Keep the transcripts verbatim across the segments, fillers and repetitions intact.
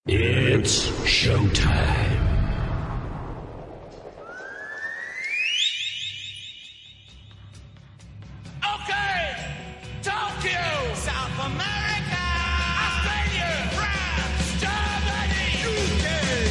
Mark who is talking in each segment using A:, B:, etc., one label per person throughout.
A: It's showtime.
B: Okay, Tokyo, South America, Australia, France, Germany, U K,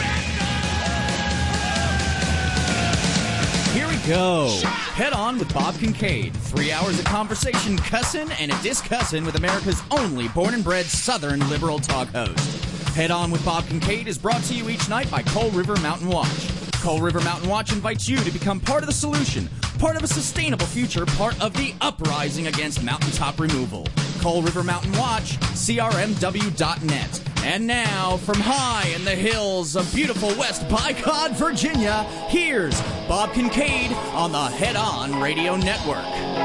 B: America.
C: Here we go. Head On with Bob Kincaid. Three hours of conversation, cussin' and a discussin' with America's only born and bred Southern liberal talk host. Head On with Bob Kincaid is brought to you each night by Coal River Mountain Watch. Coal River Mountain Watch invites you to become part of the solution, part of a sustainable future, part of the uprising against mountaintop removal. Coal River Mountain Watch, C R M W dot net. And now, from high in the hills of beautiful West Bicod, Virginia, here's Bob Kincaid on the Head On Radio Network.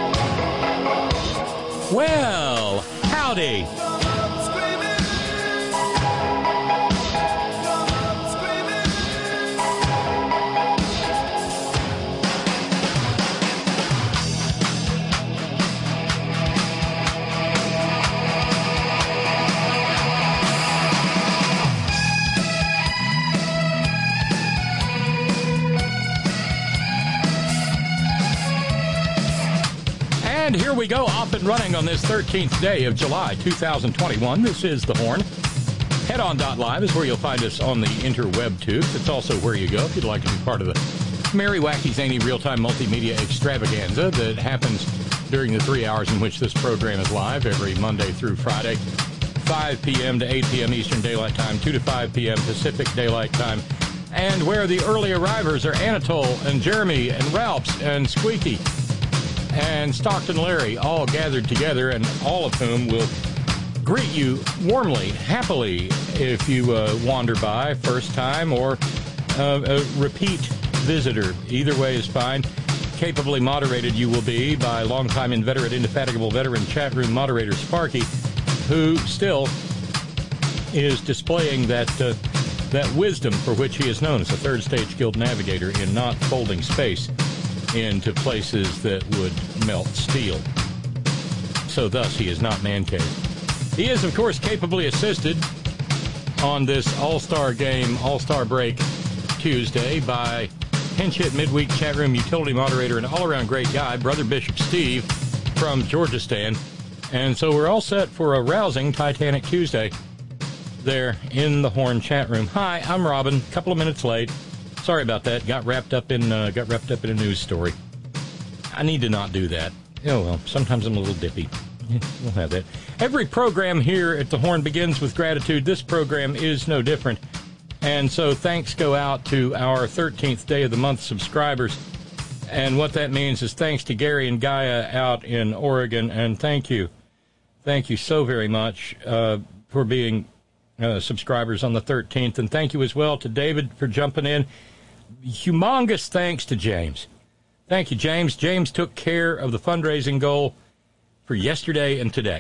D: Well, howdy. And here we go, off and running on this thirteenth day of July, two thousand twenty-one. This is The Horn. Head On dot live is where you'll find us on the interweb tubes. It's also where you go if you'd like to be part of the merry, wacky, zany, real-time multimedia extravaganza that happens during the three hours in which this program is live every Monday through Friday, five p.m. to eight p.m. Eastern Daylight Time, two to five p.m. Pacific Daylight Time, and where the early arrivers are Anatole and Jeremy and Ralphs and Squeaky and Stockton Larry, all gathered together, and all of whom will greet you warmly, happily, if you uh, wander by first time or uh, a repeat visitor. Either way is fine. Capably moderated you will be by longtime inveterate, indefatigable veteran chat room moderator Sparky, who still is displaying that uh, that wisdom for which he is known as a third stage guild navigator in not folding space into places that would melt steel. So thus, he is not man cave. He is, of course, capably assisted on this All-Star Game, All-Star Break Tuesday by pinch hit midweek chat room utility moderator and all-around great guy, Brother Bishop Steve from Georgistan. And so we're all set for a rousing Titanic Tuesday there in the Horn chat room. Hi, I'm Robin. A couple of minutes late. Sorry about that. Got wrapped up in uh, got wrapped up in a news story. I need to not do that. Oh well, sometimes I'm a little dippy. We'll have that. Every program here at the Horn begins with gratitude. This program is no different. And so thanks go out to our thirteenth day of the month subscribers. And what that means is thanks to Gary and Gaia out in Oregon. And thank you. Thank you so very much uh, for being uh, subscribers on the thirteenth. And thank you as well to David for jumping in. Humongous thanks to James. Thank you, James. James took care of the fundraising goal for yesterday and today.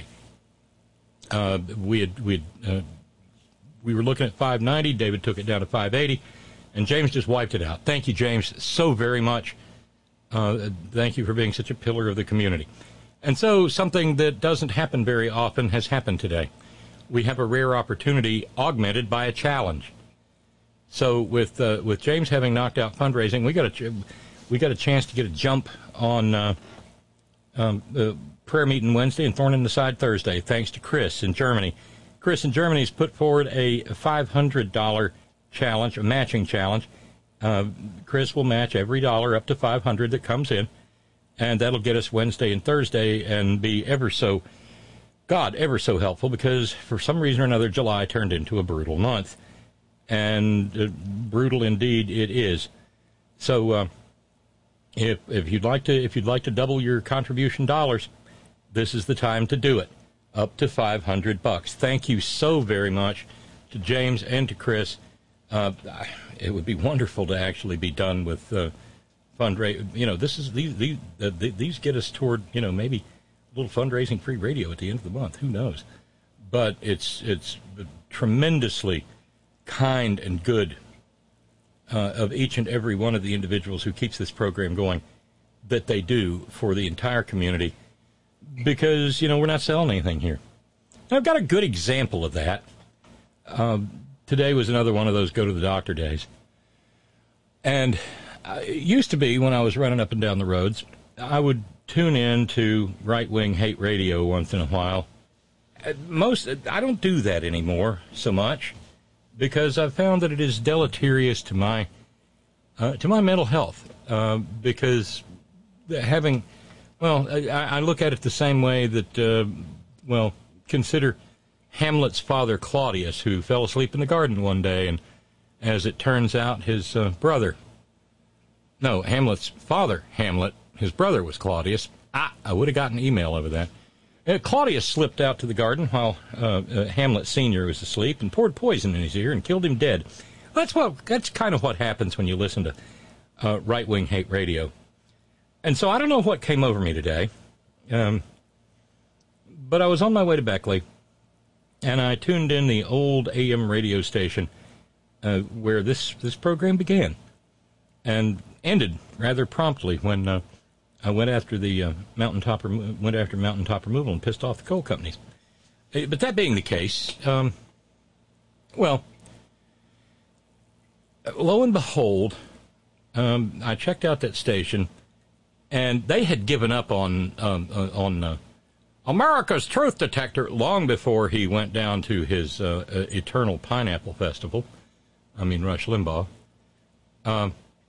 D: Uh, we had, we had, uh, we were looking at five ninety. David took it down to five eighty, and James just wiped it out. Thank you, James, so very much. Uh, thank you for being such a pillar of the community. And so something that doesn't happen very often has happened today. We have a rare opportunity augmented by a challenge. So with uh, with James having knocked out fundraising, we got a ch- we got a chance to get a jump on uh, um, the prayer meeting Wednesday and Thorn in the Side Thursday, thanks to Chris in Germany. Chris in Germany has put forward a five hundred dollars challenge, a matching challenge. Uh, Chris will match every dollar up to five hundred dollars that comes in, and that'll get us Wednesday and Thursday and be ever so, God, ever so helpful, because for some reason or another, July turned into a brutal month. And uh, brutal indeed it is. So uh, if if you'd like to if you'd like to double your contribution dollars, this is the time to do it. Up to five hundred bucks. Thank you so very much to James and to Chris. Uh, it would be wonderful to actually be done with uh, fundraising. You know, this is these these uh, these get us toward, you know, maybe a little fundraising free radio at the end of the month. Who knows? But it's it's tremendously kind and good uh, of each and every one of the individuals who keeps this program going, that they do for the entire community, because, you know, we're not selling anything here. I've got a good example of that. Um, today was another one of those go-to-the-doctor days. And uh, it used to be, when I was running up and down the roads, I would tune in to right-wing hate radio once in a while. Most, I don't do that anymore so much because I've found that it is deleterious to my uh, to my mental health. Uh, because having, well, I, I look at it the same way that, uh, well, consider Hamlet's father Claudius, who fell asleep in the garden one day, and as it turns out, his uh, brother, no, Hamlet's father, Hamlet, his brother was Claudius. Ah, I would have gotten an email over that. Uh, Claudius slipped out to the garden while uh, uh, Hamlet Senior was asleep and poured poison in his ear and killed him dead. That's what. That's kind of what happens when you listen to uh, right-wing hate radio. And so I don't know what came over me today, um, but I was on my way to Beckley, and I tuned in the old A M radio station uh, where this, this program began and ended rather promptly when uh, I went after the uh, mountaintop remo- went after mountaintop removal and pissed off the coal companies. Uh, But that being the case, um, well, lo and behold, um, I checked out that station, and they had given up on um, uh, on uh, America's Truth Detector long before he went down to his uh, uh, Eternal Pineapple Festival. I mean, Rush Limbaugh. Um,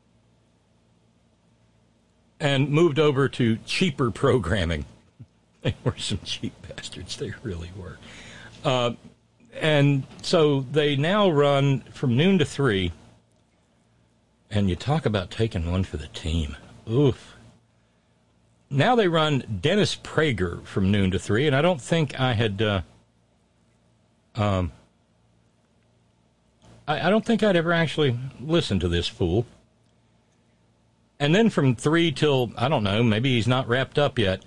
D: and moved over to cheaper programming. They were some cheap bastards. They really were. Uh, and so they now run from noon to three. And you talk about taking one for the team. Oof. Now they run Dennis Prager from noon to three, and I don't think I had... Uh, um, I, I don't think I'd ever actually listened to this fool. And then from three till, I don't know, maybe he's not wrapped up yet.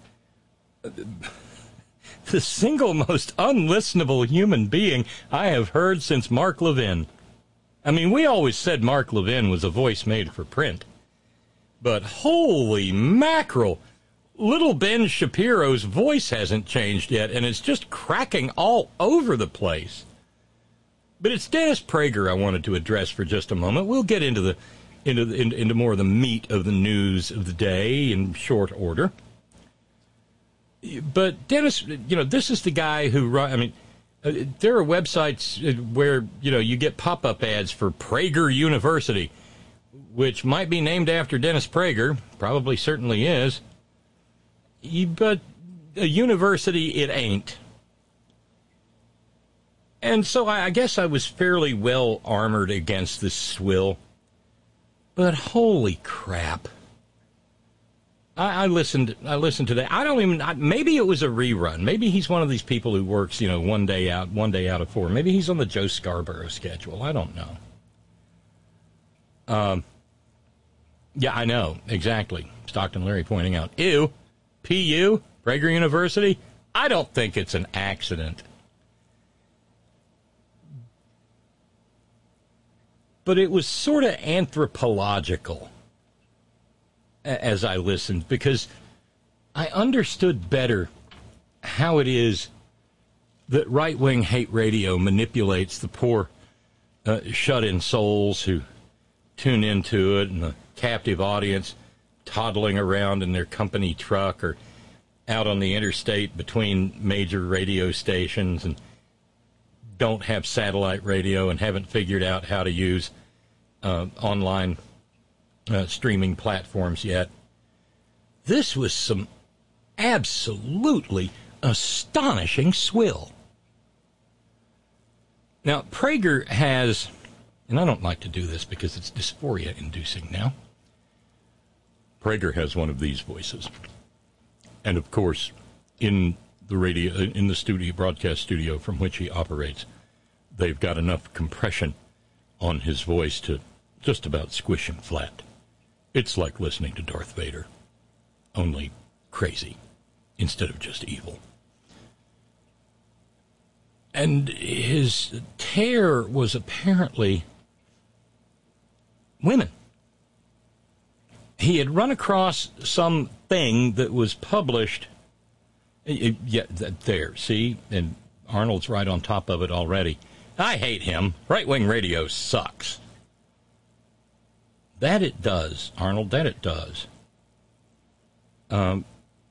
D: The single most unlistenable human being I have heard since Mark Levin. I mean, we always said Mark Levin was a voice made for print. But holy mackerel, little Ben Shapiro's voice hasn't changed yet, and it's just cracking all over the place. But it's Dennis Prager I wanted to address for just a moment. We'll get into the into the, into more of the meat of the news of the day in short order. But Dennis, you know, this is the guy who run, I mean, uh, there are websites where, you know, you get pop-up ads for Prager University, which might be named after Dennis Prager, probably certainly is, but a university it ain't. And so I, I guess I was fairly well armored against this swill. But holy crap. I, I listened I listened to that. I don't even, I, maybe it was a rerun. Maybe he's one of these people who works, you know, one day out, one day out of four. Maybe he's on the Joe Scarborough schedule. I don't know. Um, yeah, I know. Exactly. Stockton Larry pointing out, ew, P U, Prager University? I don't think it's an accident. But it was sort of anthropological as I listened, because I understood better how it is that right-wing hate radio manipulates the poor uh, shut-in souls who tune into it, and the captive audience toddling around in their company truck or out on the interstate between major radio stations and don't have satellite radio and haven't figured out how to use uh, online uh, streaming platforms yet. This was some absolutely astonishing swill. Now, Prager has, and I don't like to do this because it's dysphoria-inducing now, Prager has one of these voices. And, of course, in the radio, in the studio, broadcast studio from which he operates, they've got enough compression on his voice to just about squish him flat. It's like listening to Darth Vader, only crazy instead of just evil. And his tear was apparently women. He had run across something that was published. It, yeah, there, see? And Arnold's right on top of it already. I hate him. Right-wing radio sucks. That it does, Arnold, that it does. Um,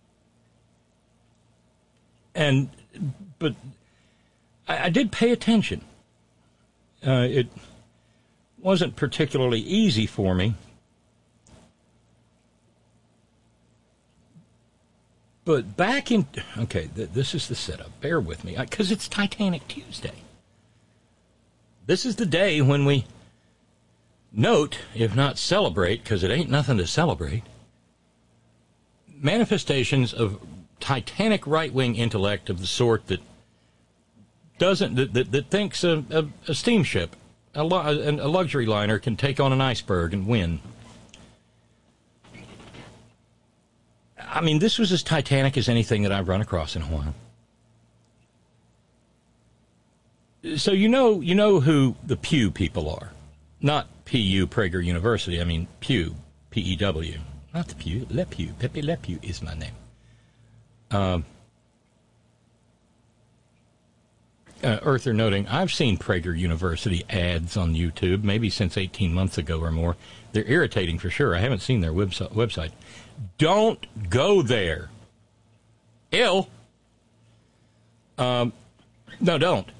D: and, but I, I did pay attention. Uh, it wasn't particularly easy for me. But back in, okay, th- this is the setup. Bear with me, because it's Titanic Tuesday. This is the day when we note, if not celebrate, because it ain't nothing to celebrate, manifestations of Titanic right-wing intellect of the sort that doesn't, that, that, that thinks a, a, a steamship, a, a, a luxury liner can take on an iceberg and win. I mean, this was as Titanic as anything that I've run across in a while. So you know, you know who the Pew people are. Not P U, Prager University. I mean Pew, P E W. Not the Pew, Le Pew. Pepe Le Pew is my name. Um, uh, Earther noting, I've seen Prager University ads on YouTube, maybe since eighteen months ago or more. They're irritating for sure. I haven't seen their website. website. Don't go there. Ill. Um, no, don't.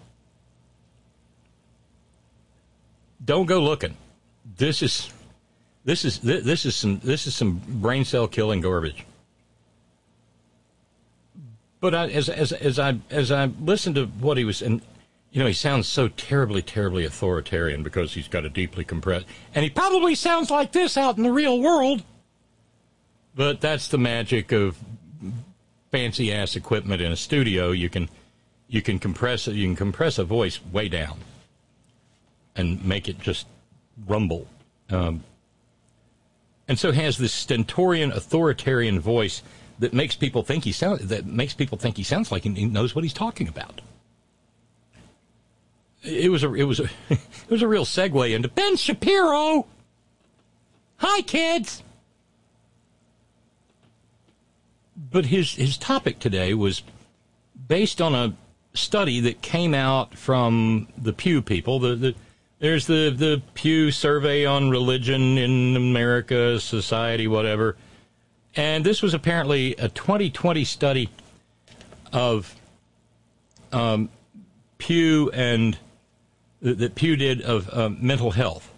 D: Don't go looking. This is, this is, this is some, this is some brain cell killing garbage. But I, as as as I as I listened to what he was, and you know, he sounds so terribly, terribly authoritarian because he's got a deeply compressed, and he probably sounds like this out in the real world. But that's the magic of fancy ass equipment in a studio. You can you can compress you can compress a voice way down and make it just rumble. Um, and so has this stentorian, authoritarian voice that makes people think he sound that makes people think he sounds like he knows what he's talking about. It was a it was a it was a real segue into Ben Shapiro. Hi, kids. But his his topic today was based on a study that came out from the Pew people. The, the there's the the Pew Survey on Religion in America, Society, whatever. And this was apparently a twenty twenty study of um, Pew and that Pew did of uh, mental health.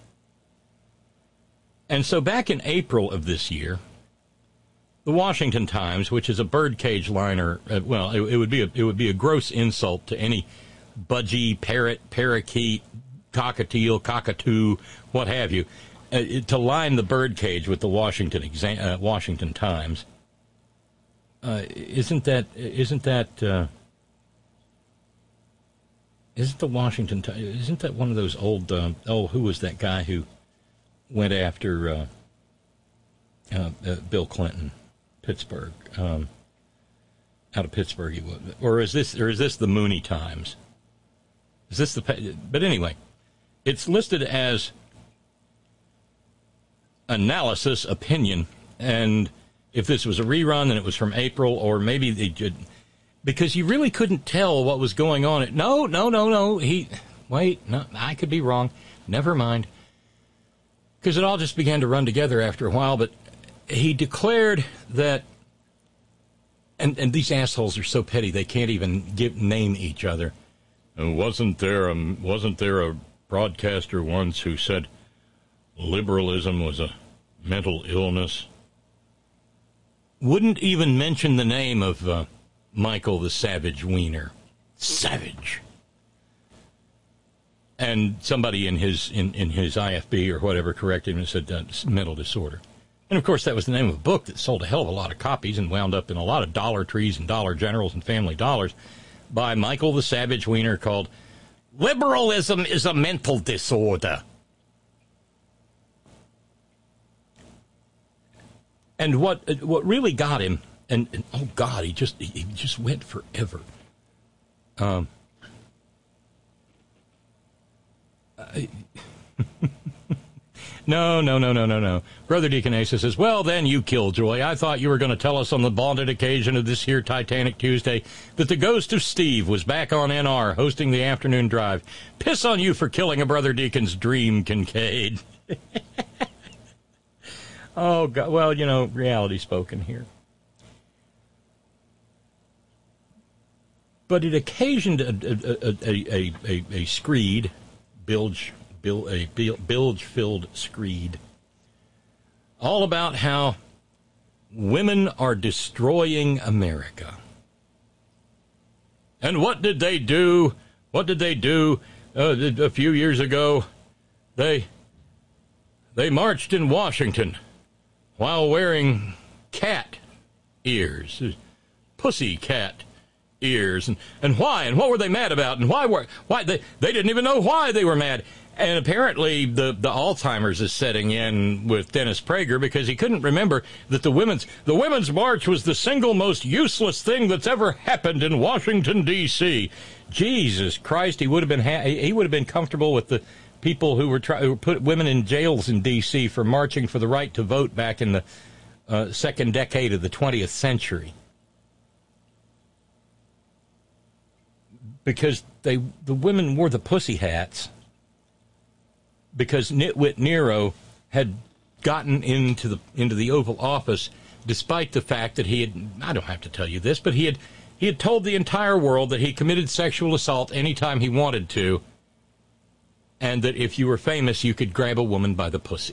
D: And so back in April of this year, the Washington Times, which is a birdcage liner, uh, well, it, it would be a, it would be a gross insult to any budgie, parrot, parakeet, cockatiel, cockatoo, what have you, uh, to line the birdcage with the Washington exa- uh, Washington Times. Uh, isn't that isn't that uh, isn't the Washington Times? Isn't that one of those old? Uh, oh, who was that guy who went after uh, uh, uh, Bill Clinton? Pittsburgh, um, out of Pittsburgh, he was. Or is this, or is this the Mooney Times? Is this the? But anyway, it's listed as analysis opinion, and if this was a rerun and it was from April, or maybe they did, because you really couldn't tell what was going on. No, no, no, no. He wait, no, I could be wrong. Never mind, because it all just began to run together after a while, but. He declared that, and, and these assholes are so petty they can't even give, name each other. And wasn't there a, wasn't there a broadcaster once who said liberalism was a mental illness? Wouldn't even mention the name of uh, Michael the Savage Weiner. Savage. And somebody in his in, in his I F B or whatever corrected him and said uh, mental disorder. And, of course, that was the name of a book that sold a hell of a lot of copies and wound up in a lot of Dollar Trees and Dollar Generals and Family Dollars by Michael the Savage Weiner, called Liberalism is a Mental Disorder. And what what really got him, and, and oh, God, he just he just went forever. Um, I, No, no, no, no, no, no. Brother Deacon Asa says, well, then, you killjoy. I thought you were going to tell us on the vaunted occasion of this here Titanic Tuesday that the ghost of Steve was back on N R hosting the afternoon drive. Piss on you for killing a Brother Deacon's dream, Kincaid. Oh, God. Well, you know, reality spoken here. But it occasioned a, a, a, a, a, a screed, bilge, bil, a bilge-filled screed, all about how women are destroying America. And what did they do? What did they do uh, a few years ago? They, they marched in Washington while wearing cat ears, pussy cat ears, and, and why, and what were they mad about, and why were, why, they, they didn't even know why they were mad. And apparently the, the Alzheimer's is setting in with Dennis Prager because he couldn't remember that the women's, the Women's March was the single most useless thing that's ever happened in Washington, D C Jesus Christ, he would have been, ha- he would have been comfortable with the people who were trying to put women in jails in D C for marching for the right to vote back in the uh, second decade of the twentieth century. Because they, the women wore the pussy hats because Nitwit Nero had gotten into the into the Oval Office despite the fact that he had, I don't have to tell you this, but he had he had told the entire world that he committed sexual assault anytime he wanted to, and that if you were famous, you could grab a woman by the pussy.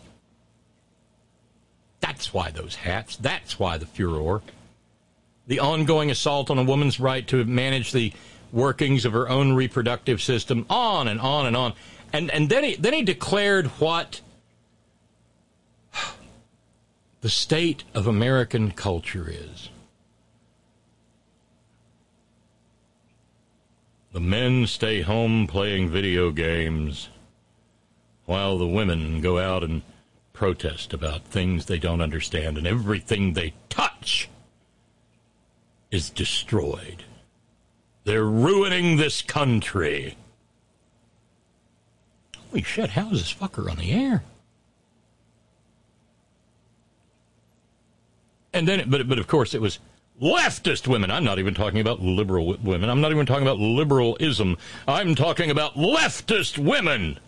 D: That's why those hats. That's why the furor. The ongoing assault on a woman's right to manage the workings of her own reproductive system, on and on and on. And and then he then he declared what the state of American culture is. The men stay home playing video games while the women go out and protest about things they don't understand, and everything they touch is destroyed. They're ruining this country. Holy shit, how is this fucker on the air? And then, it, but, but of course, it was leftist women. I'm not even talking about liberal women. I'm not even talking about liberalism. I'm talking about leftist women.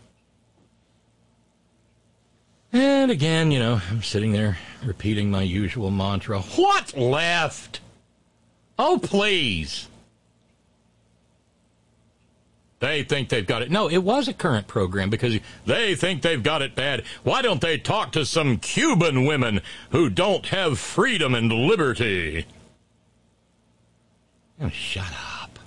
D: And again, you know, I'm sitting there repeating my usual mantra. What left? Oh, please. They think they've got it. No, it was a current program because they think they've got it bad. Why don't they talk to some Cuban women who don't have freedom and liberty? Oh, shut up.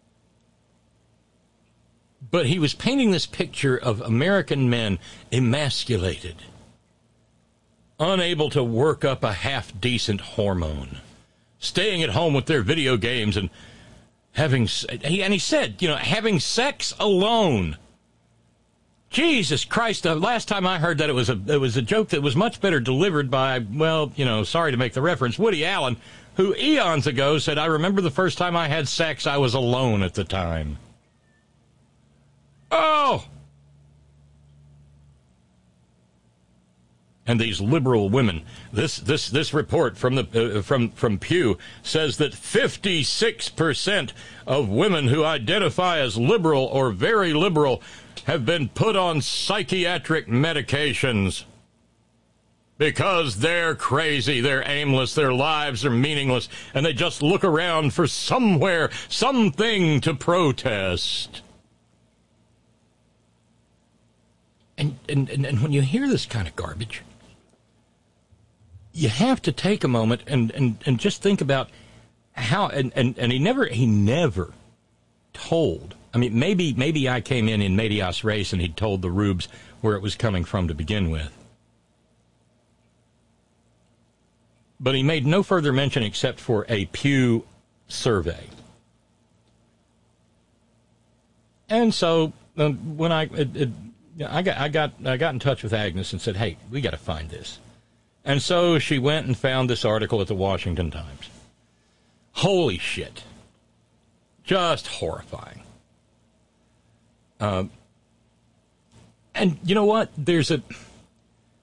D: But he was painting this picture of American men emasculated, unable to work up a half-decent hormone, staying at home with their video games and having, and he said, you know, having sex alone. Jesus Christ, the last time I heard that, it was a it was a joke that was much better delivered by, well, you know, sorry to make the reference, Woody Allen, who eons ago said, I remember the first time I had sex, I was alone at the time. Oh! And these liberal women, this this this report from the uh, from from Pew says that fifty-six percent of women who identify as liberal or very liberal have been put on psychiatric medications because they're crazy, they're aimless, their lives are meaningless, and they just look around for somewhere, something to protest. And and and, and when you hear this kind of garbage, you have to take a moment and, and, and just think about how, and, and, and he never, he never told, I mean, maybe, maybe I came in in medias res and he'd told the rubes where it was coming from to begin with. But he made no further mention except for a Pew survey. And so, um, when I, it, it, I got, I got, I got in touch with Agnes and said, hey, we got to find this. And so she went and found this article at the Washington Times. Holy shit. Just horrifying. Um, and you know what? There's a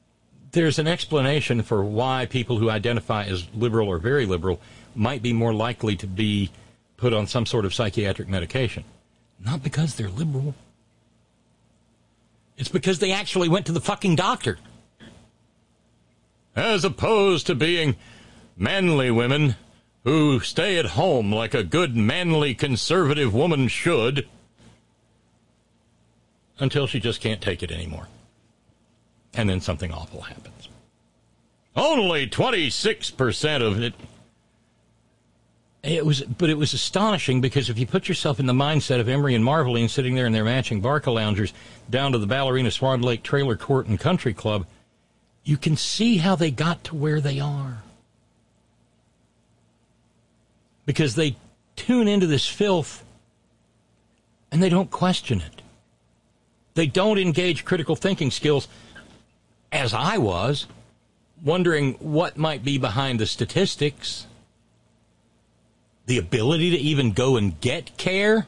D: there's an explanation for why people who identify as liberal or very liberal might be more likely to be put on some sort of psychiatric medication. Not because they're liberal. It's because they actually went to the fucking doctor. As opposed to being manly women who stay at home like a good manly conservative woman should until she just can't take it anymore. And then something awful happens. Only twenty-six percent of it. It was, but it was astonishing because if you put yourself in the mindset of Emery and Marveline sitting there in their matching Barca loungers down to the Ballerina Swan Lake Trailer Court and Country Club, you can see how they got to where they are. Because they tune into this filth and they don't question it. They don't engage critical thinking skills, as I was, wondering what might be behind the statistics. The ability to even go and get care?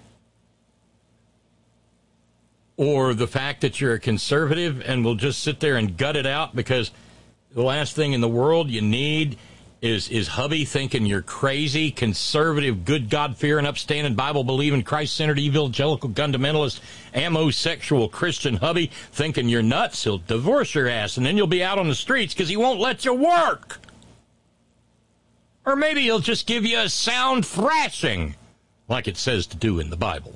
D: Or the fact that you're a conservative and will just sit there and gut it out because the last thing in the world you need is, is hubby thinking you're crazy, conservative, good God-fearing, upstanding, Bible-believing, Christ-centered, evangelical, fundamentalist, amosexual Christian hubby thinking you're nuts. He'll divorce your ass and then you'll be out on the streets because he won't let you work. Or maybe he'll just give you a sound thrashing, like it says to do in the Bible.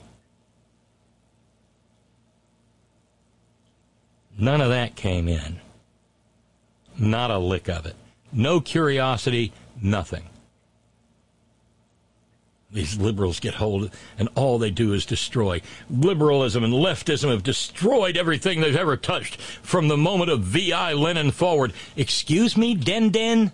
D: None of that came in. Not a lick of it. No curiosity, nothing. These liberals get hold of, and all they do is destroy. Liberalism and leftism have destroyed everything they've ever touched from the moment of V I Lenin forward. Excuse me, Den Den?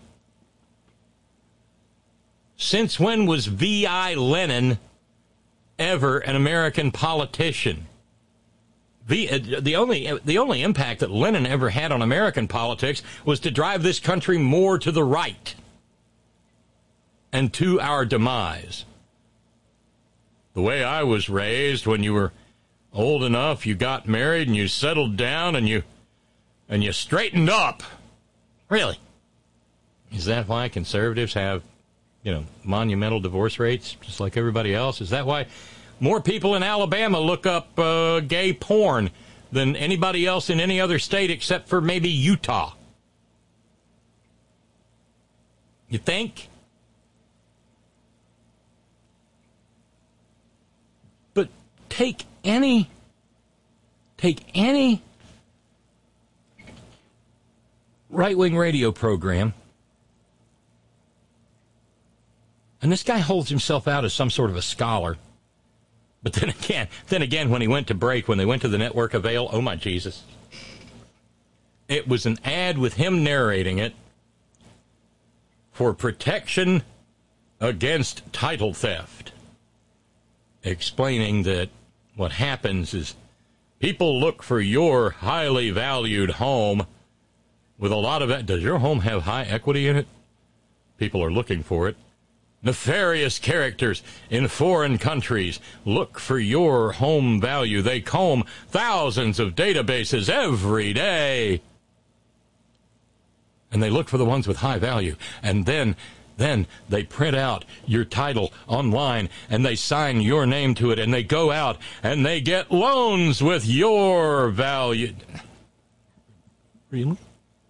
D: Since when was V I Lenin ever an American politician? The, the only the only impact that Lenin ever had on American politics was to drive this country more to the right and to our demise. The way I was raised, when you were old enough, you got married and you settled down and you and you straightened up. Really? Is that why conservatives have, you know, monumental divorce rates just like everybody else? Is that why more people in Alabama look up uh, gay porn than anybody else in any other state except for maybe Utah? You think? But take any, take any right-wing radio program, and this guy holds himself out as some sort of a scholar. But then again, then again, when he went to break, when they went to the network Avail, oh my Jesus. It was an ad with him narrating it for protection against title theft. Explaining that what happens is people look for your highly valued home with a lot of it. Does your home have high equity in it? People are looking for it. Nefarious characters in foreign countries look for your home value. They comb thousands of databases every day. And they look for the ones with high value. And then, then they print out your title online and they sign your name to it and they go out and they get loans with your value. Really?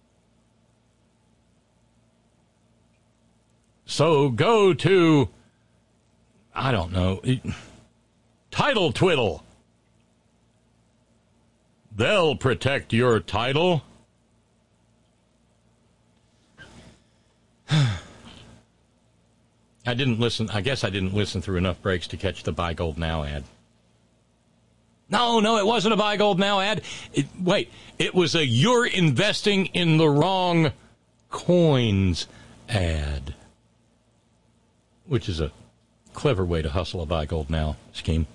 D: So go to, I don't know, Title Twiddle. They'll protect your title. I didn't listen, I guess I didn't listen through enough breaks to catch the Buy Gold Now ad. No, no, it wasn't a Buy Gold Now ad. It, wait, it was a you're investing in the wrong coins ad. Which is a clever way to hustle a Buy Gold Now scheme.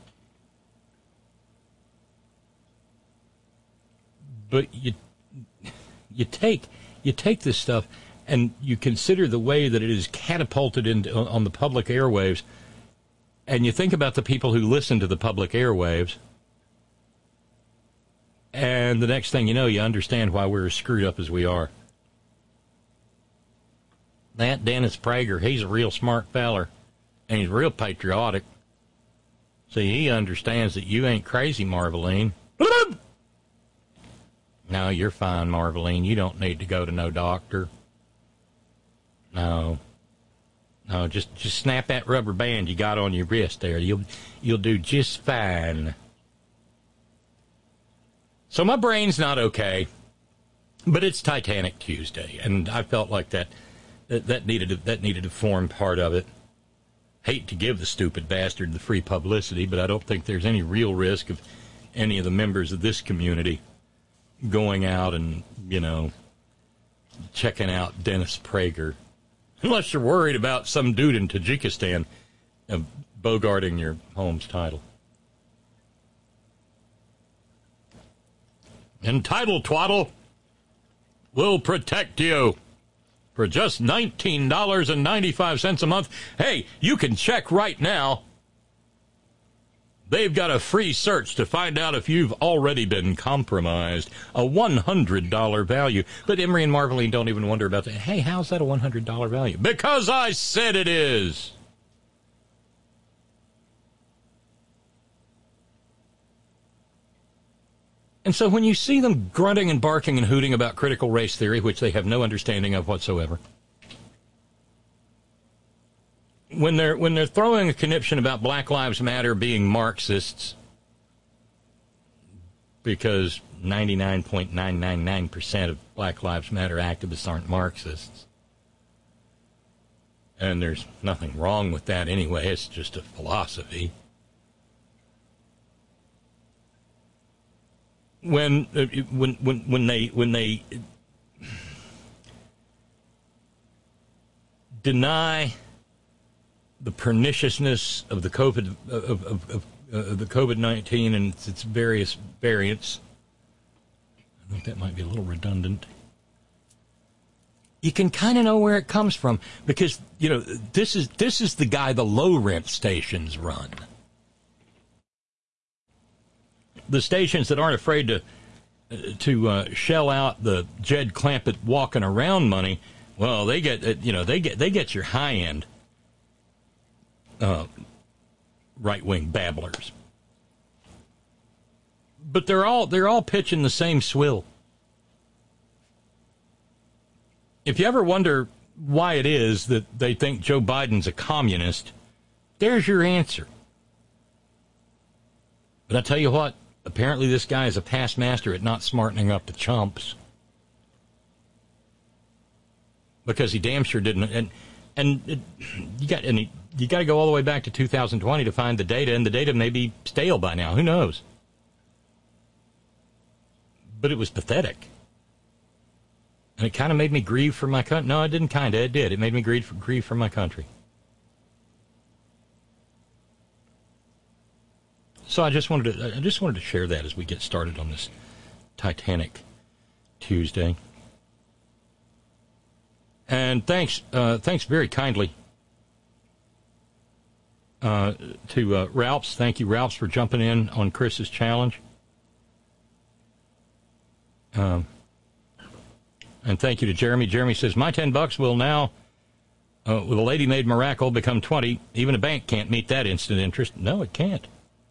D: But you you take you take this stuff and you consider the way that it is catapulted into, on the public airwaves, and you think about the people who listen to the public airwaves, and the next thing you know, you understand why we're as screwed up as we are. That Dennis Prager, he's a real smart feller, and he's real patriotic. See, he understands that you ain't crazy, Marveline. No, you're fine, Marveline. You don't need to go to no doctor. No. No, just just snap that rubber band you got on your wrist there. You'll you'll do just fine. So my brain's not okay, but it's Titanic Tuesday, and I felt like that that, that needed to, that needed to form part of it. Hate to give the stupid bastard the free publicity, but I don't think there's any real risk of any of the members of this community going out and, you know, checking out Dennis Prager. Unless you're worried about some dude in Tajikistan uh, bogarting your home's title. Entitled Twaddle will protect you for just nineteen dollars and ninety-five cents a month. Hey, you can check right now. They've got a free search to find out if you've already been compromised. A one hundred dollars value. But Emery and Marveline don't even wonder about that. Hey, how's that a one hundred dollars value? Because I said it is. And so when you see them grunting and barking and hooting about critical race theory, which they have no understanding of whatsoever, when they're when they're throwing a conniption about Black Lives Matter being Marxists, because ninety-nine point nine nine nine percent of Black Lives Matter activists aren't Marxists, and there's nothing wrong with that anyway, it's just a philosophy. When uh, when when when they when they deny the perniciousness of the COVID of, of, of uh, the COVID nineteen and its, its various variants, I think that might be a little redundant. You can kind of know where it comes from because you know this is this is the guy the low rent stations run. The stations that aren't afraid to to uh, shell out the Jed Clampett walking around money, well, they get uh, you know they get they get your high end uh, right wing babblers, but they're all they're all pitching the same swill. If you ever wonder why it is that they think Joe Biden's a communist, there's your answer. But I tell you what. Apparently this guy is a past master at not smartening up the chumps. Because he damn sure didn't. And and it, you got and he, you got to go all the way back to two thousand twenty to find the data, and the data may be stale by now. Who knows? But it was pathetic. And it kind of made me grieve for my country. No, it didn't kind of. It did. It made me grieve for, grieve for my country. So I just wanted to I just wanted to share that as we get started on this Titanic Tuesday. And thanks uh, thanks very kindly uh, to uh, Ralphs. Thank you, Ralphs, for jumping in on Chris's challenge. Um, and thank you to Jeremy. Jeremy says, my ten bucks will now, uh, with a lady-made miracle, become twenty. Even a bank can't meet that instant interest. No, it can't.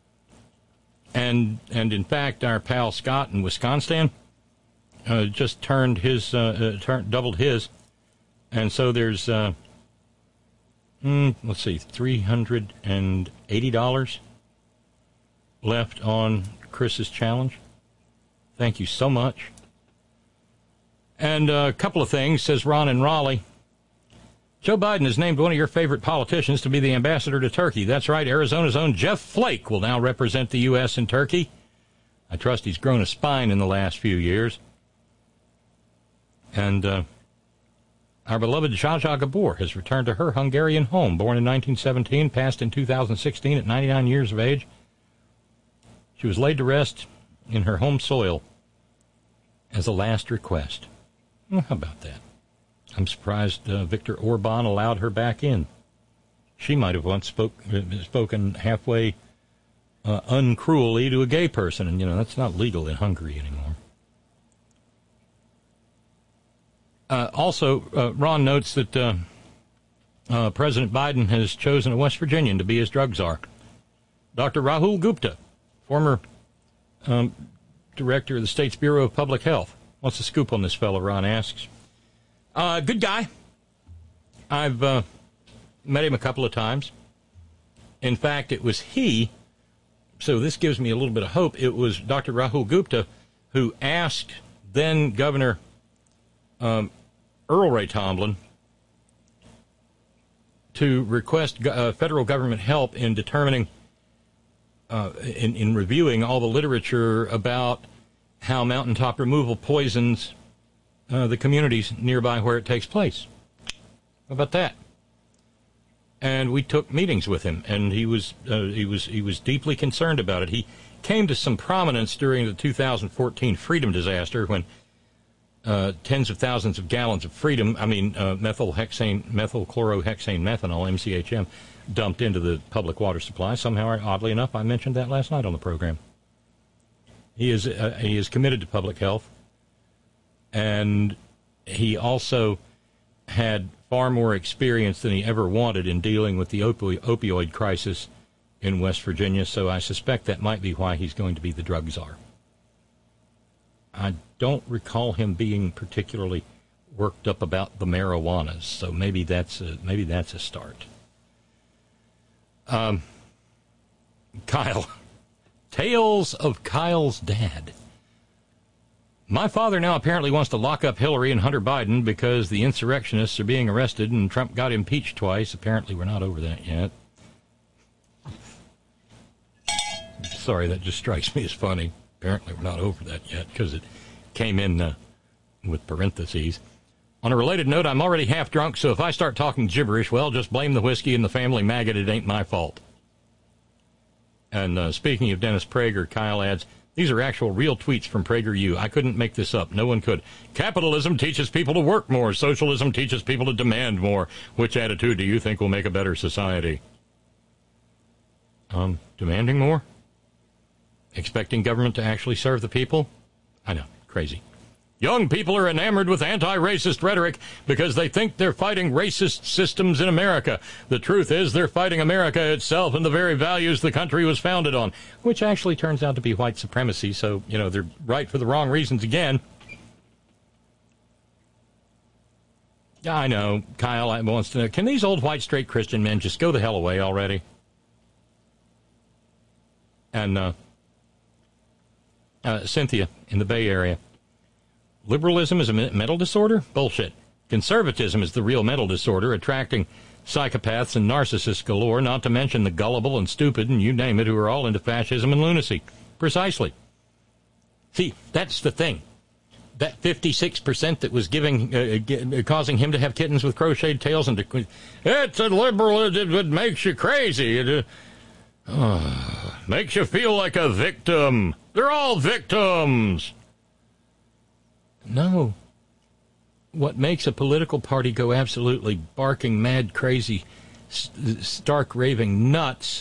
D: And and in fact, our pal Scott in Wisconsin uh, just turned his uh, uh, turned doubled his, and so there's uh, mm, let's see, three hundred and eighty dollars left on Chris's challenge. Thank you so much. And uh, a couple of things, says Ron in Raleigh. Joe Biden has named one of your favorite politicians to be the ambassador to Turkey. That's right, Arizona's own Jeff Flake will now represent the U S in Turkey. I trust he's grown a spine in the last few years. And uh, our beloved Zsa Zsa Gabor has returned to her Hungarian home, born in nineteen seventeen, passed in two thousand sixteen at ninety-nine years of age. She was laid to rest in her home soil as a last request. Well, how about that? I'm surprised uh, Viktor Orban allowed her back in. She might have once spoke, spoken halfway uh, uncruelly to a gay person, and, you know, that's not legal in Hungary anymore. Uh, also, uh, Ron notes that uh, uh, President Biden has chosen a West Virginian to be his drug czar. Doctor Rahul Gupta, former um, director of the state's Bureau of Public Health. What's the scoop on this fellow, Ron asks. Uh, good guy. I've uh, met him a couple of times. In fact, it was he, so this gives me a little bit of hope, it was Doctor Rahul Gupta who asked then Governor um, Earl Ray Tomblin to request uh, federal government help in determining, uh, in, in reviewing all the literature about how mountaintop removal poisons uh, the communities nearby where it takes place. How about that? And we took meetings with him, and he was uh, he was he was deeply concerned about it. He came to some prominence during the two thousand fourteen Freedom disaster when uh, tens of thousands of gallons of Freedom, I mean uh, methylhexane, methylchlorohexane methanol, M C H M, dumped into the public water supply. Somehow, oddly enough, I mentioned that last night on the program. He is uh, he is committed to public health, and he also had far more experience than he ever wanted in dealing with the opi- opioid crisis in West Virginia, so I suspect that might be why he's going to be the drug czar. I don't recall him being particularly worked up about the marijuanas, so maybe that's a, maybe that's a start. Um, Kyle. Tales of Kyle's dad. My father now apparently wants to lock up Hillary and Hunter Biden because the insurrectionists are being arrested and Trump got impeached twice. Apparently we're not over that yet. Sorry, that just strikes me as funny. Apparently we're not over that yet because it came in uh, with parentheses. On a related note, I'm already half drunk, so if I start talking gibberish, well, just blame the whiskey and the family maggot. It ain't my fault. And uh, speaking of Dennis Prager, Kyle adds, these are actual real tweets from PragerU. I couldn't make this up. No one could. Capitalism teaches people to work more. Socialism teaches people to demand more. Which attitude do you think will make a better society? Um, demanding more? Expecting government to actually serve the people? I know, crazy. Young people are enamored with anti-racist rhetoric because they think they're fighting racist systems in America. The truth is they're fighting America itself and the very values the country was founded on, which actually turns out to be white supremacy. So, you know, they're right for the wrong reasons again. I know. Kyle wants to know, can these old white straight Christian men just go the hell away already? And uh, uh, Cynthia in the Bay Area. Liberalism is a mental disorder? Bullshit. Conservatism is the real mental disorder, attracting psychopaths and narcissists galore, not to mention the gullible and stupid and you name it, who are all into fascism and lunacy. Precisely. See, that's the thing. That fifty-six percent that was giving, uh, g- causing him to have kittens with crocheted tails and to, it's a liberal, it, it makes you crazy. It uh, uh, makes you feel like a victim. They're all victims. No. What makes a political party go absolutely barking, mad, crazy, st- stark, raving nuts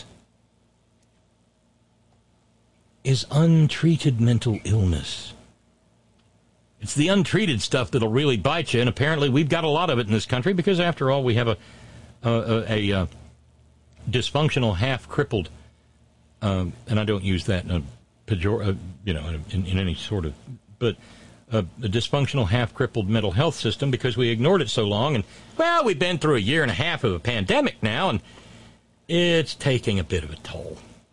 D: is untreated mental illness. It's the untreated stuff that'll really bite you, and apparently we've got a lot of it in this country because, after all, we have a a, a, a dysfunctional, half-crippled, um, and I don't use that in a pejor, uh, you know, in, in any sort of, but a, a dysfunctional, half-crippled mental health system because we ignored it so long. And, well, we've been through a year and a half of a pandemic now, and it's taking a bit of a toll.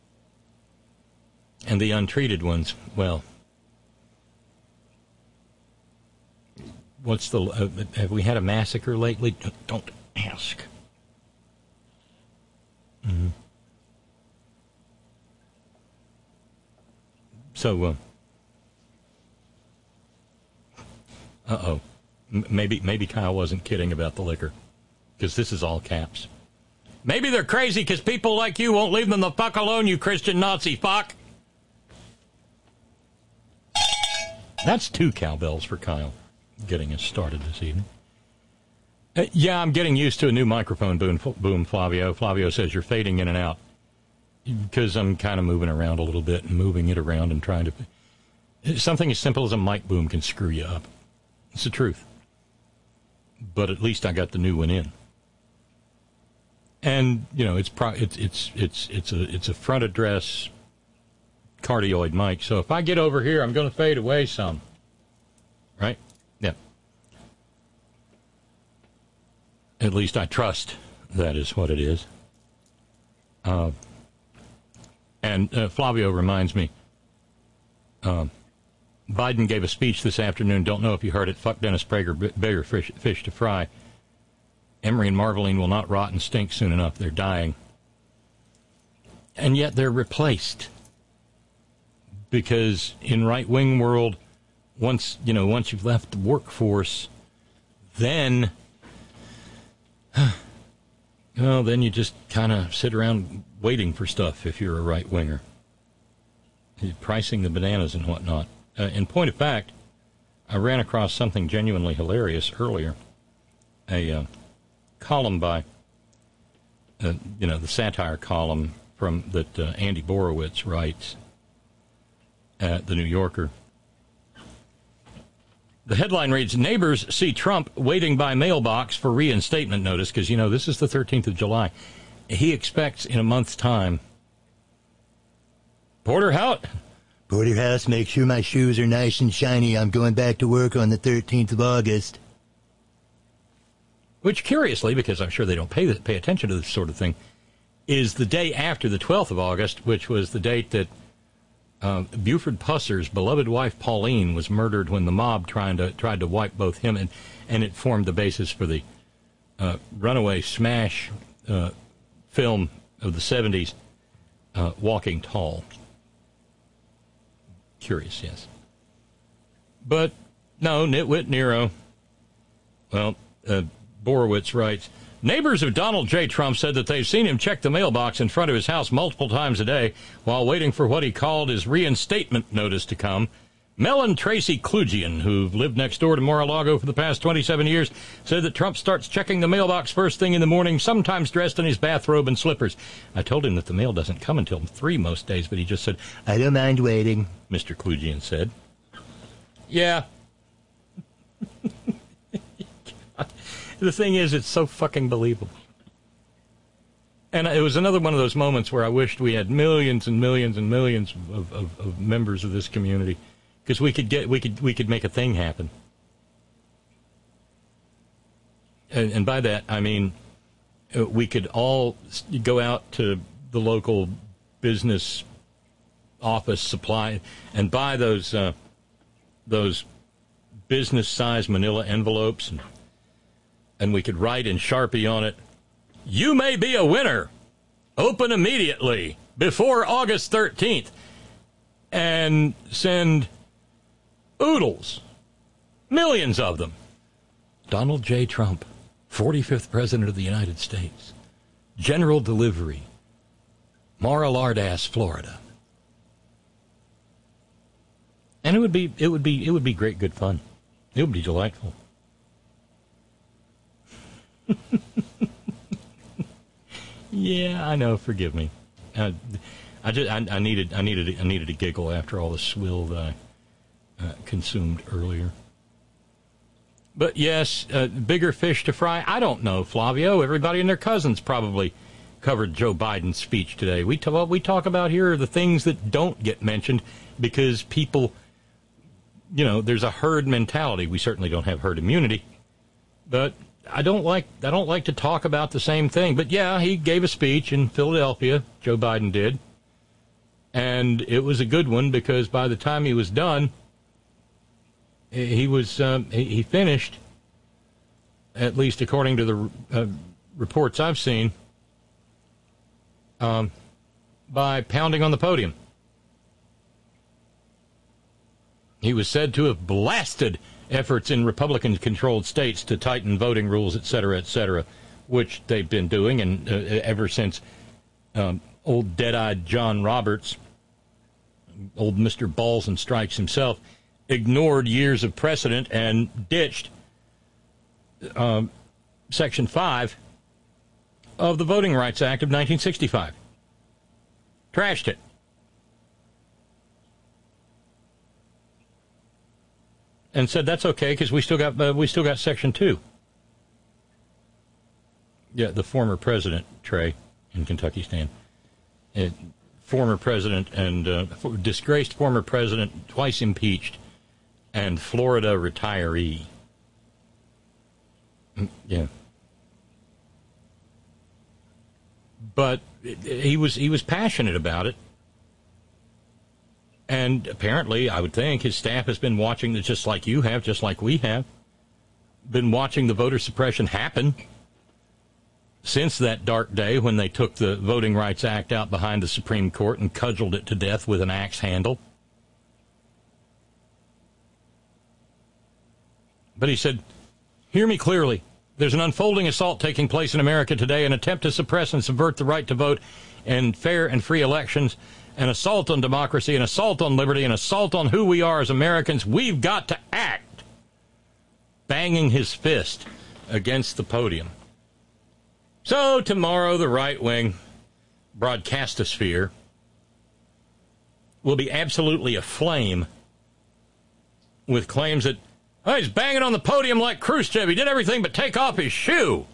D: And the untreated ones, well, what's the, uh, have we had a massacre lately? Don't ask. Mm-hmm. So, uh, Uh-oh. M- maybe maybe Kyle wasn't kidding about the liquor, because this is all caps. Maybe they're crazy because people like you won't leave them the fuck alone, you Christian Nazi fuck. That's two cowbells for Kyle getting us started this evening. Uh, yeah, I'm getting used to a new microphone boom, boom, Flavio. Flavio says you're fading in and out because I'm kind of moving around a little bit and moving it around and trying to... Something as simple as a mic boom can screw you up. It's the truth. But at least I got the new one in. And, you know, it's pro- it's it's it's it's a it's a front address cardioid mic. So if I get over here, I'm going to fade away some. Right? Yeah. At least I trust that is what it is. Uh, and uh, Flavio reminds me, uh, Biden gave a speech this afternoon. Don't know if you heard it. Fuck Dennis Prager, b- bigger fish, fish to fry. Emory and Marveline will not rot and stink soon enough. They're dying. And yet they're replaced. Because in right-wing world, once, you know, once you've left the workforce, then, well, then you just kind of sit around waiting for stuff if you're a right-winger. You're pricing the bananas and whatnot. Uh, in point of fact, I ran across something genuinely hilarious earlier. A uh, column by, uh, you know, the satire column from that uh, Andy Borowitz writes at The New Yorker. The headline reads, "Neighbors see Trump waiting by mailbox for reinstatement notice," because, you know, this is the thirteenth of July. He expects in a month's time. Porterhouse?
E: Porterhouse, make sure my shoes are nice and shiny. I'm going back to work on the thirteenth of August.
D: Which, curiously, because I'm sure they don't pay pay attention to this sort of thing, is the day after the twelfth of August, which was the date that uh, Buford Pusser's beloved wife Pauline was murdered when the mob tried to tried to wipe both him and and it formed the basis for the uh, runaway smash uh, film of the seventies, uh, Walking Tall. Curious, yes. But no, Nitwit Nero. Well, uh, Borowitz writes, "Neighbors of Donald J. Trump said that they've seen him check the mailbox in front of his house multiple times a day while waiting for what he called his reinstatement notice to come. Mel and Tracy Klugian, who've lived next door to Mar-a-Lago for the past twenty-seven years, said that Trump starts checking the mailbox first thing in the morning, sometimes dressed in his bathrobe and slippers. I told him that the mail doesn't come until three most days, but he just said, 'I don't mind waiting,' Mister Klugian said." Yeah. The thing is, it's so fucking believable. And it was another one of those moments where I wished we had millions and millions and millions of, of, of members of this community, because we could get we could we could make a thing happen. And, and by that I mean uh, we could all go out to the local business office supply and buy those uh, those business-sized manila envelopes, and, and we could write in Sharpie on it, "You may be a winner. Open immediately before August thirteenth." And send oodles, millions of them. Donald J. Trump, forty-fifth President of the United States. General delivery. Mar-a-Lardass, Florida. And it would be it would be it would be great good fun. It would be delightful. Yeah, I know. Forgive me. Uh, I just I, I needed I needed I needed a giggle after all the swill that I uh, consumed earlier. But yes, uh, bigger fish to fry. I don't know, Flavio. Everybody and their cousins probably covered Joe Biden's speech today. We t- what we talk about here are the things that don't get mentioned because people, you know, there's a herd mentality. We certainly don't have herd immunity, but I don't like I don't like to talk about the same thing. But yeah, he gave a speech in Philadelphia. Joe Biden did, and it was a good one because by the time he was done, he was um, he, he finished, at least according to the uh, reports I've seen, um, by pounding on the podium. He was said to have blasted efforts in Republican-controlled states to tighten voting rules, et cetera, et cetera, which they've been doing, and uh, ever since um, old dead-eyed John Roberts, old Mister Balls and Strikes himself, ignored years of precedent and ditched um, Section five of the Voting Rights Act of nineteen sixty-five. Trashed it. And said that's okay because we still got uh, we still got Section two. Yeah, the former president, Trey, in Kentucky stand. It, former president and uh, disgraced former president, twice impeached, and Florida retiree. Yeah. But he was he was passionate about it. And apparently, I would think, his staff has been watching this just like you have, just like we have, been watching the voter suppression happen since that dark day when they took the Voting Rights Act out behind the Supreme Court and cudgeled it to death with an axe handle. But he said, hear me clearly. There's an unfolding assault taking place in America today, an attempt to suppress and subvert the right to vote in fair and free elections, an assault on democracy, an assault on liberty, an assault on who we are as Americans. We've got to act. Banging his fist against the podium. So tomorrow, the right-wing broadcastosphere will be absolutely aflame with claims that, oh, he's banging on the podium like Khrushchev. He did everything but take off his shoe.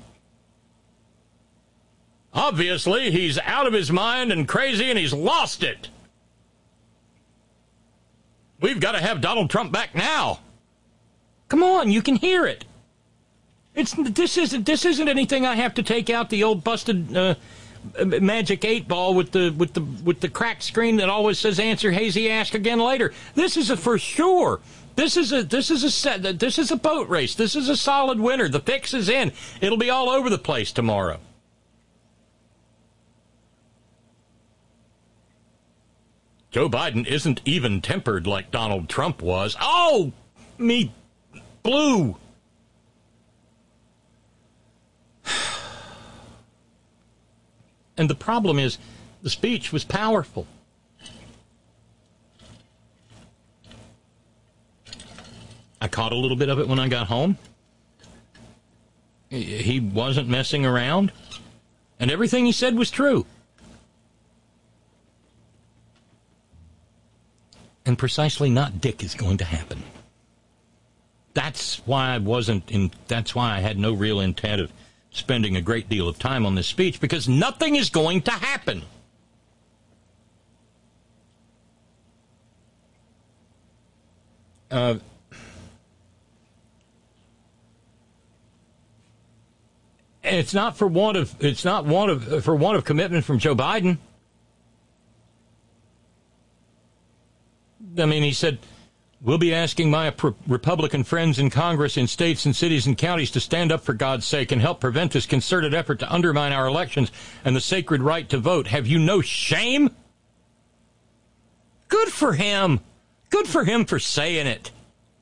D: Obviously, he's out of his mind and crazy, and he's lost it. We've got to have Donald Trump back now. Come on, you can hear it. It's this isn't this isn't anything I have to take out the old busted uh, magic eight ball with the with the with the cracked screen that always says answer hazy, ask again later. This is a for sure. This is a this is a set. This is a boat race. This is a solid winner. The fix is in. It'll be all over the place tomorrow. Joe Biden isn't even-tempered like Donald Trump was. Oh, me blue. And the problem is, the speech was powerful. I caught a little bit of it when I got home. He wasn't messing around, and everything he said was true. And precisely not dick is going to happen. That's why I wasn't in, that's why I had no real intent of spending a great deal of time on this speech, because nothing is going to happen. Uh, and it's not for want of, it's not want of, for want of commitment from Joe Biden. I mean, he said, we'll be asking my Republican friends in Congress, in states and cities and counties to stand up for God's sake and help prevent this concerted effort to undermine our elections and the sacred right to vote. Have you no shame? Good for him. Good for him for saying it.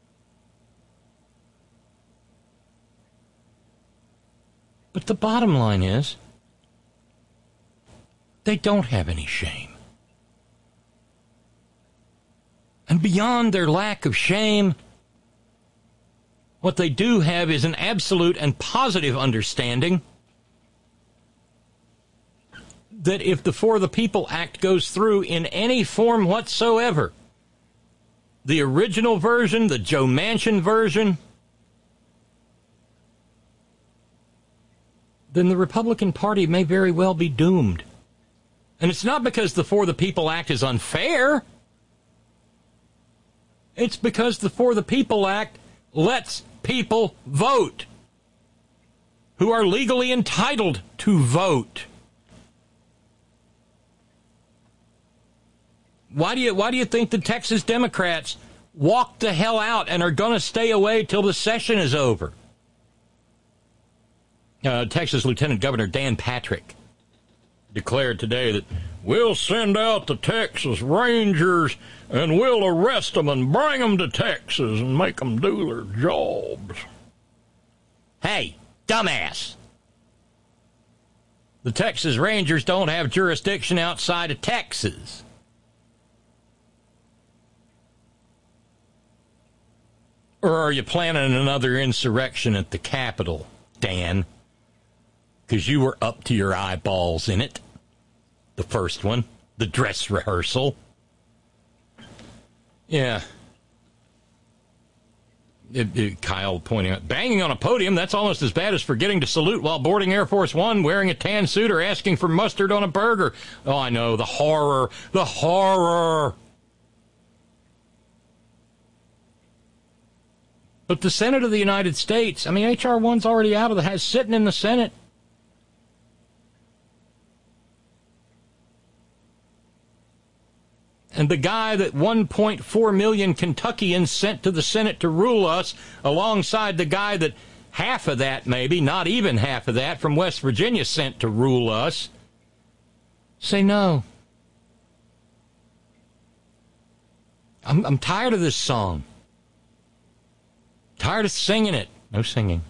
D: But the bottom line is, they don't have any shame. And beyond their lack of shame, what they do have is an absolute and positive understanding that if the For the People Act goes through in any form whatsoever, the original version, the Joe Manchin version, then the Republican Party may very well be doomed. And it's not because the For the People Act is unfair. It's because the For the People Act lets people vote who are legally entitled to vote. Why do you why do you think the Texas Democrats walked the hell out and are going to stay away till the session is over? Uh, Texas Lieutenant Governor Dan Patrick declared today that we'll send out the Texas Rangers and we'll arrest them and bring them to Texas and make them do their jobs. Hey, dumbass. The Texas Rangers don't have jurisdiction outside of Texas. Or are you planning another insurrection at the Capitol, Dan? Because you were up to your eyeballs in it. The first one, the dress rehearsal. Yeah. It, it, Kyle pointing out, banging on a podium, that's almost as bad as forgetting to salute while boarding Air Force One, wearing a tan suit, or asking for mustard on a burger. Oh, I know, the horror, the horror. But the Senate of the United States, I mean, H R one's already out of the house, sitting in the Senate. And the guy that one point four million Kentuckians sent to the Senate to rule us, alongside the guy that half of that, maybe, not even half of that, from West Virginia sent to rule us, say no. I'm, I'm tired of this song. Tired of singing it. No singing.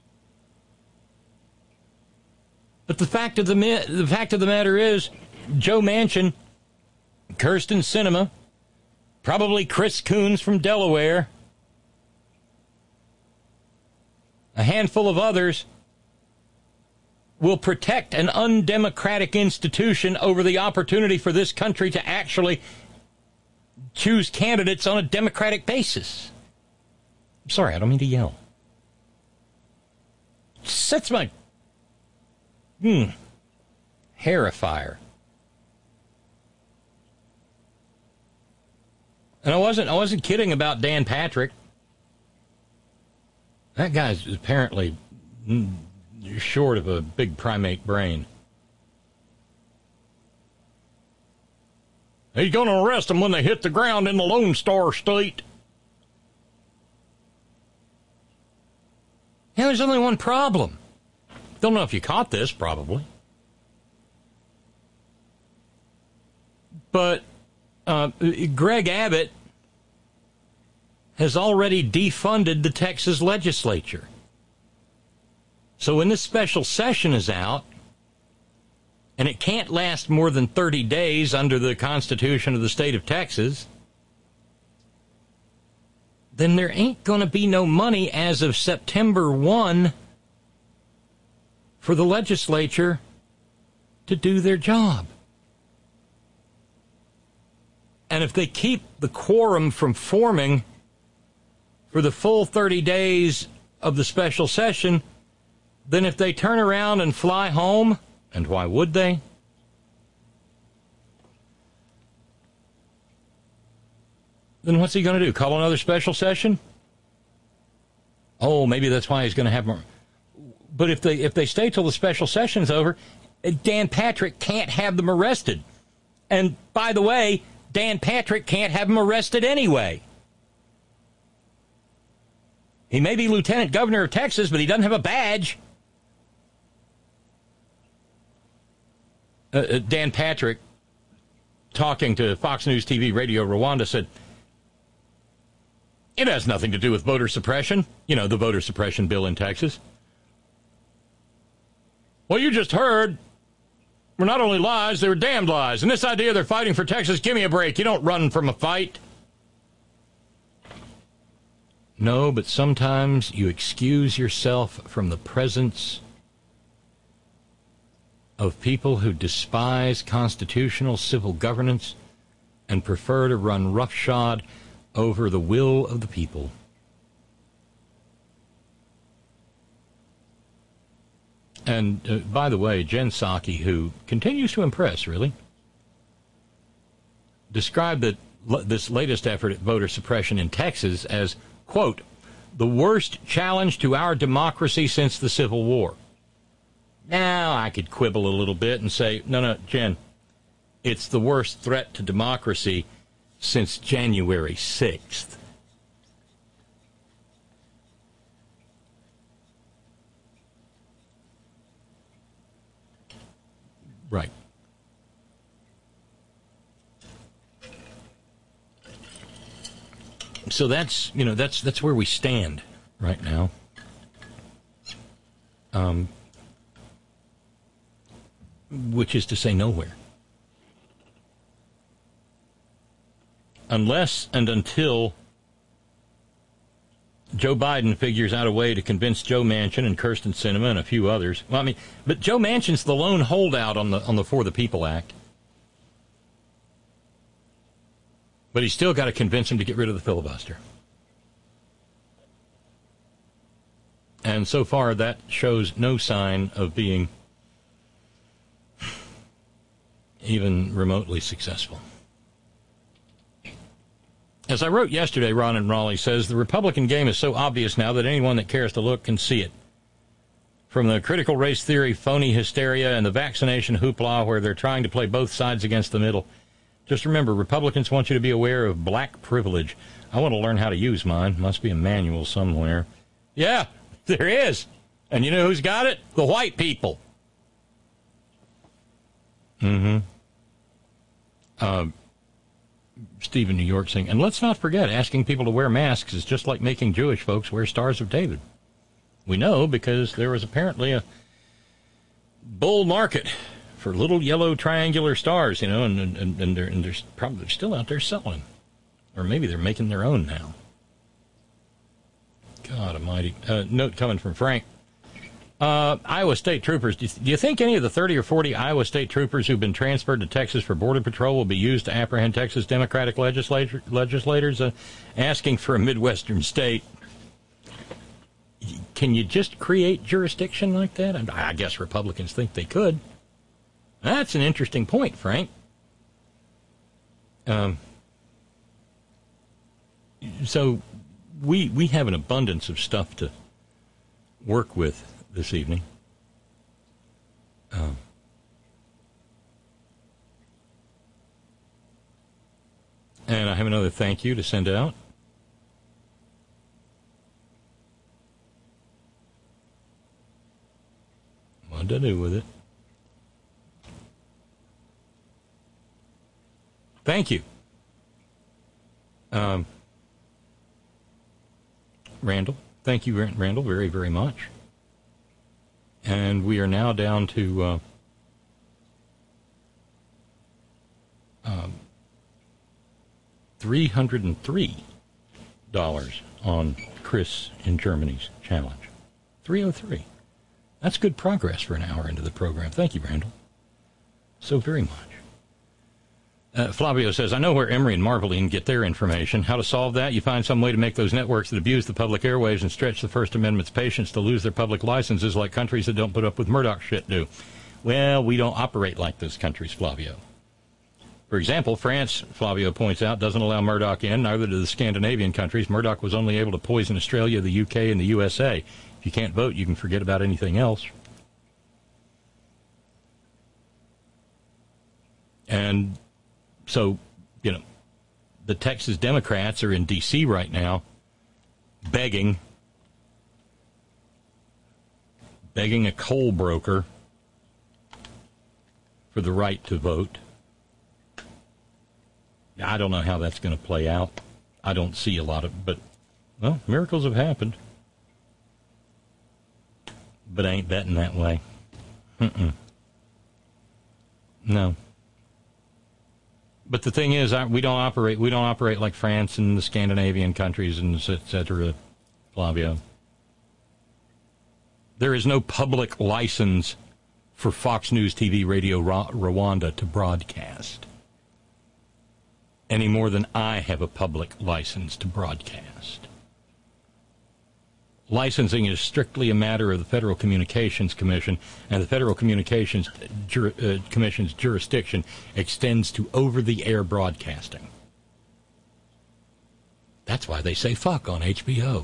D: But the fact of the the fact of the matter is, Joe Manchin, Kyrsten Sinema, probably Chris Coons from Delaware, a handful of others, will protect an undemocratic institution over the opportunity for this country to actually choose candidates on a democratic basis. I'm sorry, I don't mean to yell. Sets my hmm, hair afire. And I wasn't I wasn't kidding about Dan Patrick. That guy's apparently short of a big primate brain. He's going to arrest them when they hit the ground in the Lone Star State. Yeah, there's only one problem. Don't know if you caught this, probably. But uh, Greg Abbott has already defunded the Texas legislature. So when this special session is out, and it can't last more than thirty days under the Constitution of the state of Texas, then there ain't going to be no money as of September first for the legislature to do their job. And if they keep the quorum from forming for the full thirty days of the special session, then if they turn around and fly home, and why would they? Then what's he going to do? Call another special session? Oh, maybe that's why he's going to have more. But if they if they stay till the special session's over, Dan Patrick can't have them arrested. And by the way, Dan Patrick can't have them arrested anyway. He may be Lieutenant Governor of Texas, but he doesn't have a badge. Uh, Dan Patrick, talking to Fox News T V Radio Rwanda, said, it has nothing to do with voter suppression. You know, the voter suppression bill in Texas. Well, you just heard were not only lies, they were damned lies. And this idea they're fighting for Texas, give me a break. You don't run from a fight. No, but sometimes you excuse yourself from the presence of people who despise constitutional civil governance and prefer to run roughshod over the will of the people. And, uh, by the way, Jen Psaki, who continues to impress, really, described that l- this latest effort at voter suppression in Texas as, quote, the worst challenge to our democracy since the Civil War. Now, I could quibble a little bit and say, no, no, Jen, it's the worst threat to democracy since January sixth. Right. So that's, you know, that's that's where we stand right now. Um, which is to say nowhere. Unless and until Joe Biden figures out a way to convince Joe Manchin and Kyrsten Sinema and a few others. Well, I mean, but Joe Manchin's the lone holdout on the on the For the People Act. But he's still got to convince him to get rid of the filibuster. And so far, that shows no sign of being even remotely successful. As I wrote yesterday, Ron in Raleigh says, the Republican game is so obvious now that anyone that cares to look can see it. From the critical race theory, phony hysteria, and the vaccination hoopla where they're trying to play both sides against the middle. Just remember, Republicans want you to be aware of black privilege. I want to learn how to use mine. Must be a manual somewhere. Yeah, there is. And you know who's got it? The white people. Mm-hmm. Uh, Steve in New York saying, and let's not forget, asking people to wear masks is just like making Jewish folks wear Stars of David. We know because there was apparently a bull market for little yellow triangular stars, you know, and, and, and, they're, and they're probably still out there selling. Or maybe they're making their own now. God almighty. Uh, note coming from Frank. Uh, Iowa State troopers. Do you, th- do you think any of the thirty or forty Iowa State troopers who've been transferred to Texas for Border Patrol will be used to apprehend Texas Democratic legislator, legislators uh, asking for a Midwestern state? Can you just create jurisdiction like that? And I guess Republicans think they could. That's an interesting point, Frank. Um. So we we have an abundance of stuff to work with this evening. Um, and I have another thank you to send out. What to do with it? Thank you. Um, Randall. Thank you, Randall, very, very much. And we are now down to uh, um, three hundred three dollars on Chris in Germany's challenge. three oh three. That's good progress for an hour into the program. Thank you, Randall. So very much. Uh, Flavio says, I know where Emory and Marveline get their information. How to solve that? You find some way to make those networks that abuse the public airwaves and stretch the First Amendment's patience to lose their public licenses like countries that don't put up with Murdoch shit do. Well, we don't operate like those countries, Flavio. For example, France, Flavio points out, doesn't allow Murdoch in, neither do the Scandinavian countries. Murdoch was only able to poison Australia, the U K, and the U S A. If you can't vote, you can forget about anything else. And so, you know, the Texas Democrats are in D C right now begging, begging a coal broker for the right to vote. I don't know how that's going to play out. I don't see a lot of, but, well, miracles have happened. But I ain't betting that way. Mm-mm. No. But the thing is, we don't operate. We don't operate like France and the Scandinavian countries and et cetera. Flavio, there is no public license for Fox News T V Radio Rwanda to broadcast any more than I have a public license to broadcast. Licensing is strictly a matter of the Federal Communications Commission, and the Federal Communications Jur- uh, Commission's jurisdiction extends to over-the-air broadcasting. That's why they say fuck on H B O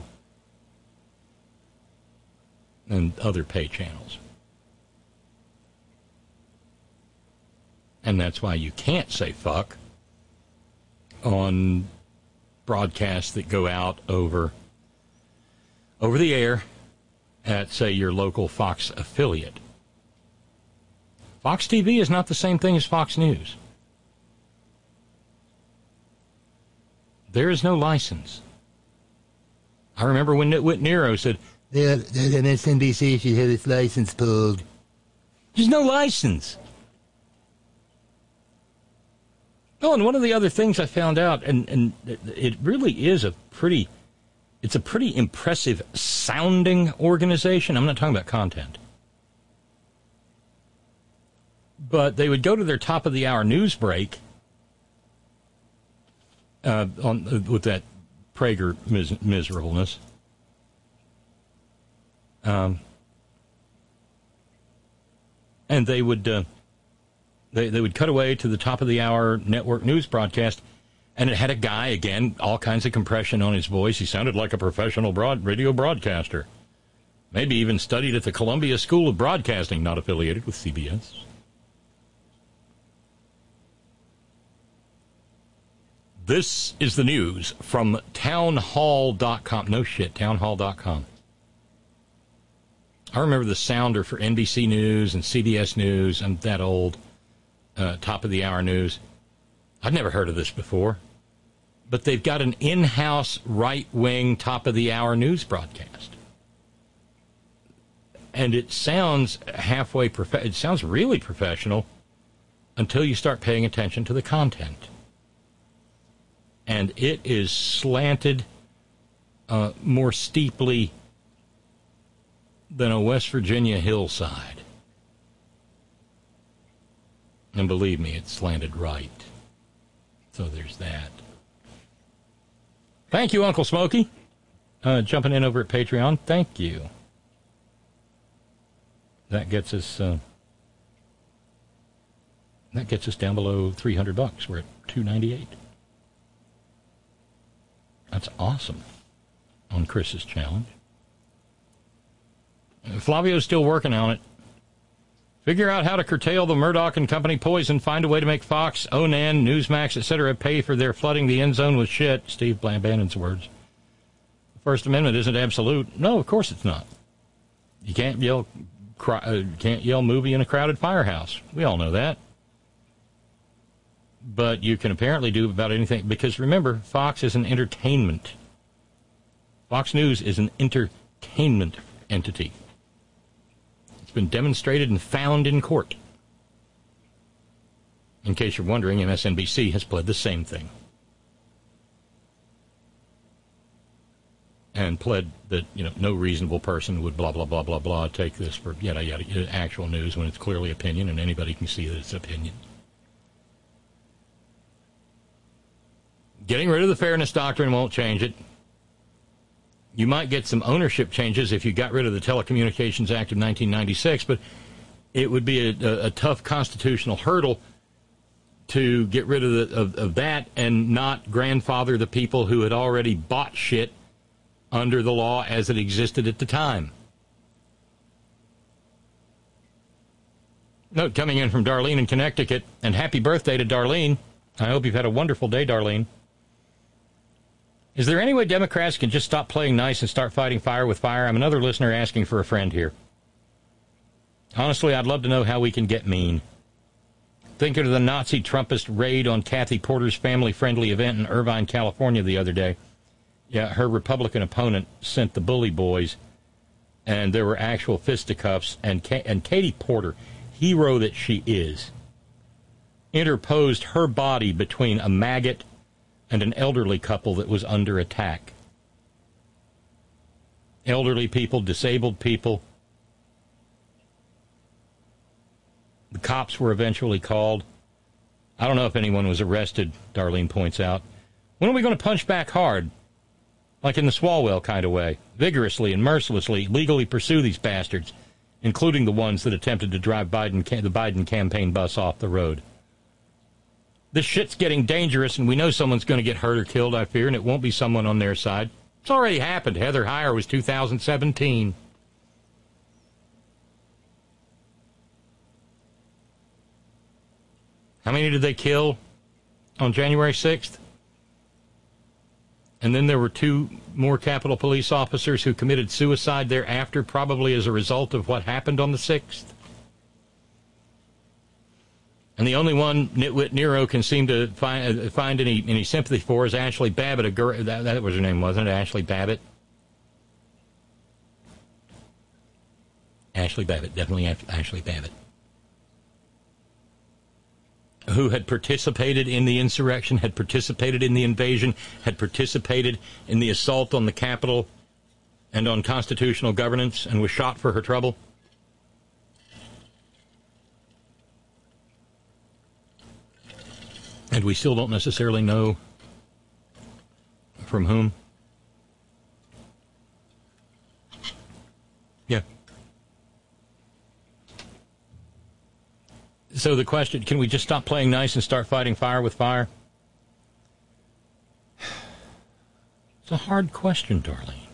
D: and other pay channels. And that's why you can't say fuck on broadcasts that go out over over the air at, say, your local Fox affiliate. Fox T V is not the same thing as Fox News. There is no license. I remember when Nitwit Nero said,
E: Yeah, the M S N B C should have its license pulled.
D: There's no license. Oh, and one of the other things I found out, and, and it really is a pretty, it's a pretty impressive sounding organization. I'm not talking about content. But they would go to their top of the hour news break uh, on uh, with that Prager mis- miserableness. Um, and they would uh, they they would cut away to the top of the hour network news broadcast, and it had a guy, again, all kinds of compression on his voice. He sounded like a professional broad radio broadcaster. Maybe even studied at the Columbia School of Broadcasting, not affiliated with C B S. This is the news from townhall dot com. No shit, townhall dot com. I remember the sounder for N B C News and C B S News. I'm that old. Uh, top of the hour news. I've never heard of this before. But they've got an in-house right-wing top of the hour news broadcast. And it sounds halfway, prof- it sounds really professional until you start paying attention to the content. And it is slanted uh, more steeply than a West Virginia hillside. And believe me, it's slanted right. So there's that. Thank you, Uncle Smokey. Uh, jumping in over at Patreon. Thank you. That gets us uh, that gets us down below three hundred bucks. We're at two ninety-eight. That's awesome on Chris's challenge. Flavio's still working on it. Figure out how to curtail the Murdoch and Company poison. Find a way to make Fox, O N N, Newsmax, et cetera pay for their flooding the end zone with shit. Steve Bannon's words. The First Amendment isn't absolute. No, of course it's not. You can't yell, cry, uh, can't yell movie in a crowded firehouse. We all know that. But you can apparently do about anything. Because remember, Fox is an entertainment. Fox News is an entertainment entity. Been demonstrated and found in court. In case you're wondering, M S N B C has pled the same thing. And pled that, you know, no reasonable person would blah, blah, blah, blah, blah, take this for yada, yada, yada, actual news when it's clearly opinion and anybody can see that it's opinion. Getting rid of the fairness doctrine won't change it. You might get some ownership changes if you got rid of the Telecommunications Act of nineteen ninety-six, but it would be a, a, a tough constitutional hurdle to get rid of, the, of, of that and not grandfather the people who had already bought shit under the law as it existed at the time. Note coming in from Darlene in Connecticut, and happy birthday to Darlene. I hope you've had a wonderful day, Darlene. Is there any way Democrats can just stop playing nice and start fighting fire with fire? I'm another listener asking for a friend here. Honestly, I'd love to know how we can get mean. Think of the Nazi Trumpist raid on Kathy Porter's family-friendly event in Irvine, California the other day. Yeah, her Republican opponent sent the bully boys, and there were actual fisticuffs, and, Ka- and Katie Porter, hero that she is, interposed her body between a maggot and an elderly couple that was under attack. Elderly people, disabled people. The cops were eventually called. I don't know if anyone was arrested, Darlene points out. When are we going to punch back hard? Like in the Swalwell kind of way. Vigorously and mercilessly legally pursue these bastards, including the ones that attempted to drive Biden, the Biden campaign bus off the road. This shit's getting dangerous, and we know someone's going to get hurt or killed, I fear, and it won't be someone on their side. It's already happened. Heather Heyer was two thousand seventeen. How many did they kill on January sixth? And then there were two more Capitol Police officers who committed suicide thereafter, probably as a result of what happened on the sixth. And the only one Nitwit Nero can seem to find uh, find any any sympathy for is Ashley Babbitt. A girl, that, that was her name, wasn't it? Ashley Babbitt. Ashley Babbitt, definitely Ashley Babbitt, who had participated in the insurrection, had participated in the invasion, had participated in the assault on the Capitol and on constitutional governance, and was shot for her trouble. And we still don't necessarily know from whom. Yeah. so the question, can we just stop playing nice and start fighting fire with fire? It's a hard question, Darlene.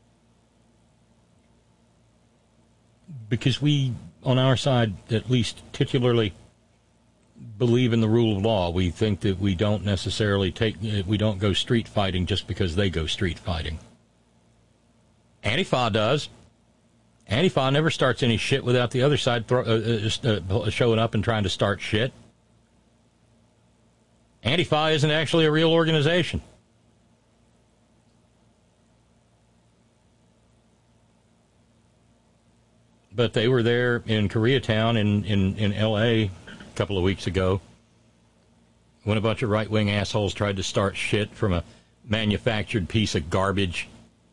D: Because we, on our side, at least titularly, believe in the rule of law. We think that we don't necessarily take, we don't go street fighting just because they go street fighting. Antifa does. Antifa never starts any shit without the other side throw, uh, uh, showing up and trying to start shit. Antifa isn't actually a real organization. But they were there in Koreatown in, in, in L A a couple of weeks ago when a bunch of right-wing assholes tried to start shit from a manufactured piece of garbage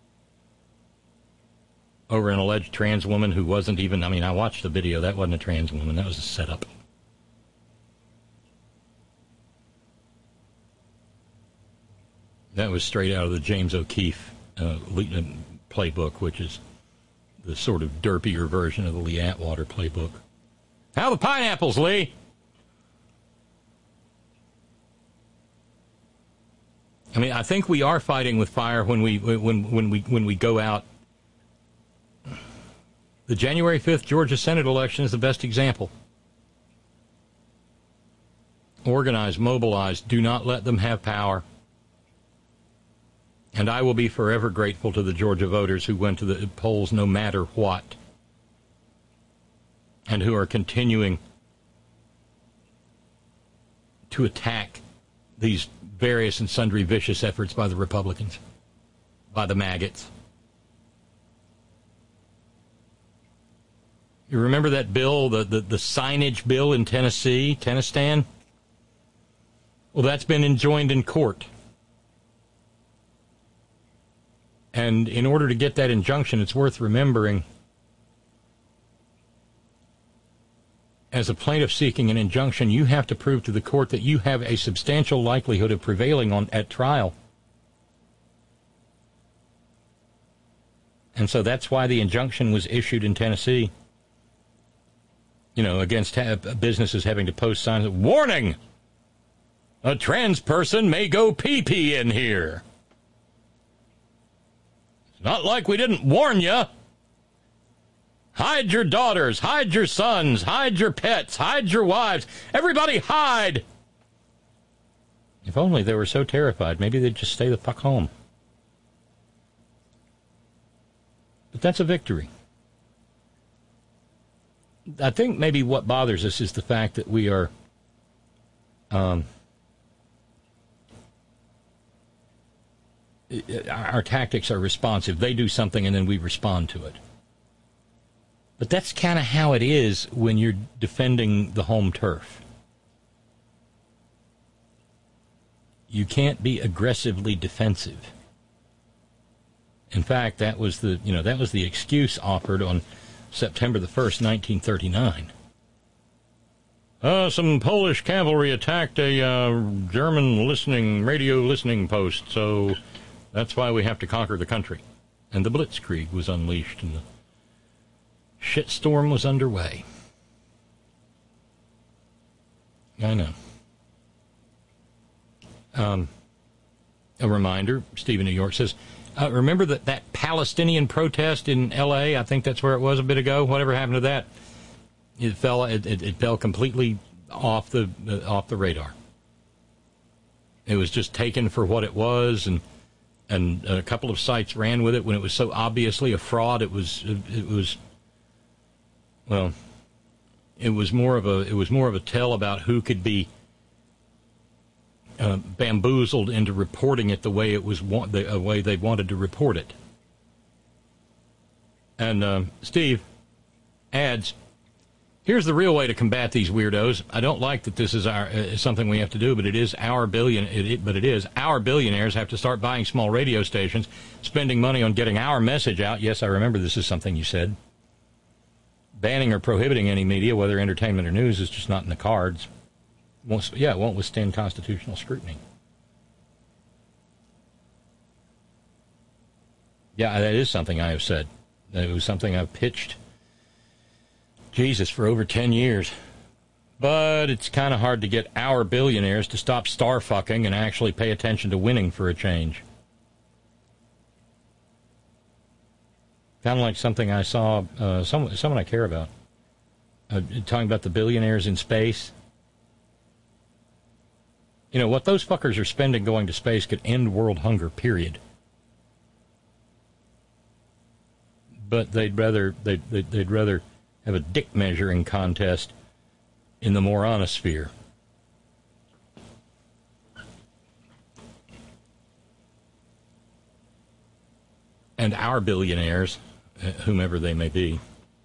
D: over an alleged trans woman who wasn't even, I mean, I watched the video. That wasn't a trans woman. That was a setup. That was straight out of the James O'Keefe uh, playbook, which is the sort of derpier version of the Lee Atwater playbook. How are the pineapples, Lee? I mean, I think we are fighting with fire when we when when we when we go out. The January fifth Georgia Senate election is the best example. Organize, mobilize, do not let them have power. And I will be forever grateful to the Georgia voters who went to the polls no matter what, and who are continuing to attack these various and sundry vicious efforts by the Republicans, by the maggots. You remember that bill, the, the, the signage bill in Tennessee, Tennistan? Well, that's been enjoined in court. And in order to get that injunction, it's worth remembering, as a plaintiff seeking an injunction, you have to prove to the court that you have a substantial likelihood of prevailing on at trial. And so that's why the injunction was issued in Tennessee. You know, against ha- businesses having to post signs of, warning! A trans person may go pee-pee in here. Not like we didn't warn you. Hide your daughters, hide your sons, hide your pets, hide your wives. Everybody hide. If only they were so terrified, maybe they'd just stay the fuck home. But that's a victory. I think maybe what bothers us is the fact that we are um, our tactics are responsive. They do something and then we respond to it. But that's kind of how it is when you're defending the home turf. You can't be aggressively defensive. In fact, that was the, you know, that was the excuse offered on September the first, nineteen thirty-nine. Uh, some Polish cavalry attacked a uh, German listening, radio listening post, so that's why we have to conquer the country. And the Blitzkrieg was unleashed, and the shitstorm was underway. I know. Um, a reminder, Steve in New York says, uh, remember that, that Palestinian protest in L A? I think that's where it was a bit ago. Whatever happened to that? It fell. It, it, it fell completely off the uh, off the radar. It was just taken for what it was, and and a couple of sites ran with it when it was so obviously a fraud. It was it, it was well, it was more of a it was more of a tell about who could be uh, bamboozled into reporting it the way it was wa- the uh, way they wanted to report it. And uh, Steve adds, here's the real way to combat these weirdos. I don't like that this is our uh, something we have to do, but it is our billion. It, it, but it is our billionaires have to start buying small radio stations, spending money on getting our message out. Yes, I remember this is something you said. Banning or prohibiting any media, whether entertainment or news, is just not in the cards. Won't, yeah, it won't withstand constitutional scrutiny. Yeah, that is something I have said. It was something I've pitched, Jesus, for over ten years. But it's kind of hard to get our billionaires to stop star fucking and actually pay attention to winning for a change. Kind of like something I saw, uh, someone, someone I care about, uh, talking about the billionaires in space. You know, what those fuckers are spending going to space could end world hunger, period. But they'd rather, they'd, they'd, they'd rather have a dick measuring contest in the moronosphere. And our billionaires, whomever they may be,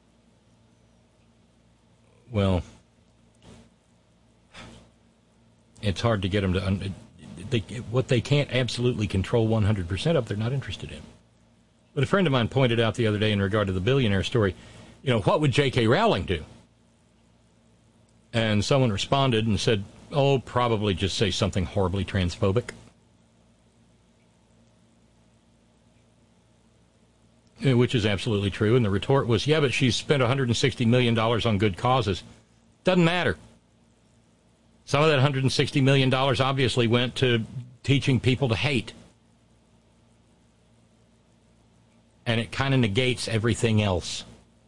D: well, it's hard to get them to... Un- they, what they can't absolutely control one hundred percent of, they're not interested in. But a friend of mine pointed out the other day in regard to the billionaire story, you know, what would J K. Rowling do? And someone responded and said, oh, probably just say something horribly transphobic. Which is absolutely true. And the retort was, yeah, but she's spent one hundred sixty million dollars on good causes. Doesn't matter. Some of that one hundred sixty million dollars obviously went to teaching people to hate. And it kind of negates everything else.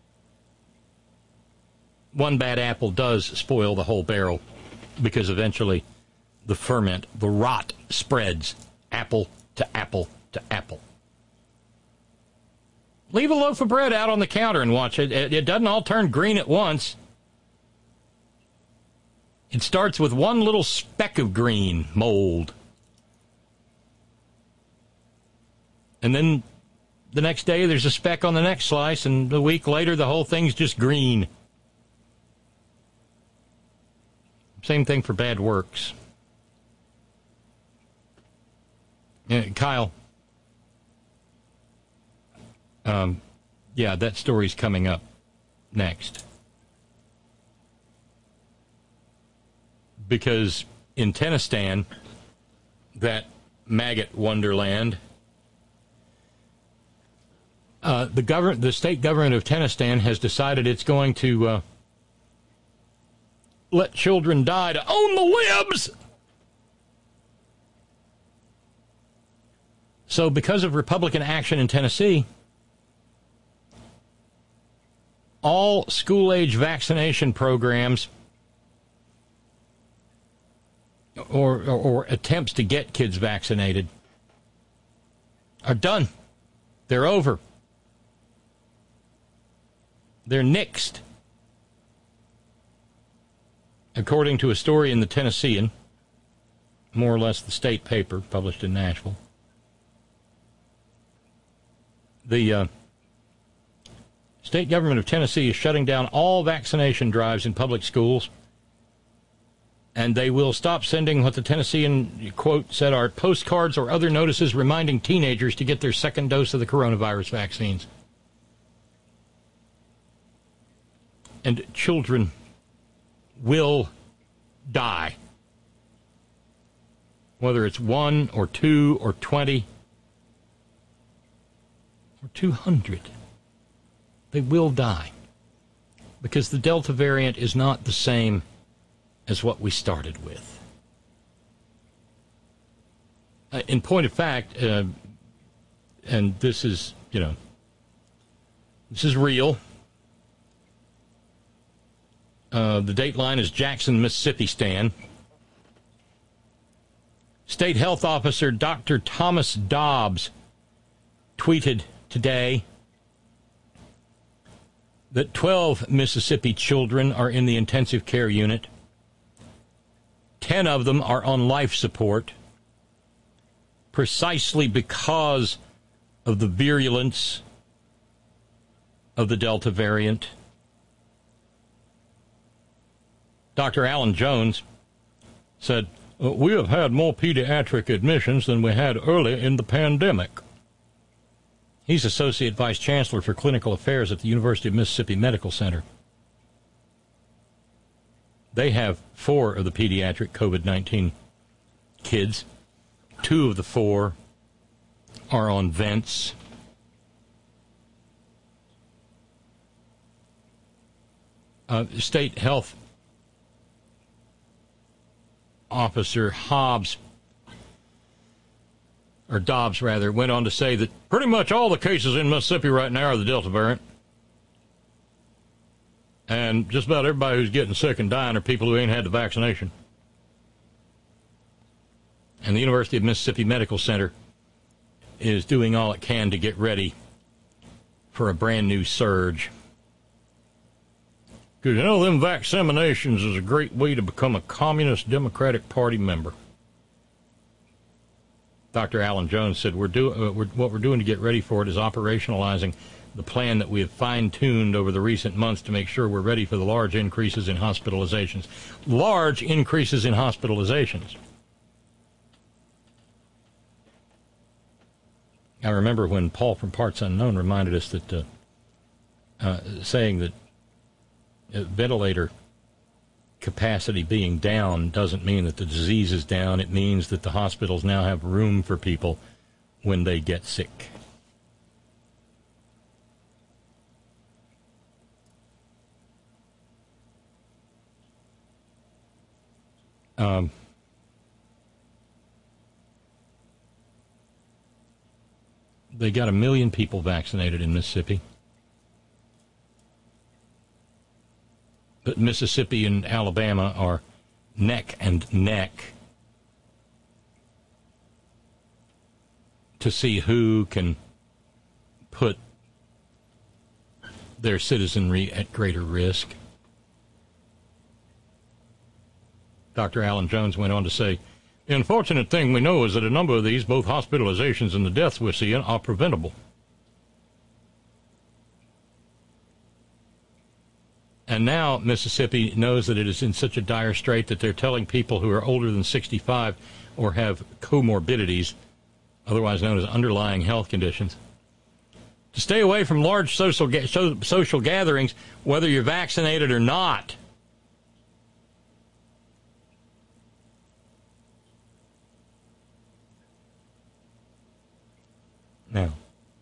D: One bad apple does spoil the whole barrel, because eventually the ferment, the rot, spreads apple to apple to apple. Leave a loaf of bread out on the counter and watch it. It doesn't all turn green at once. It starts with one little speck of green mold. And then the next day there's a speck on the next slice, and a week later the whole thing's just green. Same thing for bad works. Yeah, Kyle. Um, yeah, that story's coming up next. Because in Tennistan, that maggot wonderland, uh, the government, the state government of Tennistan has decided it's going to uh, let children die to own the libs. So because of Republican action in Tennessee, all school-age vaccination programs or, or, or attempts to get kids vaccinated are done. They're over. They're nixed. According to a story in the Tennessean, more or less the state paper published in Nashville, the uh, state government of Tennessee is shutting down all vaccination drives in public schools, and they will stop sending what the Tennessean, quote, said are postcards or other notices reminding teenagers to get their second dose of the coronavirus vaccines. And children will die. Whether it's one or two or twenty or two hundred. They will die. Because the Delta variant is not the same as what we started with. Uh, in point of fact, uh, and this is, you know, this is real. Uh, the date line is Jackson, Mississippi, Stan. State Health Officer Doctor Thomas Dobbs tweeted today that twelve Mississippi children are in the intensive care unit. Ten of them are on life support, precisely because of the virulence of the Delta variant. Doctor Alan Jones said, we have had more pediatric admissions than we had early in the pandemic. He's Associate Vice Chancellor for Clinical Affairs at the University of Mississippi Medical Center. They have four of the pediatric COVID nineteen kids. Two of the four are on vents. Uh, state health Officer Hobbs, or Dobbs rather, went on to say that pretty much all the cases in Mississippi right now are the Delta variant. And just about everybody who's getting sick and dying are people who ain't had the vaccination. And the University of Mississippi Medical Center is doing all it can to get ready for a brand new surge. Because, you know, them vaccinations is a great way to become a Communist Democratic Party member. Doctor Alan Jones said, we're do, uh, we're, what we're doing to get ready for it is operationalizing the plan that we have fine-tuned over the recent months to make sure we're ready for the large increases in hospitalizations. Large increases in hospitalizations. I remember when Paul from Parts Unknown reminded us that, uh, uh, saying that uh, ventilator capacity being down doesn't mean that the disease is down. It means that the hospitals now have room for people when they get sick. Um, they got a million people vaccinated in Mississippi. But Mississippi and Alabama are neck and neck to see who can put their citizenry at greater risk. Doctor Alan Jones went on to say, the unfortunate thing we know is that a number of these, both hospitalizations and the deaths we're seeing, are preventable. And now Mississippi knows that it is in such a dire strait that they're telling people who are older than sixty-five or have comorbidities, otherwise known as underlying health conditions, to stay away from large social ga- social gatherings, whether you're vaccinated or not. Now,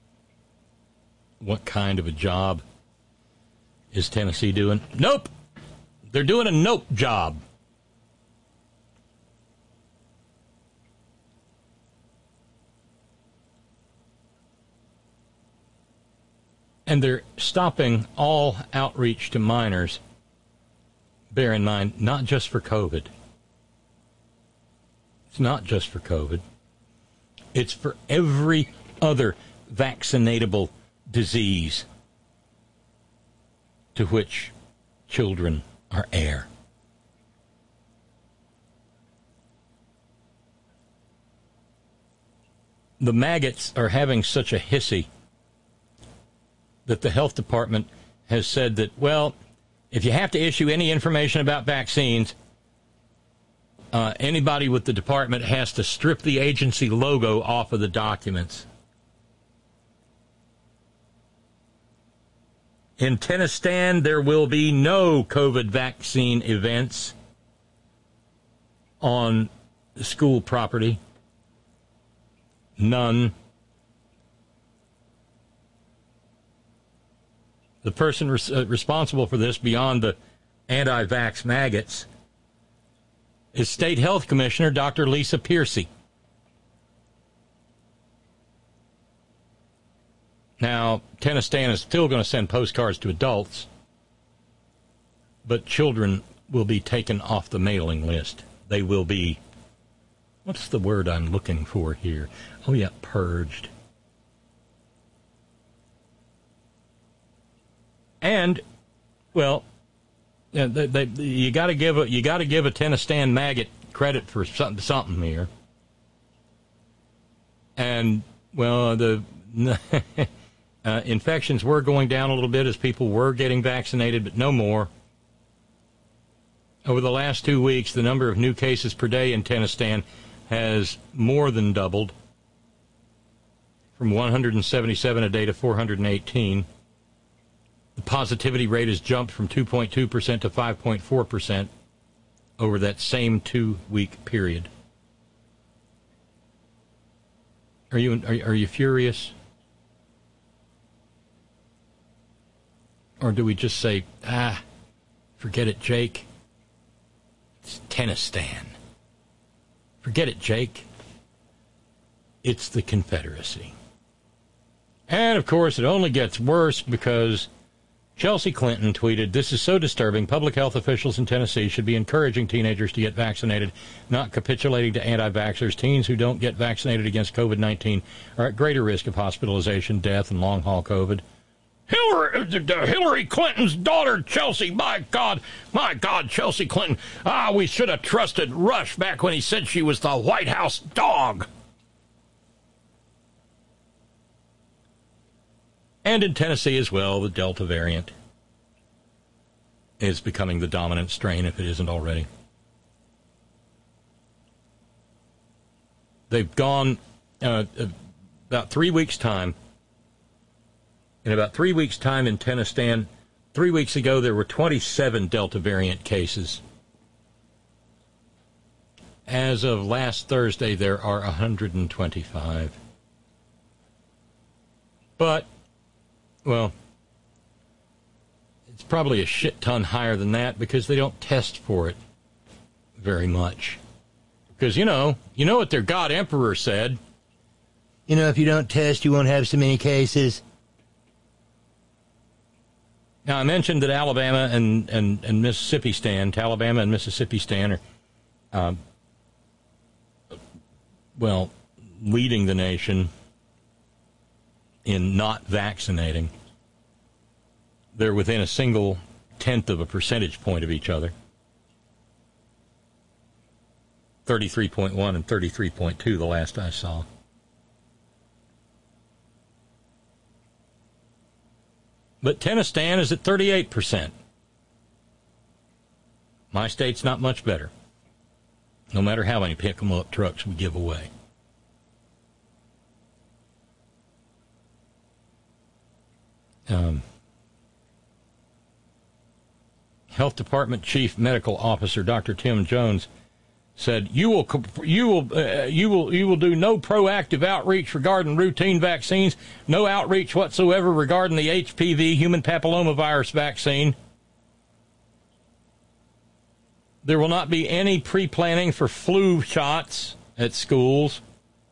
D: what kind of a job is Tennessee doing? Nope. They're doing a nope job. And they're stopping all outreach to minors, bear in mind, not just for COVID. It's not just for COVID. It's for every other vaccinatable disease to which children are heir. The maggots are having such a hissy that the health department has said that, well, if you have to issue any information about vaccines, uh, anybody with the department has to strip the agency logo off of the documents. In Tennessee, there will be no COVID vaccine events on school property. None. The person res- uh, responsible for this, beyond the anti-vax maggots, is State Health Commissioner Doctor Lisa Piercy. Now, Tennessee is still going to send postcards to adults, but children will be taken off the mailing list. They will be, what's the word I'm looking for here? Oh, yeah, purged. And, well, they, they, you got to give a you got to give a Tennessee maggot credit for something something here. And, well, the uh, infections were going down a little bit as people were getting vaccinated, but no more. Over the last two weeks, the number of new cases per day in Tennessee has more than doubled, from one hundred seventy-seven a day to four hundred eighteen. The positivity rate has jumped from two point two percent to five point four percent over that same two-week period. Are you are, are you furious? Or do we just say, ah, forget it, Jake? It's Tennessee. Forget it, Jake. It's the Confederacy. And, of course, it only gets worse because Chelsea Clinton tweeted, "This is so disturbing. Public health officials in Tennessee should be encouraging teenagers to get vaccinated, not capitulating to anti-vaxxers. Teens who don't get vaccinated against COVID nineteen are at greater risk of hospitalization, death, and long-haul COVID." Hillary, Hillary Clinton's daughter, Chelsea, my God, my God, Chelsea Clinton. Ah, we should have trusted Rush back when he said she was the White House dog. And in Tennessee as well, the Delta variant is becoming the dominant strain, if it isn't already. They've gone uh, about three weeks' time. In about three weeks' time in Tennessee, three weeks ago, there were twenty-seven Delta variant cases. As of last Thursday, there are one hundred twenty-five. But, well, it's probably a shit ton higher than that because they don't test for it very much. Because, you know, you know what their God Emperor said.
E: You know, if you don't test, you won't have so many cases.
D: Now, I mentioned that Alabama and, and, and Mississippi stand, Alabama and Mississippi stand are, um, well, leading the nation in not vaccinating. They're within a single tenth of a percentage point of each other. thirty-three point one and thirty-three point two the last I saw. But Tennessee is at thirty-eight percent. My state's not much better, no matter how many pick-em-up trucks we give away. Um, Health Department Chief Medical Officer Doctor Tim Jones said, "You will, you will, uh, you will, you will do no proactive outreach regarding routine vaccines. No outreach whatsoever regarding the H P V, human papillomavirus vaccine. There will not be any pre-planning for flu shots at schools."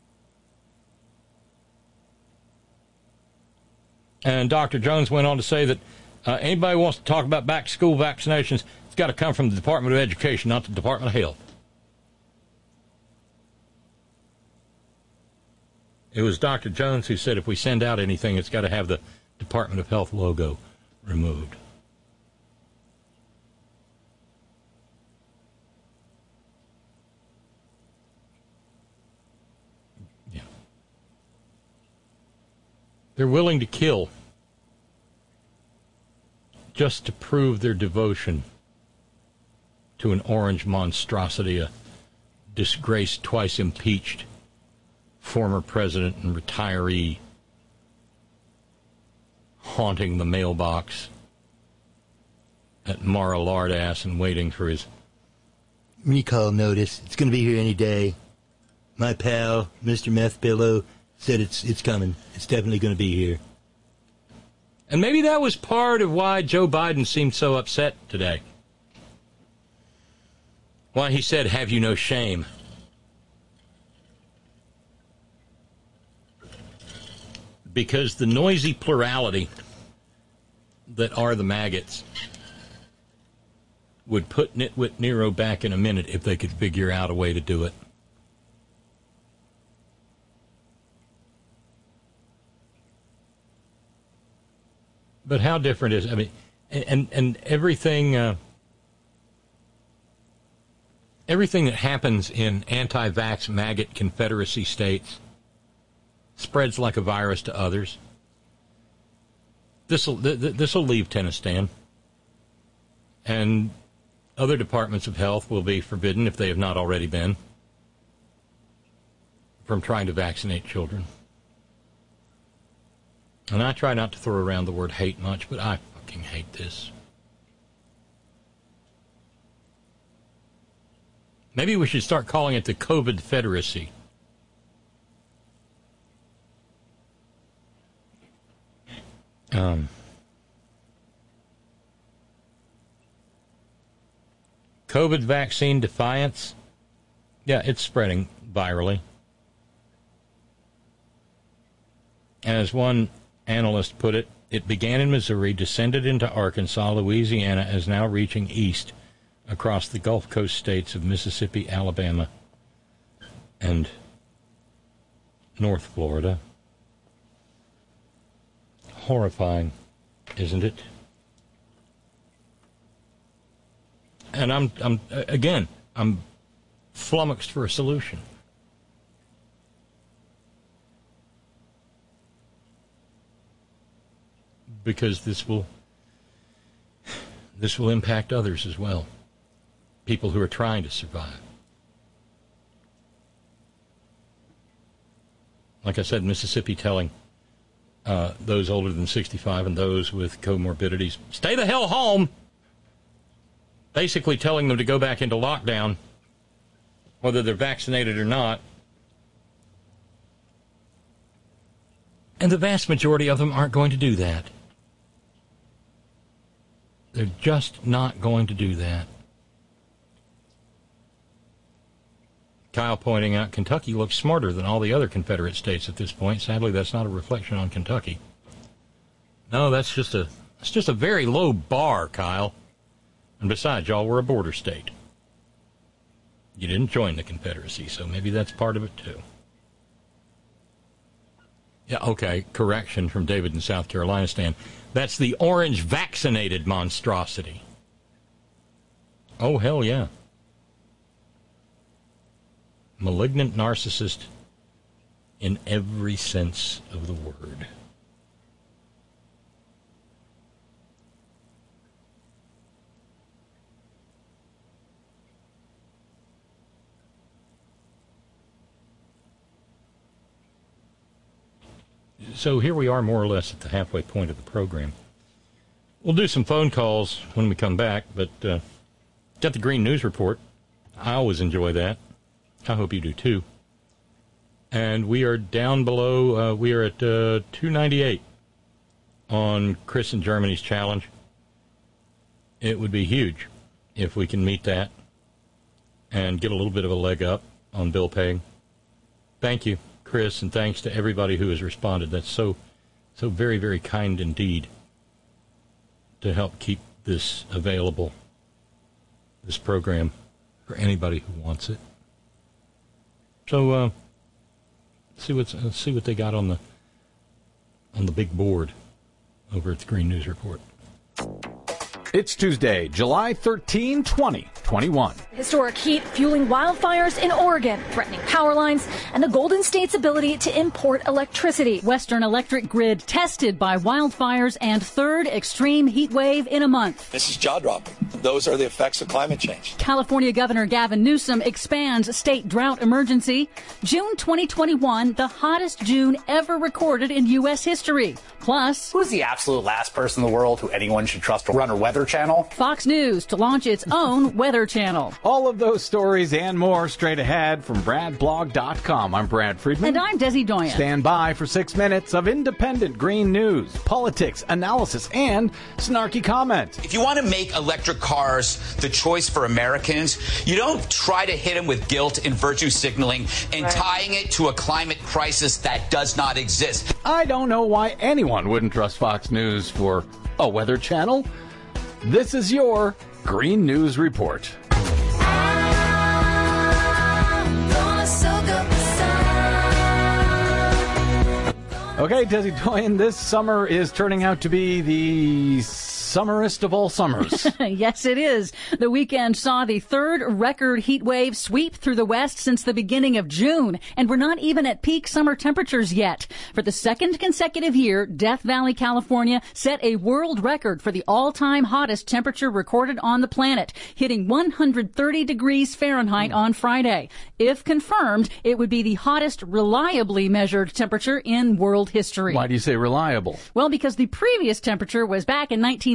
D: And Doctor Jones went on to say that uh, anybody who wants to talk about back-to-school vaccinations, it's got to come from the Department of Education, not the Department of Health. It was Doctor Jones who said if we send out anything, it's got to have the Department of Health logo removed. Yeah. They're willing to kill just to prove their devotion to an orange monstrosity, a disgraced, twice impeached former president and retiree haunting the mailbox at Mar-a-Lardass and waiting for his
E: recall notice. It's going to be here any day. My pal, Mister Meth Pillow, said it's it's coming. It's definitely going to be here.
D: And maybe that was part of why Joe Biden seemed so upset today. Why he said, "Have you no shame?" Because the noisy plurality that are the maggots would put Nitwit Nero back in a minute if they could figure out a way to do it. But how different is, I mean, and and everything, uh, everything that happens in anti-vax maggot Confederacy states spreads like a virus to others. This'll th- th- this'll leave Tennessee, and other departments of health will be forbidden, if they have not already been, from trying to vaccinate children. And I try not to throw around the word hate much, but I fucking hate this. Maybe we should start calling it the COVID Federacy. Um, COVID vaccine defiance Yeah, it's spreading virally. As one analyst put it, it began in Missouri, descended into Arkansas, Louisiana, is now reaching east across the Gulf Coast states of Mississippi, Alabama, and North Florida. Horrifying, isn't it? And I'm, I'm again, I'm flummoxed for a solution. Because this will, this will impact others as well. People who are trying to survive. Like I said, Mississippi telling uh, those older than sixty-five and those with comorbidities, stay the hell home. Basically telling them to go back into lockdown, whether they're vaccinated or not. And the vast majority of them aren't going to do that. They're just not going to do that. Kyle pointing out Kentucky looks smarter than all the other Confederate states at this point. Sadly, that's not a reflection on Kentucky. No, that's just a that's just a very low bar, Kyle. And besides, y'all were a border state. You didn't join the Confederacy, so maybe that's part of it too. Yeah, okay, correction from David in South Carolina, Stan. That's the orange vaccinated monstrosity. Oh, hell yeah. Malignant narcissist in every sense of the word. So here we are more or less at the halfway point of the program. We'll do some phone calls when we come back, but uh, got the Green News Report. I always enjoy that. I hope you do too. And we are down below, uh, we are at uh, two ninety-eight on Chris and Germany's challenge. It would be huge if we can meet that and get a little bit of a leg up on bill paying. Thank you, Chris, and thanks to everybody who has responded. That's so, so very, very kind indeed to help keep this available, this program, for anybody who wants it. So, uh, see what's uh, see what they got on the on the big board over at the Green News Report.
F: It's Tuesday, July thirteenth, twenty twenty-one.
G: Historic heat fueling wildfires in Oregon, threatening power lines and the Golden State's ability to import electricity.
H: Western electric grid tested by wildfires and third extreme heat wave in a month.
I: This is jaw-dropping. Those are the effects of climate change.
H: California Governor Gavin Newsom expands state drought emergency. June twenty twenty-one, the hottest June ever recorded in U S history. Plus,
J: who's the absolute last person in the world who anyone should trust to run a weather channel?
H: Fox News to launch its own weather channel.
F: All of those stories and more straight ahead from brad blog dot com. I'm Brad Friedman.
H: And I'm Desi Doyen.
F: Stand by for six minutes of independent green news, politics, analysis, and snarky comment.
K: If you want to make electric cars the choice for Americans, you don't try to hit them with guilt and virtue signaling and right. tying it to a climate crisis that does not exist.
F: I don't know why anyone wouldn't trust Fox News for a weather channel. This is your Green News Report. Okay, Desi Doyen, this summer is turning out to be the summerest of all summers.
H: Yes, it is. The weekend saw the third record heat wave sweep through the West since the beginning of June, and we're not even at peak summer temperatures yet. For the second consecutive year, Death Valley, California set a world record for the all-time hottest temperature recorded on the planet, hitting one hundred thirty degrees Fahrenheit on Friday. If confirmed, it would be the hottest reliably measured temperature in world history.
F: Why do you say reliable?
H: Well, because the previous temperature was back in nineteen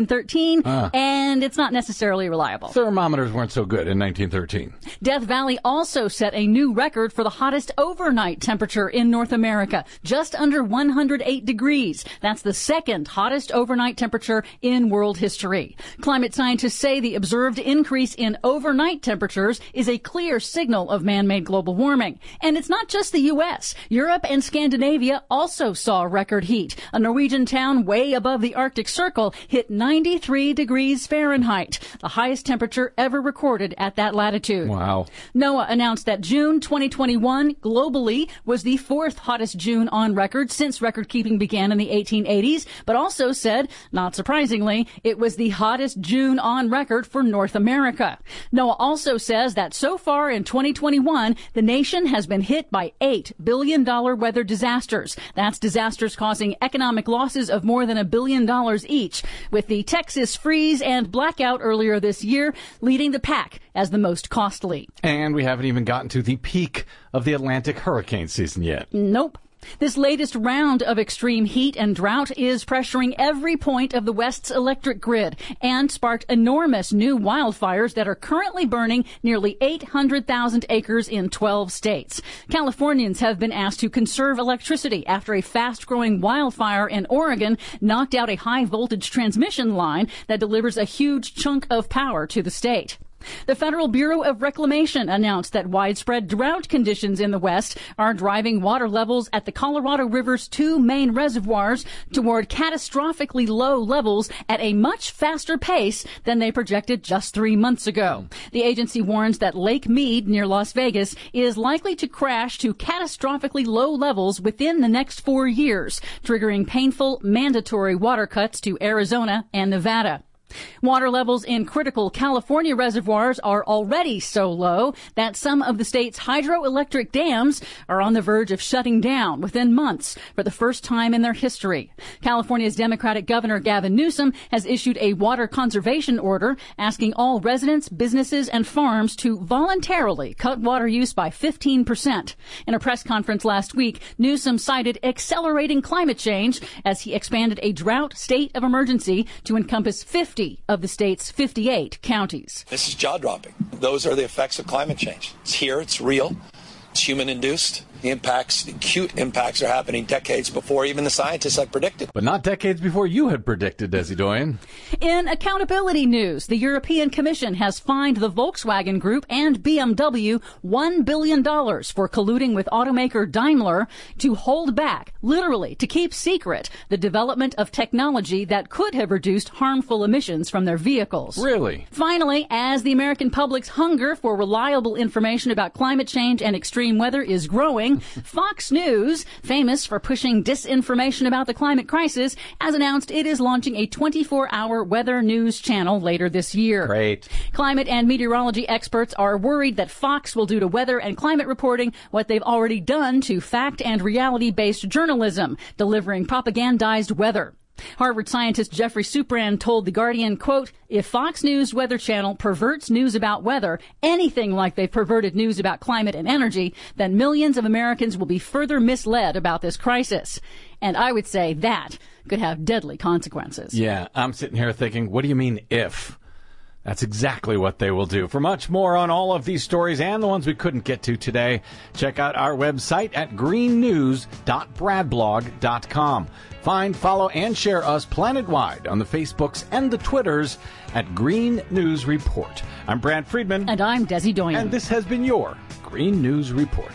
H: nineteen thirteen,
F: Ah.
H: and it's not necessarily reliable.
F: Thermometers weren't so good in nineteen thirteen.
H: Death Valley also set a new record for the hottest overnight temperature in North America, just under one hundred eight degrees. That's the second hottest overnight temperature in world history. Climate scientists say the observed increase in overnight temperatures is a clear signal of man-made global warming. And it's not just the U S. Europe and Scandinavia also saw record heat. A Norwegian town way above the Arctic Circle hit ninety-three degrees Fahrenheit, the highest temperature ever recorded at that latitude.
F: Wow.
H: NOAA announced that June twenty twenty-one globally was the fourth hottest June on record since record keeping began in the eighteen eighties, but also said, not surprisingly, it was the hottest June on record for North America. NOAA also says that so far in twenty twenty-one, the nation has been hit by eight billion dollars weather disasters. That's disasters causing economic losses of more than a billion dollars each, with the Texas freeze and blackout earlier this year leading the pack as the most costly.
F: And we haven't even gotten to the peak of the Atlantic hurricane season yet.
H: Nope. This latest round of extreme heat and drought is pressuring every point of the West's electric grid and sparked enormous new wildfires that are currently burning nearly eight hundred thousand acres in twelve states. Californians have been asked to conserve electricity after a fast-growing wildfire in Oregon knocked out a high-voltage transmission line that delivers a huge chunk of power to the state. The Federal Bureau of Reclamation announced that widespread drought conditions in the West are driving water levels at the Colorado River's two main reservoirs toward catastrophically low levels at a much faster pace than they projected just three months ago. The agency warns that Lake Mead near Las Vegas is likely to crash to catastrophically low levels within the next four years, triggering painful mandatory water cuts to Arizona and Nevada. Water levels in critical California reservoirs are already so low that some of the state's hydroelectric dams are on the verge of shutting down within months for the first time in their history. California's Democratic Governor Gavin Newsom has issued a water conservation order asking all residents, businesses, and farms to voluntarily cut water use by fifteen percent. In a press conference last week, Newsom cited accelerating climate change as he expanded a drought state of emergency to encompass fifty of the state's fifty-eight counties.
I: This is jaw-dropping. Those are the effects of climate change. It's here, it's real, it's human-induced. The impacts, the acute impacts are happening decades before even the scientists had predicted.
F: But not decades before you had predicted, Desi Doyen.
H: In accountability news, the European Commission has fined the Volkswagen Group and B M W one billion dollars for colluding with automaker Daimler to hold back, literally to keep secret, the development of technology that could have reduced harmful emissions from their vehicles.
F: Really?
H: Finally, as the American public's hunger for reliable information about climate change and extreme weather is growing, Fox News, famous for pushing disinformation about the climate crisis, has announced it is launching a twenty-four hour weather news channel later this year.
F: Great.
H: Climate and meteorology experts are worried that Fox will do to weather and climate reporting what they've already done to fact and reality-based journalism, delivering propagandized weather. Harvard scientist Jeffrey Supran told The Guardian, quote, if Fox News Weather Channel perverts news about weather, anything like they've perverted news about climate and energy, then millions of Americans will be further misled about this crisis. And I would say that could have deadly consequences.
F: Yeah, I'm sitting here thinking, what do you mean if? That's exactly what they will do. For much more on all of these stories and the ones we couldn't get to today, check out our website at green news dot bradblog dot com. Find, follow, and share us planet-wide on the Facebooks and the Twitters at Green News Report. I'm Brad Friedman.
H: And I'm Desi Doyen.
F: And this has been your Green News Report.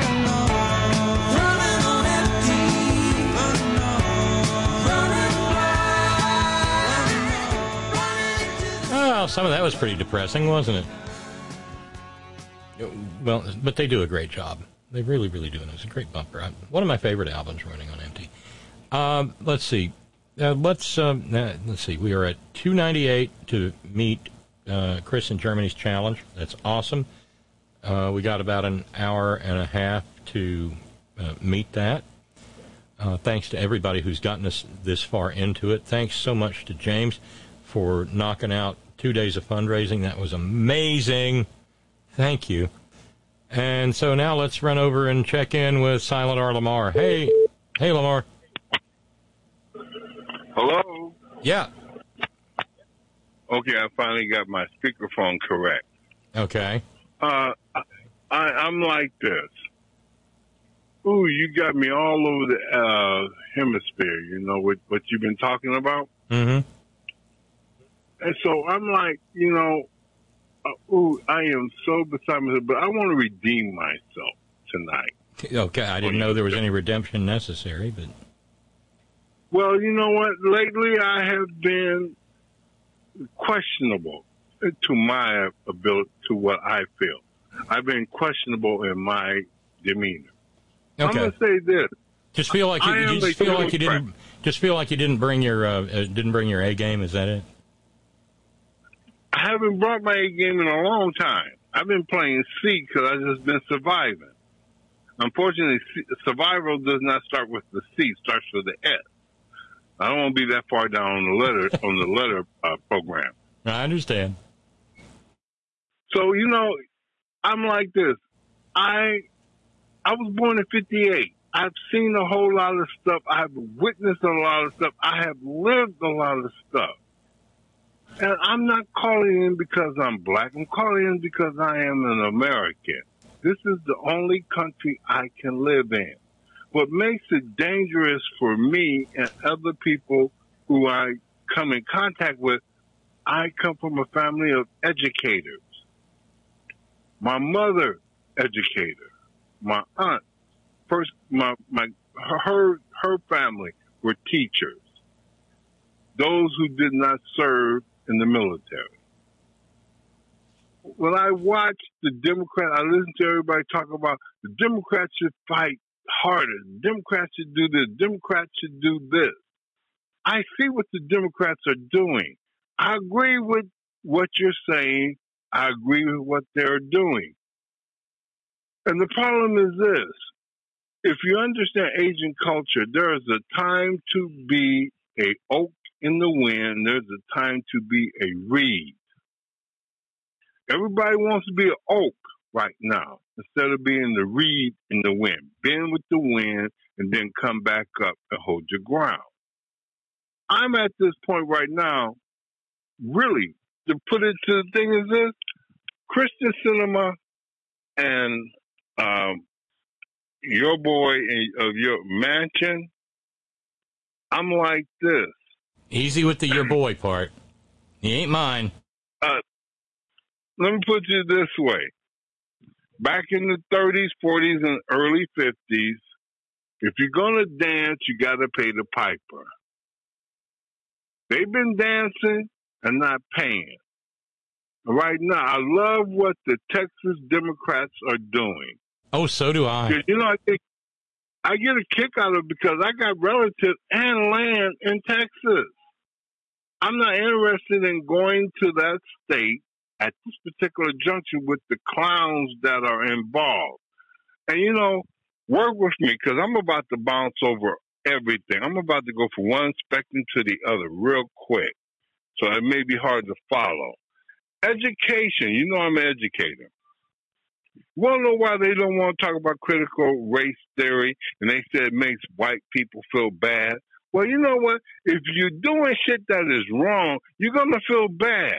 D: Oh, some of that was pretty depressing, wasn't it? Well, but they do a great job. They really, really do. And it's a great bumper. One of my favorite albums running on empty. Um, let's see. Uh, let's um, uh, let's see. We are at two ninety-eight to meet uh, Chris in Germany's challenge. That's awesome. Uh, we got about an hour and a half to uh, meet that. Uh, thanks to everybody who's gotten us this far into it. Thanks so much to James for knocking out two days of fundraising. That was amazing. Thank you. And so now let's run over and check in with Silent R. Lamar. Hey, hey, Lamar.
L: Hello?
D: Yeah.
L: Okay, I finally got my speakerphone correct.
D: Okay.
L: Uh, I, I'm like this. Ooh, you got me all over the uh, hemisphere, you know, with what you've been talking about.
D: Mm-hmm.
L: And so I'm like, you know, uh, ooh, I am so beside myself, but I want to redeem myself tonight.
D: Okay, I didn't know there was any redemption necessary, but...
L: Well, you know what? Lately I have been questionable to my ability, to what I feel. I've been questionable in my demeanor.
D: Okay.
L: I'm going to say this.
D: Just feel like you,
L: I
D: you just feel like you didn't just feel like you didn't bring your uh, uh, didn't bring your A game. Is that it?
L: I haven't brought my A game in a long time. I've been playing C because I've just been surviving. Unfortunately, C, survival does not start with the C; it starts with the S. I don't want to be that far down on the letter on the letter uh, program.
D: I understand.
L: So you know, I'm like this. I I was born in fifty-eight. I've seen a whole lot of stuff. I've witnessed a lot of stuff. I have lived a lot of stuff. And I'm not calling in because I'm black. I'm calling in because I am an American. This is the only country I can live in. What makes it dangerous for me and other people who I come in contact with, I come from a family of educators. My mother, educator. My aunt, first, my, my, her, her family were teachers. Those who did not serve in the military. When I watch the Democrats, I listen to everybody talk about the Democrats should fight harder. The Democrats should do this. Democrats should do this. I see what the Democrats are doing. I agree with what you're saying. I agree with what they're doing. And the problem is this. If you understand Asian culture, there is a time to be a oak in the wind. There's a time to be a reed. Everybody wants to be an oak right now instead of being the reed in the wind. Bend with the wind and then come back up and hold your ground. I'm at this point right now, really, to put it to the thing is this, Christian Cinema and um, your boy of your mansion, I'm like this.
D: Easy with the your boy part. He ain't mine.
L: Uh, let me put it this way. Back in the thirties, forties, and early fifties, if you're going to dance, you got to pay the piper. They've been dancing and not paying. Right now, I love what the Texas Democrats are doing.
D: Oh, so do I.
L: You know, I think I get a kick out of it because I got relatives and land in Texas. I'm not interested in going to that state at this particular juncture with the clowns that are involved. And, you know, work with me because I'm about to bounce over everything. I'm about to go from one spectrum to the other real quick. So it may be hard to follow. Education. You know I'm an educator. You want to know why they don't want to talk about critical race theory and they said it makes white people feel bad? Well, you know what? If you're doing shit that is wrong, you're going to feel bad.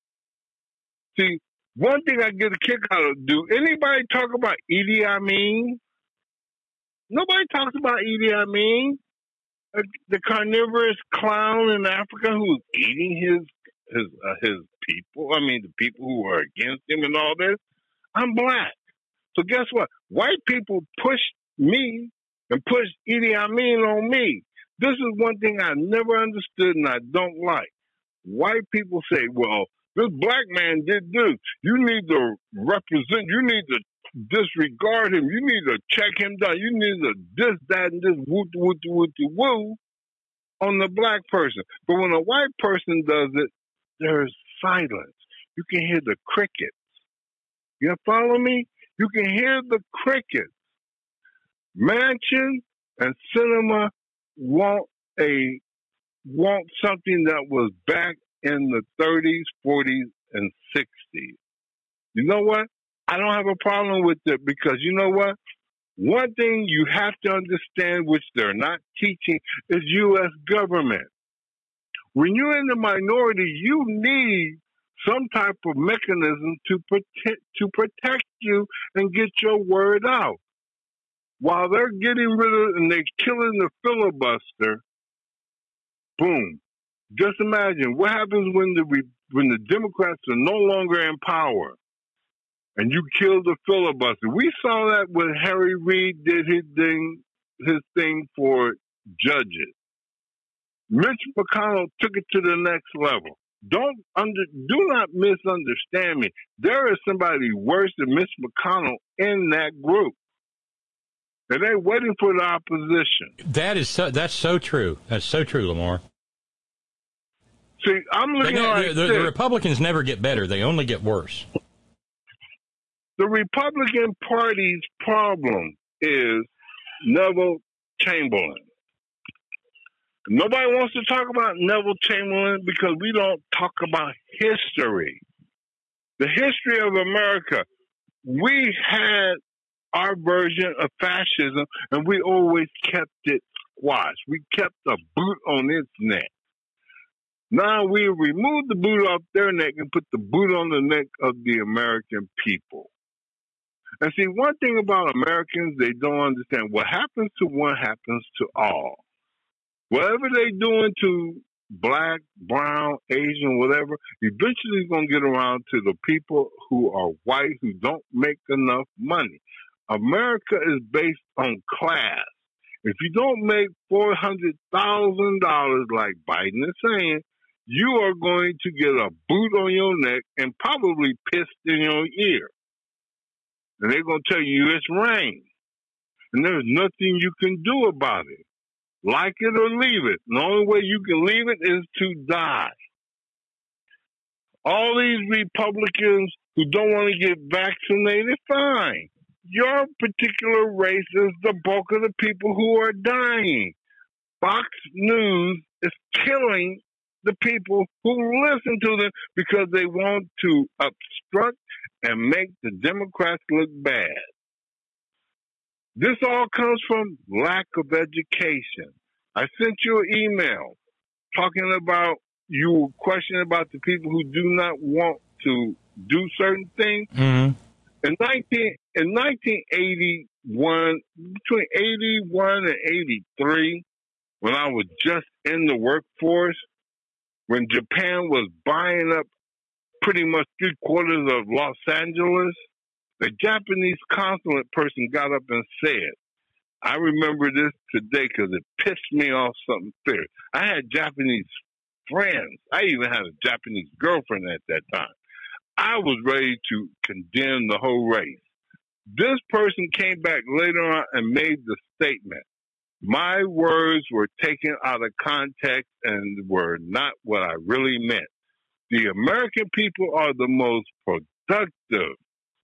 L: See, one thing I get a kick out of, do anybody talk about Idi Amin? Nobody talks about Idi Amin, the carnivorous clown in Africa who's eating his his uh, his people. I mean, the people who are against him and all this. I'm black. So guess what? White people pushed me and pushed Idi Amin on me. This is one thing I never understood and I don't like. White people say, well, this black man did this. You need to represent, you need to disregard him. You need to check him down. You need to this, that, and this, woo, woo, woo, woo, on the black person. But when a white person does it, there's silence. You can hear the crickets. You follow me? You can hear the crickets. Mansion and Cinema want a want something that was back in the thirties, forties, and sixties. You know what? I don't have a problem with it because you know what? One thing you have to understand, which they're not teaching, is U S government. When you're in the minority, you need some type of mechanism to protect to protect you and get your word out. While they're getting rid of and they're killing the filibuster, boom. Just imagine what happens when the when the Democrats are no longer in power and you kill the filibuster. We saw that when Harry Reid did his thing, his thing for judges. Mitch McConnell took it to the next level. Don't under, do not misunderstand me. There is somebody worse than Mitch McConnell in that group. And they're waiting for the opposition.
D: That is so, that's so true. That's so true, Lamar.
L: See, I'm looking
D: they,
L: like
D: the, the, the Republicans never get better. They only get worse.
L: The Republican Party's problem is Neville Chamberlain. Nobody wants to talk about Neville Chamberlain because we don't talk about history. The history of America. We had our version of fascism, and we always kept it squashed. We kept a boot on its neck. Now we remove the boot off their neck and put the boot on the neck of the American people. And see, one thing about Americans, they don't understand. What happens to one happens to all. Whatever they're doing to black, brown, Asian, whatever, eventually it's going to get around to the people who are white, who don't make enough money. America is based on class. If you don't make four hundred thousand dollars like Biden is saying, you are going to get a boot on your neck and probably pissed in your ear. And they're going to tell you it's rain. And there's nothing you can do about it. Like it or leave it. The only way you can leave it is to die. All these Republicans who don't want to get vaccinated, fine. Your particular race is the bulk of the people who are dying. Fox News is killing the people who listen to them because they want to obstruct and make the Democrats look bad. This all comes from lack of education. I sent you an email talking about you questioning about the people who do not want to do certain things.
D: Mm-hmm.
L: In nineteen in nineteen eighty one, between eighty one and eighty three, when I was just in the workforce, when Japan was buying up pretty much three quarters of Los Angeles, the Japanese consulate person got up and said, I remember this today because it pissed me off something fierce. I had Japanese friends. I even had a Japanese girlfriend at that time. I was ready to condemn the whole race. This person came back later on and made the statement. My words were taken out of context and were not what I really meant. The American people are the most productive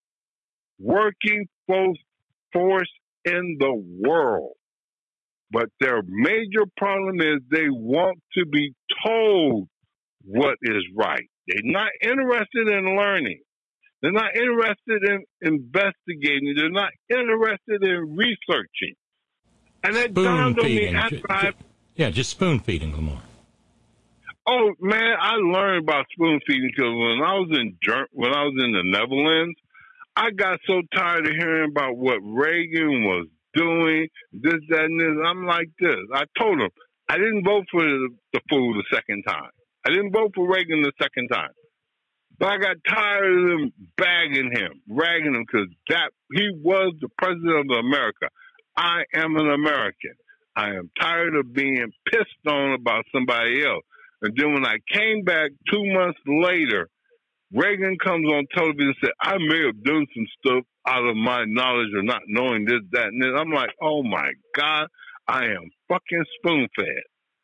L: working force in the world. But their major problem is they want to be told what is right. They're not interested in learning. They're not interested in investigating. They're not interested in researching. And that dawned on me after I...
D: Yeah, just spoon feeding, Lamar.
L: Oh, man, I learned about spoon feeding because when I was in when I was in the Netherlands, I got so tired of hearing about what Reagan was doing, this, that, and this. I'm like this. I told him I didn't vote for the, the fool the second time. I didn't vote for Reagan the second time. But I got tired of them bagging him, ragging him, because that he was the president of America. I am an American. I am tired of being pissed on about somebody else. And then when I came back two months later, Reagan comes on television and said, I may have done some stuff out of my knowledge or not knowing this, that, and this. I'm like, oh, my God, I am fucking spoon-fed.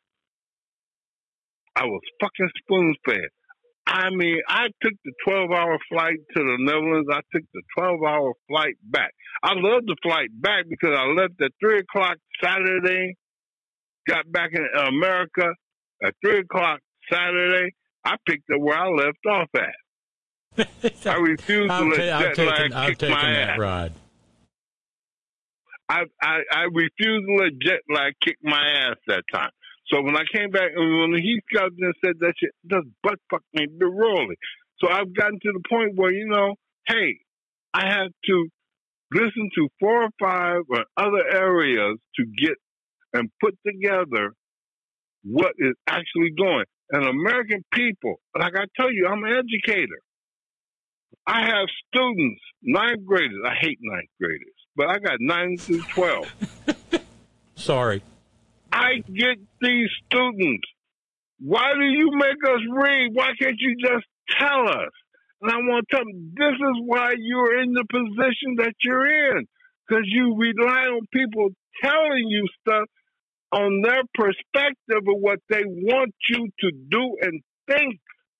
L: I was fucking spoon-fed. I mean, I took the twelve-hour flight to the Netherlands. I took the twelve-hour flight back. I love the flight back because I left at three o'clock Saturday, got back in America at three o'clock Saturday. I picked up where I left off at. I refuse to let
D: ta-
L: jet lag
D: I've
L: kick
D: taken
L: my
D: that
L: ass.
D: ride.
L: I, I, I refuse to let jet lag kick my ass that time. So when I came back, when he got there and said that shit, it does butt fuck me royally. So I've gotten to the point where, you know, hey, I have to listen to four or five or other areas to get and put together what is actually going. And American people, like I tell you, I'm an educator. I have students, ninth graders. I hate ninth graders, but I got nine through twelve.
D: Sorry.
L: I get these students. Why do you make us read? Why can't you just tell us? And I want to tell them, this is why you're in the position that you're in. Because you rely on people telling you stuff on their perspective of what they want you to do and think.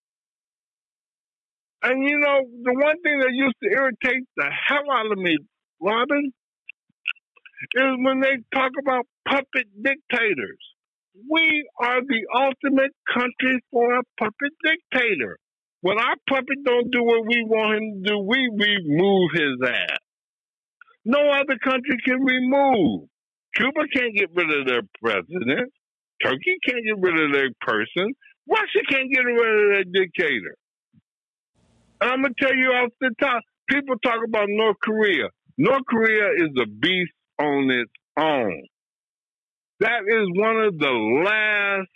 L: And, you know, the one thing that used to irritate the hell out of me, Robin, is when they talk about puppet dictators. We are the ultimate country for a puppet dictator. When our puppet don't do what we want him to do, we remove his ass. No other country can remove. Cuba can't get rid of their president. Turkey can't get rid of their person. Russia can't get rid of their dictator. And I'm going to tell you off the top, people talk about North Korea. North Korea is a beast on its own. That is one of the last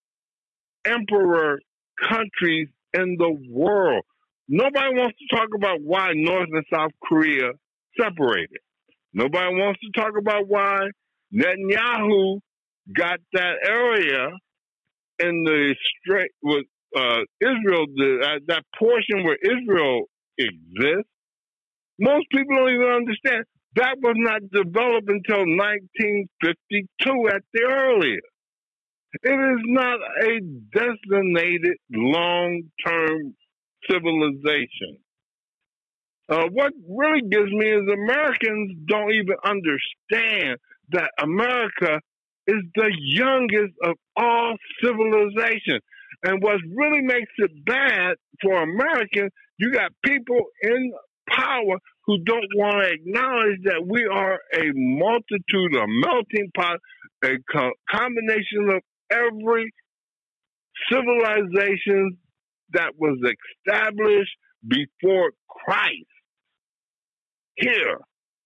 L: emperor countries in the world. Nobody wants to talk about why North and South Korea separated. Nobody wants to talk about why Netanyahu got that area in the strait with uh, Israel, the, uh, that portion where Israel exists. Most people don't even understand that was not developed until nineteen fifty-two at the earliest. It is not a designated long-term civilization. Uh, what really gives me is Americans don't even understand that America is the youngest of all civilizations. And what really makes it bad for Americans, you got people in power who don't want to acknowledge that we are a multitude, a melting pot, a co- combination of every civilization that was established before Christ. Here,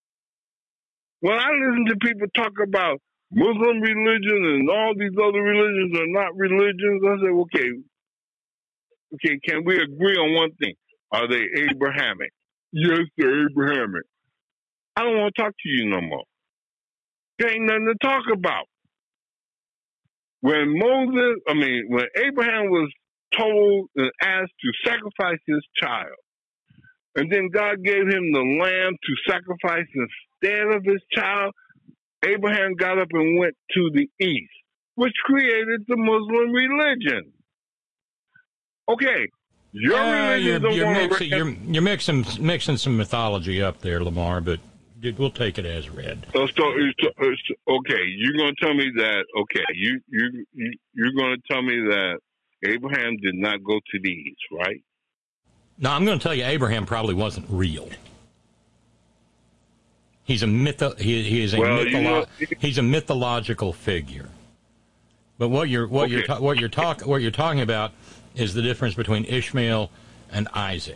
L: when I listen to people talk about Muslim religion and all these other religions are not religions, I say, okay, okay, can we agree on one thing? Are they Abrahamic? Yes, they're Abrahamic. I don't want to talk to you no more. There ain't nothing to talk about. When Moses, I mean, when Abraham was told and asked to sacrifice his child, and then God gave him the lamb to sacrifice instead of his child, Abraham got up and went to the east, which created the Muslim religion. Okay, your
D: uh,
L: religion
D: you're, you're,
L: don't
D: mixing, you're, you're mixing mixing some mythology up there, Lamar, but we'll take it as read.
L: So, so, so okay, you're going to tell me that, okay, you, you, you, you're going to tell me that Abraham did not go to the east, right?
D: No, I'm going to tell you Abraham probably wasn't real. He's a mytho- he, he is a
L: well,
D: mytholo-
L: you know,
D: he's a mythological figure. But what you're what
L: okay.
D: you're ta- what you're talk what you're talking about is the difference between Ishmael and Isaac.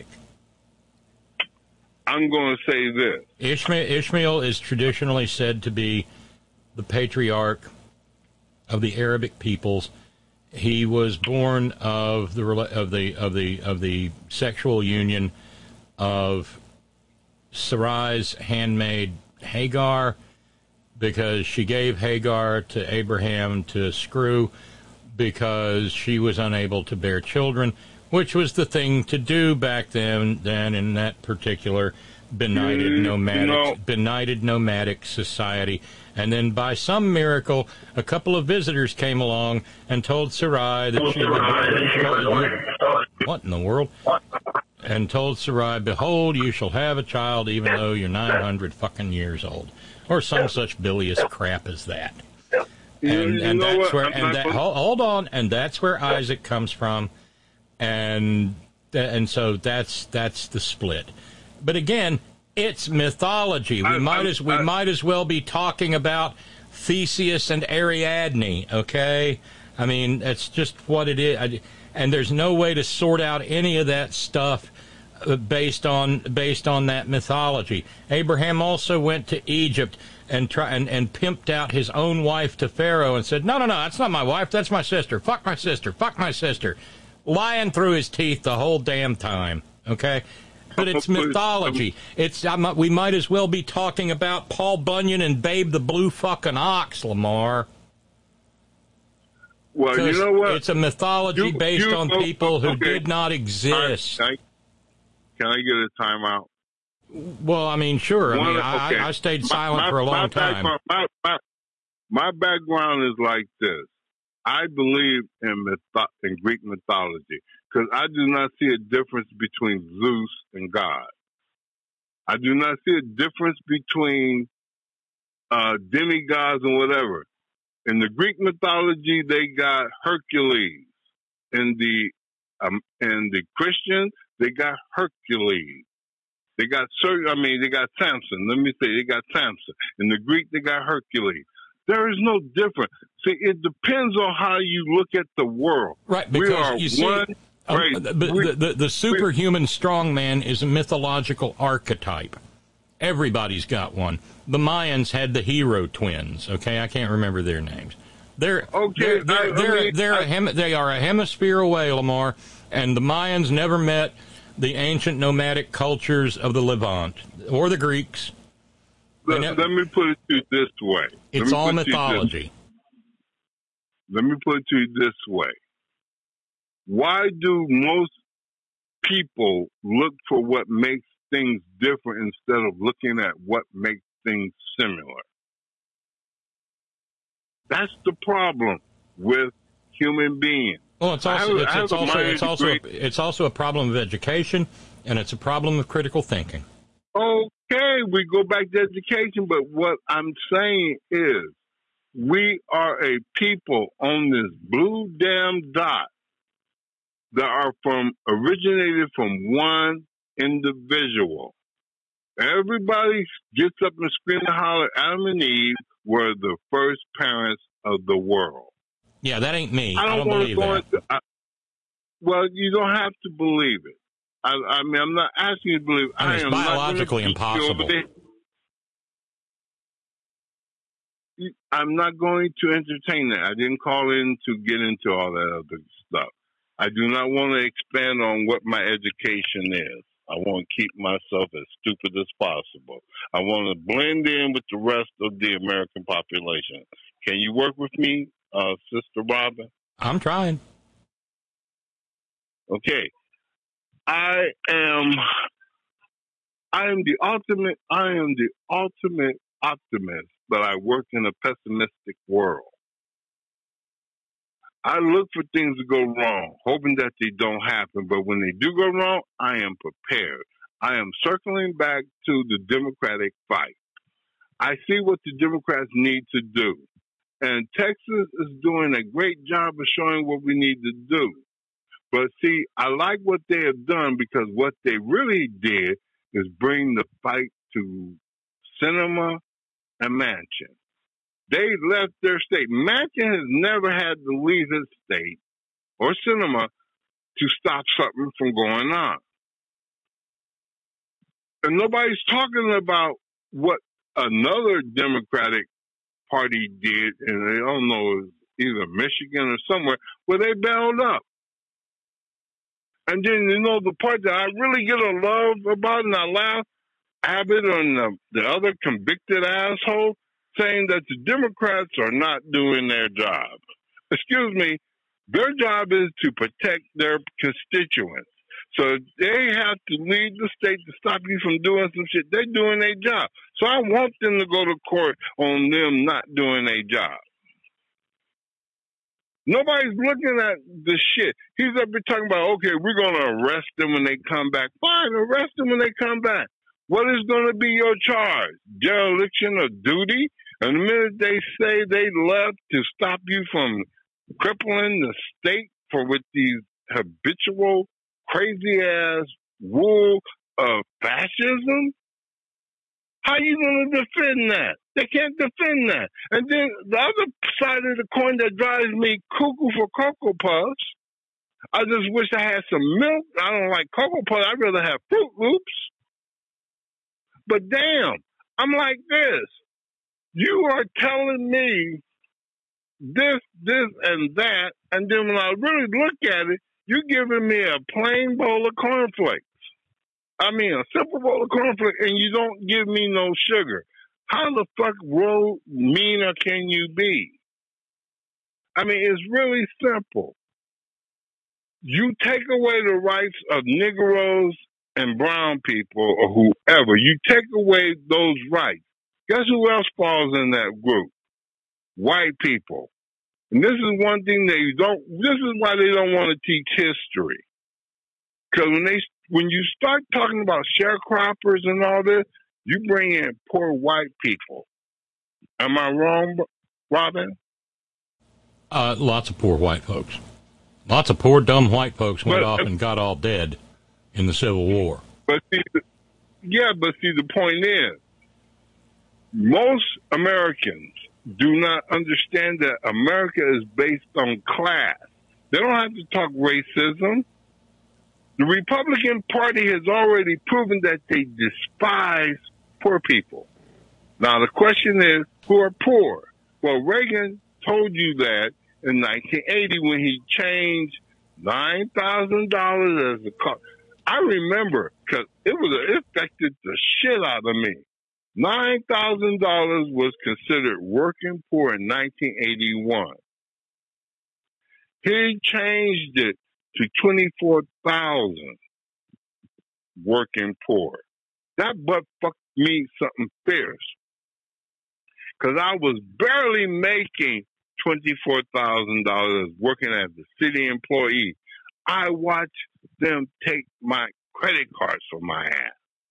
L: I'm going to say this.
D: Ishmael Ishmael is traditionally said to be the patriarch of the Arabic peoples. He was born of the of the of the of the sexual union of Sarai's handmaid Hagar, because she gave Hagar to Abraham to screw because she was unable to bear children, which was the thing to do back then. Then in that particular benighted
L: mm,
D: nomadic
L: no.
D: benighted nomadic society. And then by some miracle, a couple of visitors came along and told Sarai that she would... What in the world? And told Sarai, behold, you shall have a child even though you're nine hundred fucking years old. Or some such bilious crap as that. And,
L: you
D: and that's
L: what?
D: where...
L: I'm
D: And that, hold, hold on. And that's where Isaac comes from. And and so that's that's the split. But again... It's mythology. We
L: I,
D: might
L: I,
D: as we
L: I,
D: might as well be talking about Theseus and Ariadne, okay? I mean, that's just what it is. I, and there's no way to sort out any of that stuff based on based on that mythology. Abraham also went to Egypt and try and, and pimped out his own wife to Pharaoh and said, no, no, no, that's not my wife, that's my sister. Fuck my sister, fuck my sister. Lying through his teeth the whole damn time, okay? But it's mythology. It's I'm, we might as well be talking about Paul Bunyan and Babe the Blue fucking Ox, Lamar.
L: Well, you know what?
D: It's a mythology
L: you,
D: based
L: you,
D: on
L: oh,
D: people who
L: okay.
D: did not exist.
L: Can I, can I get a timeout?
D: Well, I mean, sure. I
L: One,
D: mean, I,
L: okay.
D: I stayed
L: my,
D: silent
L: my,
D: for a long
L: my
D: time.
L: Background, my, my, my background is like this. I believe in, myth- in Greek mythology because I do not see a difference between Zeus and God. I do not see a difference between uh, demigods and whatever. In the Greek mythology, they got Hercules. In the um, in the Christian, they got Hercules. They got I mean, they got Samson. Let me say, they got Samson. In the Greek, they got Hercules. There is no difference. See, it depends on how you look at the world.
D: Right, because
L: we are
D: you see,
L: one.
D: um,
L: Right,
D: the,
L: we,
D: the, the, the superhuman strongman is a mythological archetype. Everybody's got one. The Mayans had the hero twins. Okay, I can't remember their names. They're
L: okay.
D: They're they're,
L: I,
D: they're,
L: I mean,
D: they're
L: I,
D: a hem, they are a hemisphere away, Lamar, and the Mayans never met the ancient nomadic cultures of the Levant or the Greeks.
L: Let,
D: never,
L: let me put it to you this way.
D: It's all mythology.
L: Let me put it to you this way. Why do most people look for what makes things different instead of looking at what makes things similar? That's the problem with human beings.
D: Well, it's also it's, it's also it's also a, it's also a problem of education, and it's a problem of critical thinking.
L: Okay, we go back to education, but what I'm saying is we are a people on this blue damn dot that are from originated from one individual. Everybody gets up and screams and holler. Adam and Eve were the first parents of the world.
D: Yeah, that ain't me.
L: I don't,
D: I don't
L: want
D: believe
L: to go
D: that.
L: into, I, well, you don't have to believe it. I, I mean, I'm not asking you to believe.
D: I mean, it's
L: I am
D: biologically
L: not
D: impossible.
L: I'm not going to entertain that. I didn't call in to get into all that other stuff. I do not want to expand on what my education is. I want to keep myself as stupid as possible. I want to blend in with the rest of the American population. Can you work with me, uh, Sister Robin?
D: I'm trying.
L: Okay. I am I am the ultimate I am the ultimate optimist, but I work in a pessimistic world. I look for things to go wrong, hoping that they don't happen. But when they do go wrong, I am prepared. I am circling back to the Democratic fight. I see what the Democrats need to do. And Texas is doing a great job of showing what we need to do. But see, I like what they have done because what they really did is bring the fight to Sinema and Manchin. They left their state. Manchin has never had to leave his state or Sinema to stop something from going on. And nobody's talking about what another Democratic Party did, and I don't know, either Michigan or somewhere, where they bailed up. And then, you know, the part that I really get a love about and I laugh, Abbott and the, the other convicted asshole saying that the Democrats are not doing their job. Excuse me, their job is to protect their constituents. So if they have to leave the state to stop you from doing some shit, they're doing their job. So I want them to go to court on them not doing their job. Nobody's looking at the shit. He's up here talking about, okay, we're going to arrest them when they come back. Fine, arrest them when they come back. What is going to be your charge? Dereliction of duty? And the minute they say they left to stop you from crippling the state for with these habitual, crazy-ass rule of fascism, how are you going to defend that? They can't defend that. And then the other side of the coin that drives me cuckoo for Cocoa Puffs, I just wish I had some milk. I don't like Cocoa Puffs. I'd rather have Fruit Loops. But damn, I'm like this. You are telling me this, this, and that, and then when I really look at it, you're giving me a plain bowl of cornflakes. I mean, a simple bowl of cornflakes, and you don't give me no sugar. How the fuck road meaner can you be? I mean, it's really simple. You take away the rights of Negroes and brown people or whoever. You take away those rights. Guess who else falls in that group? White people. And this is one thing they don't, this is why they don't want to teach history. Because when they, when you start talking about sharecroppers and all this, you bring in poor white people. Am I wrong, Robin?
D: Uh, lots of poor white folks. Lots of poor, dumb white folks went
L: but,
D: off and got all dead in the Civil War.
L: But see, yeah, but see, the point is, most Americans do not understand that America is based on class. They don't have to talk racism. The Republican Party has already proven that they despise poor people. Now, the question is, who are poor? Well, Reagan told you that in nineteen eighty when he changed nine thousand dollars as a cost. I remember, because it, was it affected the shit out of me. nine thousand dollars was considered working poor in nineteen eighty-one. He changed it to twenty-four thousand dollars working poor. That butt fucked me something fierce. Because I was barely making twenty-four thousand dollars working as a city employee. I watched them take my credit cards from my ass.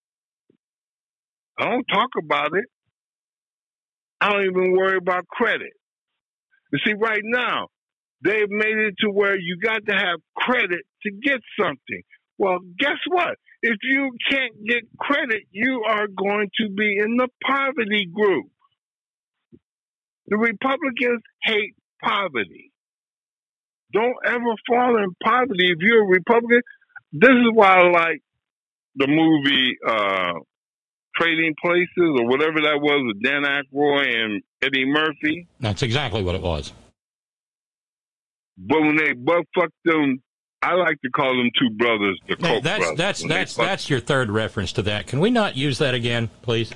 L: I don't talk about it. I don't even worry about credit. You see, right now, they've made it to where you got to have credit to get something. Well, guess what? If you can't get credit, you are going to be in the poverty group. The Republicans hate poverty. Don't ever fall in poverty. If you're a Republican, this is why I like the movie uh, Trading Places or whatever that was with Dan Aykroyd and Eddie Murphy.
D: That's exactly what it was.
L: But when they butt fucked them, I like to call them two brothers, the
D: Hey,
L: Koch
D: that's
L: brothers.
D: that's
L: When
D: that's
L: they fuck-
D: that's your third reference to that. Can we not use that again, please?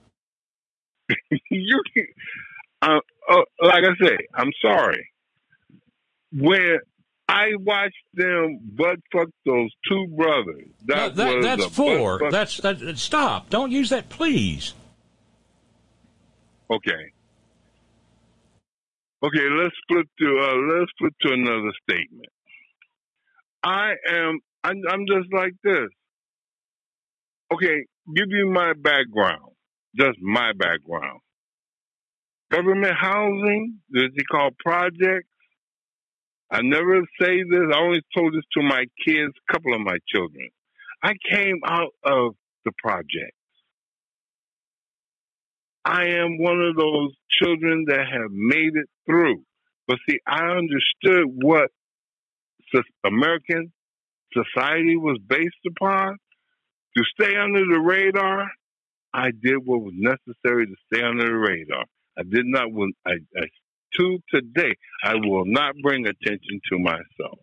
L: you can, uh, uh, like I say, I'm sorry. When I watched them butt fuck those two brothers, that,
D: No, that
L: was
D: that's
L: a
D: four.
L: butt fuck-
D: That's that. Stop! Don't use that, please.
L: Okay. Okay, let's flip to uh, let's flip to another statement. I am. I'm, I'm just like this. Okay, give you my background. Just my background. Government housing, that they call projects. I never say this. I always told this to my kids, a couple of my children. I came out of the project. I am one of those children that have made it through. But see, I understood what American society was based upon. To stay under the radar, I did what was necessary to stay under the radar. I did not, when I, I to today, I will not bring attention to myself.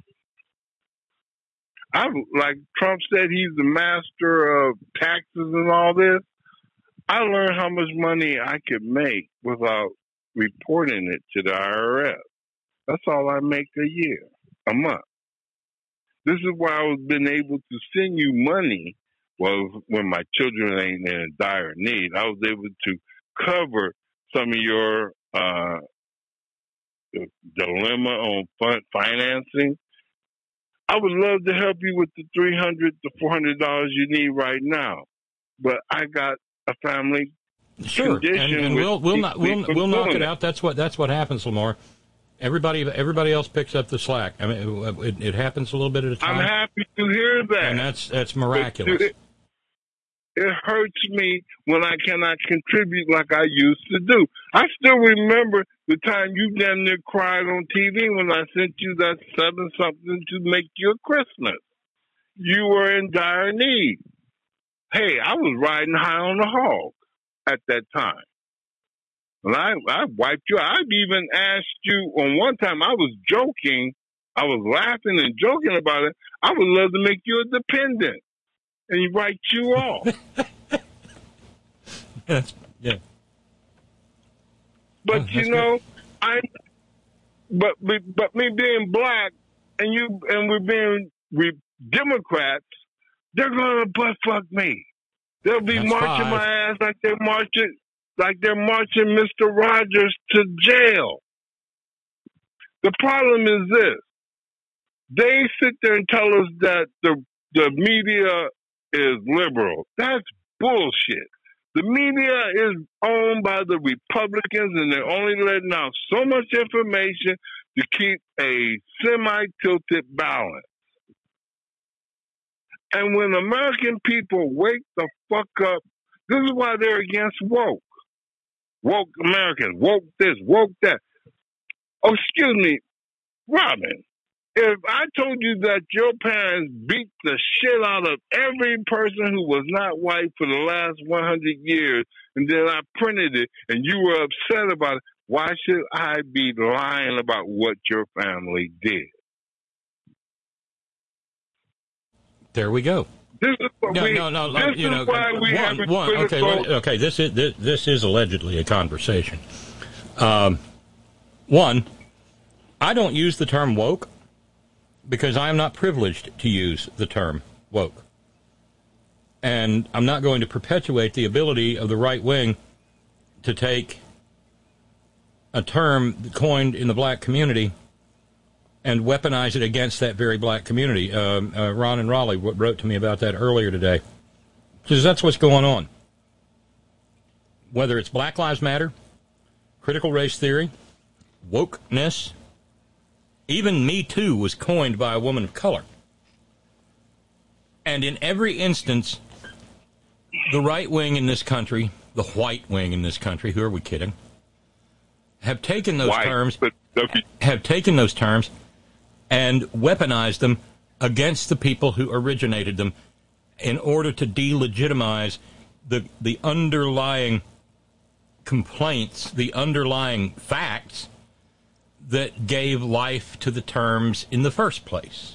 L: I, like Trump said, he's the master of taxes and all this. I learned how much money I could make without reporting it to the I R S. That's all I make a year, a month. This is why I was been able to send you money. Well, when my children ain't in dire need, I was able to cover some of your uh, dilemma on fund financing. I would love to help you with the three hundred to four hundred dollars you need right now, but I got a family
D: Sure, and, and we'll we'll not we'll we'll knock it out. That's what that's what happens, Lamar. Everybody everybody else picks up the slack. I mean, it, it happens a little bit at a time.
L: I'm happy to hear that,
D: and that's that's miraculous.
L: It hurts me when I cannot contribute like I used to do. I still remember the time you damn near cried on T V when I sent you that seven something to make your Christmas. You were in dire need. Hey, I was riding high on the hog at that time. And I, I wiped you. I've even asked you on one time, I was joking. I was laughing and joking about it. I would love to make you a dependent and you write you off.
D: That's, yeah.
L: But,
D: oh,
L: you know, good. I, but, but me being black and you, and we're being we, Democrats, they're going to butt fuck me. They'll be
D: That's
L: marching
D: five.
L: my ass like they're marching, like they're marching Mister Rogers to jail. The problem is this. They sit there and tell us that the the media is liberal. That's bullshit. The media is owned by the Republicans, and they're only letting out so much information to keep a semi-tilted balance. And when American people wake the fuck up, this is why they're against woke. Woke Americans, woke this, woke that. Oh, excuse me, Robin. If I told you that your parents beat the shit out of every person who was not white for the last one hundred years, and then I printed it, and you were upset about it, why should I be lying about what your family did?
D: There we go.
L: This is what
D: no,
L: we,
D: no, no,
L: this
D: you
L: is
D: know,
L: why we
D: one,
L: haven't
D: one, okay,
L: critical-
D: let- okay, this is, this, this is allegedly a conversation. Um, one, I don't use the term woke because I am not privileged to use the term woke. And I'm not going to perpetuate the ability of the right wing to take a term coined in the black community and weaponize it against that very black community. Um, uh, Ron and Raleigh wrote to me about that earlier today. Because that's what's going on. Whether it's Black Lives Matter, critical race theory, wokeness, even Me Too was coined by a woman of color. And in every instance, the right wing in this country, the white wing in this country, who are we kidding, have taken those
L: White,
D: terms,
L: but
D: have taken those terms and weaponized them against the people who originated them in order to delegitimize the the underlying complaints, the underlying facts that gave life to the terms in the first place.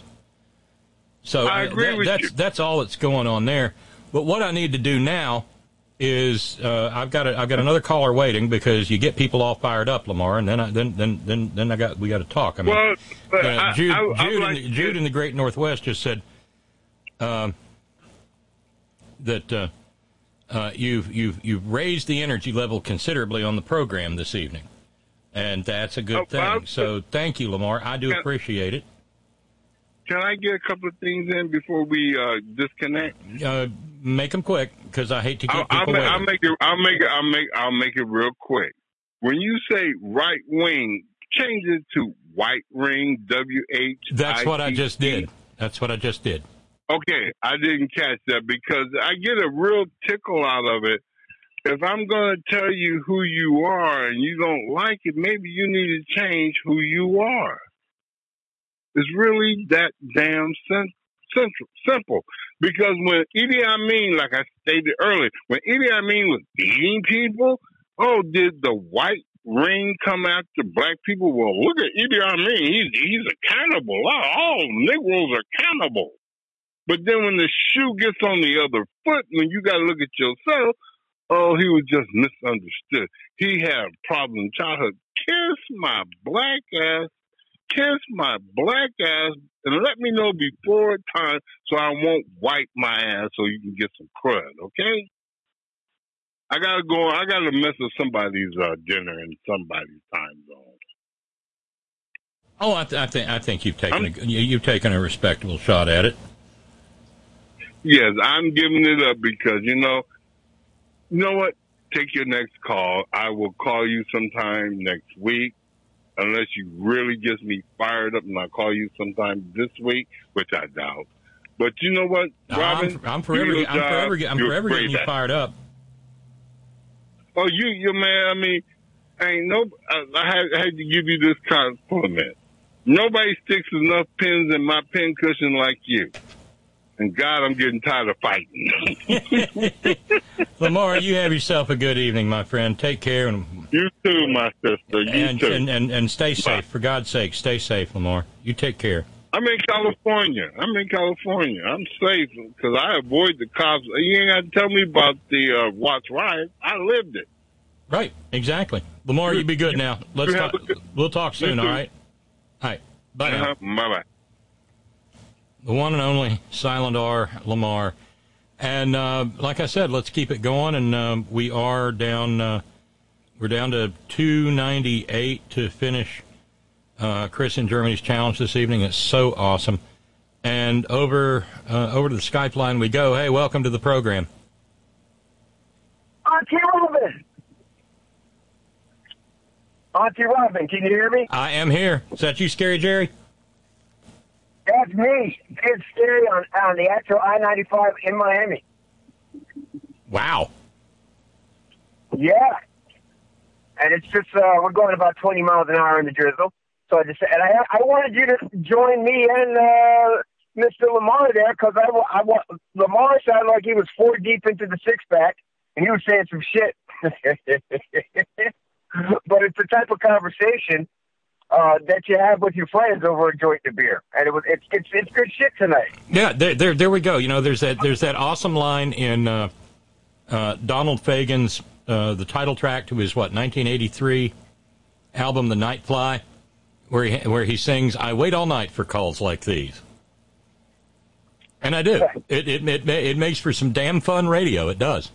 D: So
L: I agree
D: that,
L: with
D: that's
L: you.
D: that's all that's going on there. But what I need to do now is uh, I've got a, I've got another caller waiting because you get people all fired up, Lamar, and then I, then then then then I got we got to talk. I mean,
L: Well, but
D: uh,
L: I-
D: Jude,
L: I- I'd
D: Jude,
L: like
D: in the,
L: to-
D: Jude in the Great Northwest just said um, that uh, uh, you've you've you've raised the energy level considerably on the program this evening, and that's a good
L: Oh, well,
D: thing. So thank you, Lamar. I do
L: Can-
D: appreciate it.
L: Can I get a couple of things in before we uh, disconnect?
D: Uh, make them quick because I hate to keep
L: I'll, I'll,
D: people
L: ma-
D: waiting.
L: I'll make it. I'll make it. I'll make. I'll make it real quick. When you say right wing, change it to white ring. W H.
D: That's what I just did. That's what I just did.
L: Okay, I didn't catch that because I get a real tickle out of it. If I'm going to tell you who you are and you don't like it, maybe you need to change who you are. It's really that damn sim- central, simple. Because when Idi Amin, like I stated earlier, when Idi Amin was beating people, oh, did the white ring come after black people? Well, look at Idi Amin. He's, he's a cannibal. All Negroes are cannibals. But then when the shoe gets on the other foot, when you got to look at yourself, oh, he was just misunderstood. He had a problem in childhood. Kiss my black ass. Kiss my black ass and let me know before time so I won't wipe my ass so you can get some crud, okay? I gotta go. I gotta mess with somebody's uh, dinner in somebody's time zone.
D: Oh, I, th- I think I think you've taken a, you- you've taken a respectable shot at it.
L: Yes, I'm giving it up because you know, you know what? Take your next call. I will call you sometime next week. Unless you really get me fired up and I'll call you sometime this week, which I doubt. But you know what, Robin?
D: I'm, I'm forever, I'm forever, I'm forever getting you fired up.
L: Oh, you, you man. I mean, ain't no. I had, I had to give you this compliment. Nobody sticks enough pins in my pin cushion like you. And God, I'm getting tired of fighting.
D: Lamar, you have yourself a good evening, my friend. Take care. And
L: you too, my sister. You
D: and,
L: too.
D: And, and, and stay safe. For God's sake, stay safe, Lamar. You take care.
L: I'm in California. I'm in California. I'm safe because I avoid the cops. You ain't got to tell me about the uh, Watts riot. I lived it.
D: Right. Exactly. Lamar, you be good now. Let's talk. We'll talk soon, all right? All right. Bye now.
L: Uh-huh. Bye-bye.
D: The one and only Silent R. Lamar. And uh, like I said, let's keep it going. And uh, we are down, uh, we're down to two ninety-eight to finish uh, Chris in Germany's challenge this evening. It's so awesome. And over uh, over to the Skype line we go. Hey, welcome to the program.
M: Auntie Robin. Auntie Robin, can you hear me?
D: I am here. Is that you, Scary Jerry?
M: That's me. It's Scary on, on the actual I ninety-five in Miami.
D: Wow.
M: Yeah. And it's just, uh, we're going about twenty miles an hour in the drizzle. So I just, and I, I wanted you to join me and uh, Mister Lamar there because I, I, Lamar sounded like he was four deep into the six pack and he was saying some shit. But it's the type of conversation uh, that you have with your friends over a joint of beer, and it was it's it's, it's good shit tonight.
D: Yeah, there, there there we go. You know, there's that there's that awesome line in uh, uh, Donald Fagen's uh, the title track to his what nineteen eighty-three album, The Nightfly, where he where he sings, "I wait all night for calls like these," and I do. It it it it makes for some damn fun radio. It does.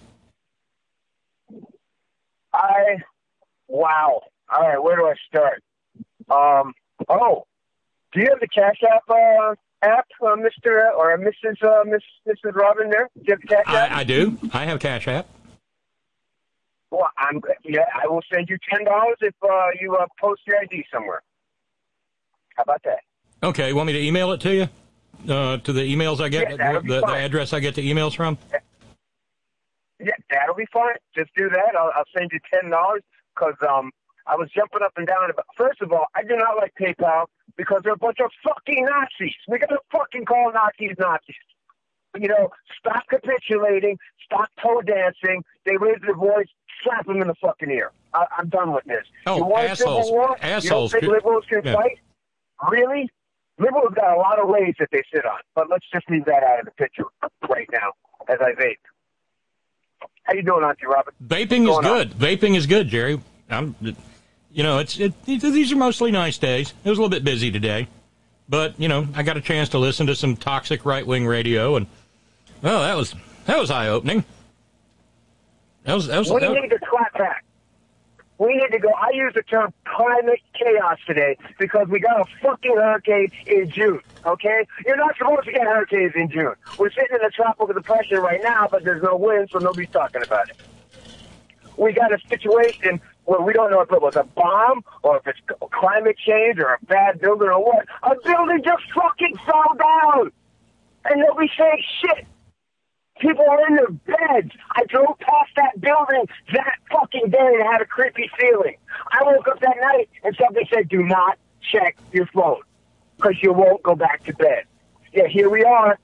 M: I. Wow. All right, where do I start? Um, oh, do you have the Cash App uh, app, uh, Mister or Missus Uh, Miss, Missus Robin there? Do you have the Cash App?
D: I, I do. I have Cash App.
M: Well, I'm yeah. I will send you ten dollars if uh, you uh, post your I D somewhere. How about that?
D: Okay. Want me to email it to you? Uh, to the emails I get,
M: yeah,
D: the, the address I get the emails from.
M: Yeah, that'll be fine. Just do that. I'll, I'll send you ten dollars. Because um, I was jumping up and down about. First of all, I do not like PayPal because they're a bunch of fucking Nazis. We gotta fucking call Nazis Nazis. You know, stop capitulating, stop toe dancing. They raise their voice, slap them in the fucking ear. I, I'm done with this.
D: Oh,
M: you want
D: assholes!
M: A civil war?
D: Assholes!
M: You don't think liberals can
D: yeah.
M: fight? Really? Liberals got a lot of ways that they sit on, but let's just leave that out of the picture right now as I vape. How you doing, Auntie Robin?
D: Vaping is good. On? Vaping is good, Jerry. I'm, you know, it's it, these are mostly nice days. It was a little bit busy today, but you know, I got a chance to listen to some toxic right wing radio, and well, that was that was eye opening. That was that was.
M: We
D: that was,
M: need to clap back. We need to go. I use the term climate chaos today because we got a fucking hurricane in June, okay? You're not supposed to get hurricanes in June. We're sitting in a tropical depression right now, but there's no wind, so nobody's talking about it. We got a situation where we don't know if it was a bomb or if it's climate change or a bad building or what. A building just fucking fell down, and nobody's saying shit. People are in their beds. I drove past that building that fucking day and had a creepy feeling. I woke up that night and somebody said, do not check your phone because you won't go back to bed. Yeah, here we are.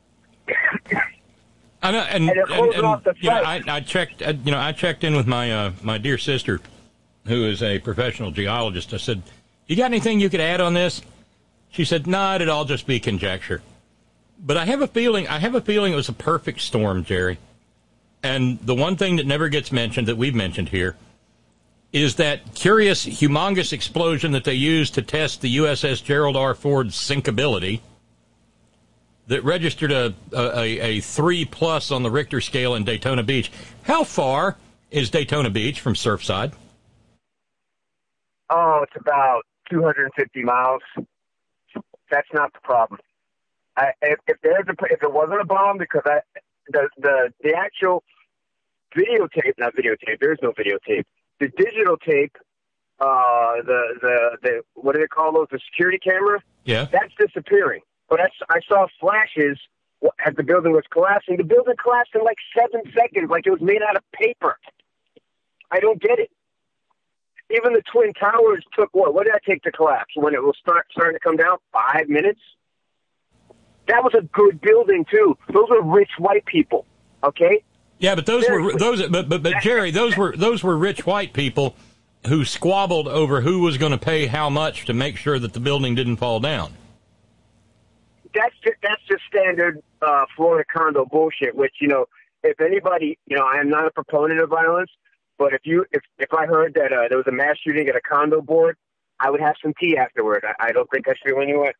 D: I know, and, and, and, and you know, I, I checked. You know, I checked in with my uh, my dear sister, who is a professional geologist. I said, "You got anything you could add on this?" She said, "No, it'd all just be conjecture." But I have a feeling, I have a feeling it was a perfect storm, Jerry. And the one thing that never gets mentioned, that we've mentioned here, is that curious, humongous explosion that they used to test the U S S Gerald R. Ford's sinkability that registered a, a, a three plus on the Richter scale in Daytona Beach. How far is Daytona Beach from Surfside?
M: Oh, it's about two hundred fifty miles. That's not the problem. I, if, if there's a, if it wasn't a bomb, because I, the the the actual videotape, not videotape, there's no videotape. The digital tape, uh, the the the what do they call those? The security camera.
D: Yeah.
M: That's disappearing. But I, I saw flashes what, as the building was collapsing. The building collapsed in like seven seconds, like it was made out of paper. I don't get it. Even the Twin Towers took what? What did that take to collapse? When it was start, starting to come down? Five minutes? That was a good building, too. Those were rich white people, okay?
D: Yeah, but those
M: Seriously.
D: were those. But, but but Jerry, those were those were rich white people who squabbled over who was going to pay how much to make sure that the building didn't fall down.
M: That's just, that's just standard uh, Florida condo bullshit. Which, you know, if anybody, you know, I am not a proponent of violence, but if you if if I heard that uh, there was a mass shooting at a condo board, I would have some tea afterward. I, I don't think I should anyway.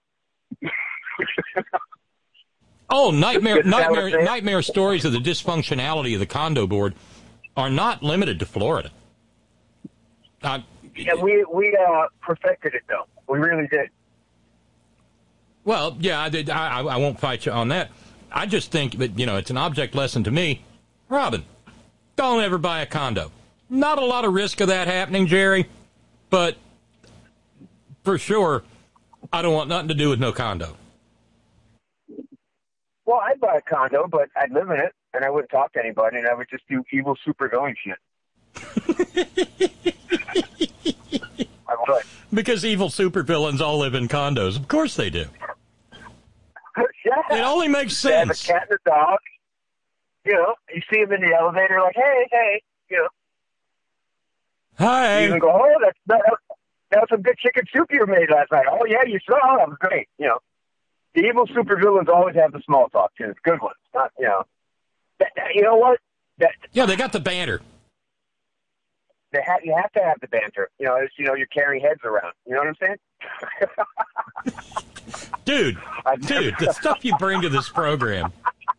D: Oh, nightmare, nightmare, nightmare stories of the dysfunctionality of the condo board are not limited to Florida. Uh,
M: yeah, we we uh, perfected it though. We really did.
D: Well, yeah, I, did, I, I won't fight you on that. I just think that, you know, it's an object lesson to me. Robin, don't ever buy a condo. Not a lot of risk of that happening, Jerry, but for sure, I don't want nothing to do with no condo.
M: Well, I'd buy a condo, but I'd live in it, and I wouldn't talk to anybody, and I would just do evil supervillain shit. I would.
D: Because evil supervillains all live in condos. Of course they do.
M: Yeah.
D: It only makes
M: They have a
D: sense.
M: cat and a dog. You know, you see them in the elevator, like, hey, hey, you know.
D: Hi.
M: You can go, oh, that's, that, that was some good chicken soup you made last night. Oh, yeah, you saw it. That was great, you know. The evil supervillains always have the small talk, too. It's good ones. Not, you know. That, that, you know what? That,
D: Yeah, they got the banter.
M: they ha- you have to have the banter. You know, it's, you know, you're carrying heads around. You know what I'm saying?
D: Dude, dude, the stuff you bring to this program.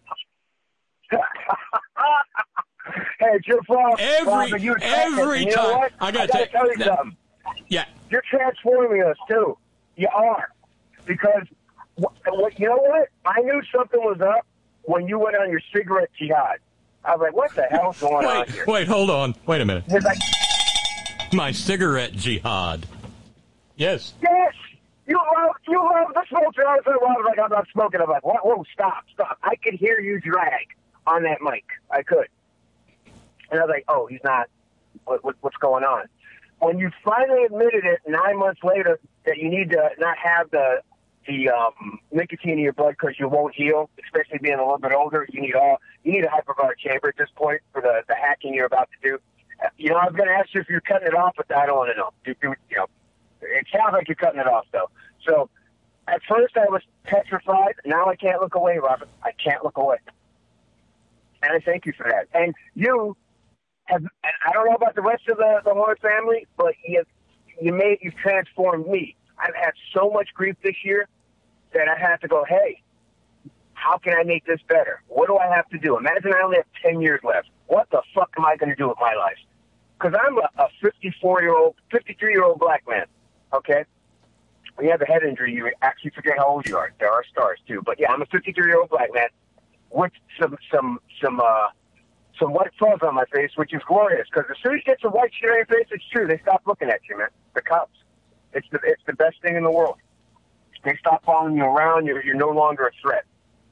M: Hey, it's your fault.
D: Every-
M: Robin, you're
D: every
M: you know
D: time-
M: what?
D: I gotta
M: gotta
D: tell-
M: tell you
D: no.
M: something.
D: Yeah.
M: You're transforming us, too. You are. Because, what, what, you know what? I knew something was up when you went on your cigarette jihad. I was like, what the hell's going on
D: Wait,
M: here?
D: wait, hold on. Wait a minute.
M: It's like,
D: My cigarette jihad. Yes.
M: yes! You love, you love the smoke. I was like, I'm not smoking. I'm like, whoa, whoa, stop, stop. I could hear you drag on that mic. I could. And I was like, oh, he's not. What, what, what's going on? When you finally admitted it nine months later that you need to not have the the um, nicotine in your blood because you won't heal, especially being a little bit older, you need all you need a hyperbaric chamber at this point for the, the hacking you're about to do. You know, I was going to ask you if you're cutting it off, but I don't want to know. Do, do, you know, it sounds like you're cutting it off, though. So at first I was petrified. Now I can't look away, Robert. I can't look away. And I thank you for that. And you have, and I don't know about the rest of the, the Horn family, but you you made, you've transformed me. I've had so much grief this year that I have to go, hey, how can I make this better? What do I have to do? Imagine I only have ten years left. What the fuck am I going to do with my life? Because I'm a, a fifty-four-year-old, fifty-three-year-old black man, okay? When you have a head injury, you actually forget how old you are. There are stars, too. But, yeah, I'm a fifty-three-year-old black man with some some some uh, some white fuzz on my face, which is glorious. Because as soon as you get some white shit on your face, it's true. They stop looking at you, man. The cops. It's the it's the best thing in the world. They stop following you around. You're, you're no longer a threat.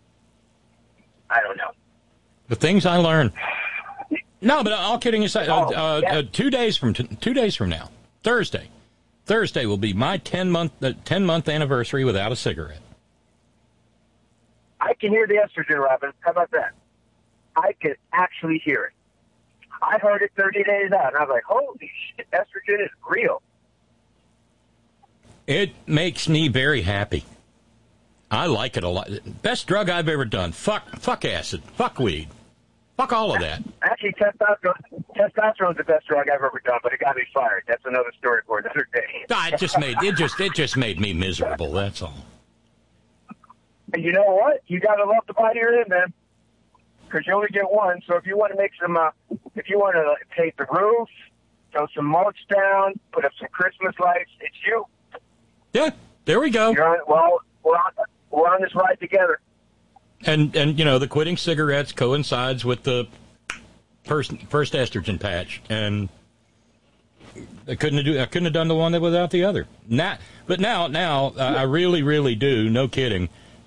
M: I don't know.
D: The things I learned. No, but all kidding aside, uh,
M: Oh,
D: uh,
M: yeah.
D: uh, two days from t- two days from now, Thursday, Thursday will be my ten month uh, ten month anniversary without a cigarette.
M: I can hear the estrogen, Robin. How about that? I can actually hear it. I heard it thirty days out, and I was like, holy shit, estrogen is real.
D: It makes me very happy. I like it a lot. Best drug I've ever done. Fuck, fuck acid. Fuck weed. Fuck all of that.
M: Actually, testosterone, testosterone's the best drug I've ever done, but it got me fired. That's another story for another day.
D: Ah, it just made it just it just made me miserable. That's all.
M: And you know what? You got to love the body you're in, man. Because you only get one. So if you want to make some, uh, if you want to paint the roof, throw some mulch down, put up some Christmas lights, it's you.
D: Yeah, there we go.
M: You're on, well, we're on, we're on this ride together.
D: And and you know the quitting cigarettes coincides with the first first estrogen patch, and I couldn't have do I couldn't have done the one that without the other. Now, but now now uh, I really really do, no kidding.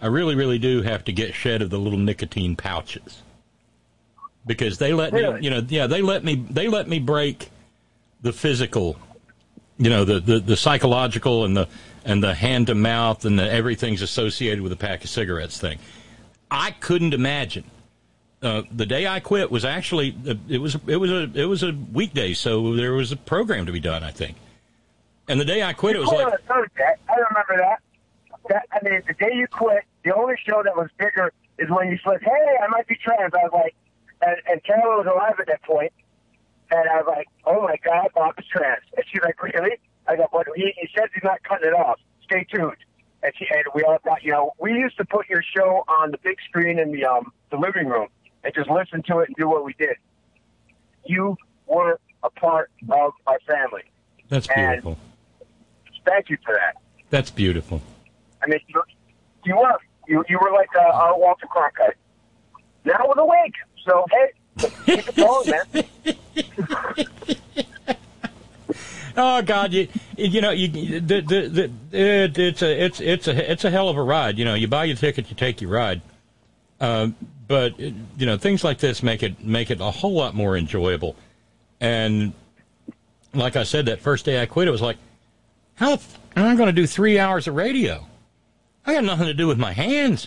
D: I really, really do have to get shed of the little nicotine pouches because they let
M: Really?
D: me, you know, yeah, they let me, they let me break the physical, you know, the, the, the psychological and the and the hand to mouth and the everything's associated with a pack of cigarettes thing. I couldn't imagine. Uh, the day I quit was actually it was it was a it was a weekday, so there was a program to be done, I think. And the day I quit, it was like
M: on a Thursday. I remember that. that. I mean, the day you quit, the only show that was bigger is when you said, "Hey, I might be trans." I was like, and, and Carol was alive at that point, and I was like, "Oh my God, Bob is trans." And she's like, "Really?" I go, "But he, he says he's not cutting it off. Stay tuned." And she and we all thought, you know, we used to put your show on the big screen in the um the living room and just listen to it and do what we did. You were a part of our family.
D: That's beautiful.
M: And thank you for that.
D: That's beautiful.
M: I mean, you, you were. You you were like uh, our Walter Cronkite. Now with a wig. So, hey, keep it going, man.
D: Oh God, you you know you the the, the it, it's a it's it's a it's a hell of a ride. You know, you buy your ticket, you take your ride. Um, but you know, things like this make it make it a whole lot more enjoyable. And like I said, that first day I quit, it was like, how am I going to do three hours of radio? I got nothing to do with my hands.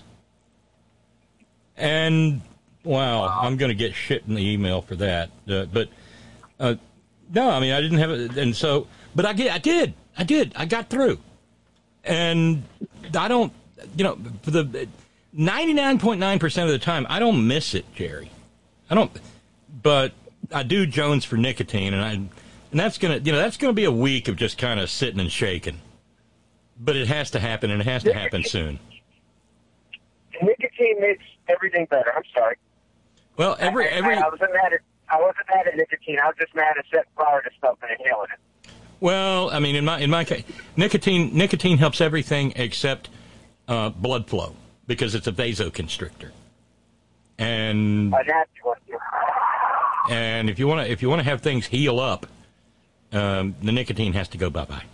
D: And wow, I'm going to get shit in the email for that. Uh, but uh, no, I mean I didn't have it, and so, but I did, I did, I did, I got through, and I don't, you know, for the ninety-nine point nine percent of the time, I don't miss it, Jerry. I don't, but I do Jones for nicotine, and I, and that's gonna, you know, that's gonna be a week of just kind of sitting and shaking. But it has to happen, and it has to happen soon.
M: Nicotine makes everything better. I'm sorry.
D: Well, every every
M: I, I wasn't mad at I wasn't mad at nicotine. I was just mad at setting fire to stuff and inhaling it.
D: Well, I mean, in my in my case, nicotine nicotine helps everything except uh, blood flow because it's a vasoconstrictor. And
M: a nasty one.
D: And if you want to if you want to have things heal up, um, the nicotine has to go bye bye.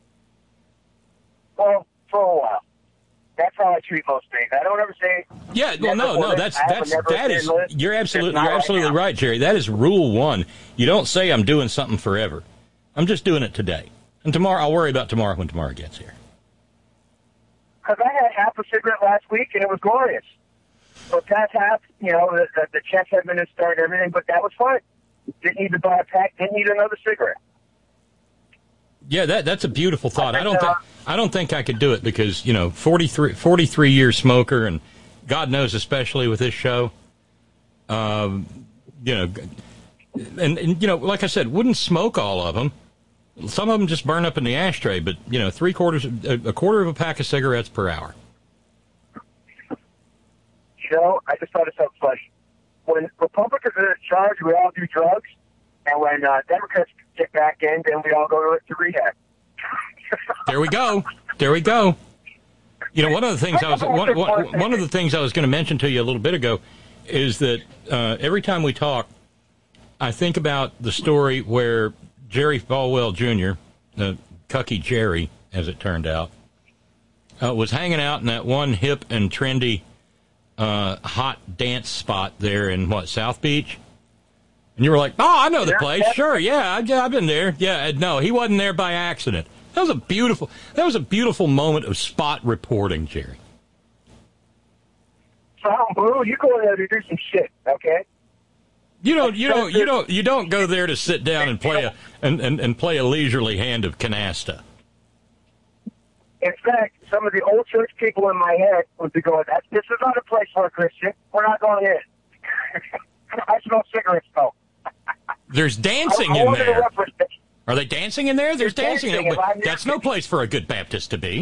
M: Well, for a while. That's how I treat most things. I don't ever say.
D: Yeah, well, no, no, that's that's that is you're absolutely you're absolutely right, Jerry. That is rule one. You don't say I'm doing something forever. I'm just doing it today, and tomorrow I'll worry about tomorrow when tomorrow gets here.
M: Because I had half a cigarette last week and it was glorious. So past half, you know, the, the, the chest had been installed and everything, but that was fine. Didn't need to buy a pack. Didn't need another cigarette.
D: Yeah, that that's a beautiful thought. I don't think I don't think I could do it because, you know, forty-three, forty-three year smoker, and God knows, especially with this show, um, you know, and, and you know, like I said, wouldn't smoke all of them. Some of them just burn up in the ashtray, but you know, three quarters, a, a quarter of a pack of cigarettes per hour.
M: You know, I just thought of something funny. When Republicans are in charge, we all do drugs, and when uh, Democrats get back in, then we all go to, to rehab.
D: There we go. There we go. You know, one of the things I was one, one, one of the things I was going to mention to you a little bit ago is that uh, every time we talk, I think about the story where Jerry Falwell Junior, uh, Cucky Jerry, as it turned out, uh, was hanging out in that one hip and trendy uh, hot dance spot there in, what, South Beach? And you were like, oh, I know the place. Sure, yeah, I've, I've been there. Yeah, no, he wasn't there by accident. That was a beautiful, that was a beautiful moment of spot reporting, Jerry.
M: So, Blue, you go in there to do some shit, okay?
D: You don't, you don't, you don't, you don't go there to sit down and play a and, and, and play a leisurely hand of canasta.
M: In fact, some of the old church people in my head would be going, "That this is not a place for a Christian. We're not going in." I smell cigarette smoke.
D: There's dancing
M: I, I
D: in there.
M: To
D: Are they dancing in there? There's dancing.
M: dancing
D: in That's no place for a good Baptist to be.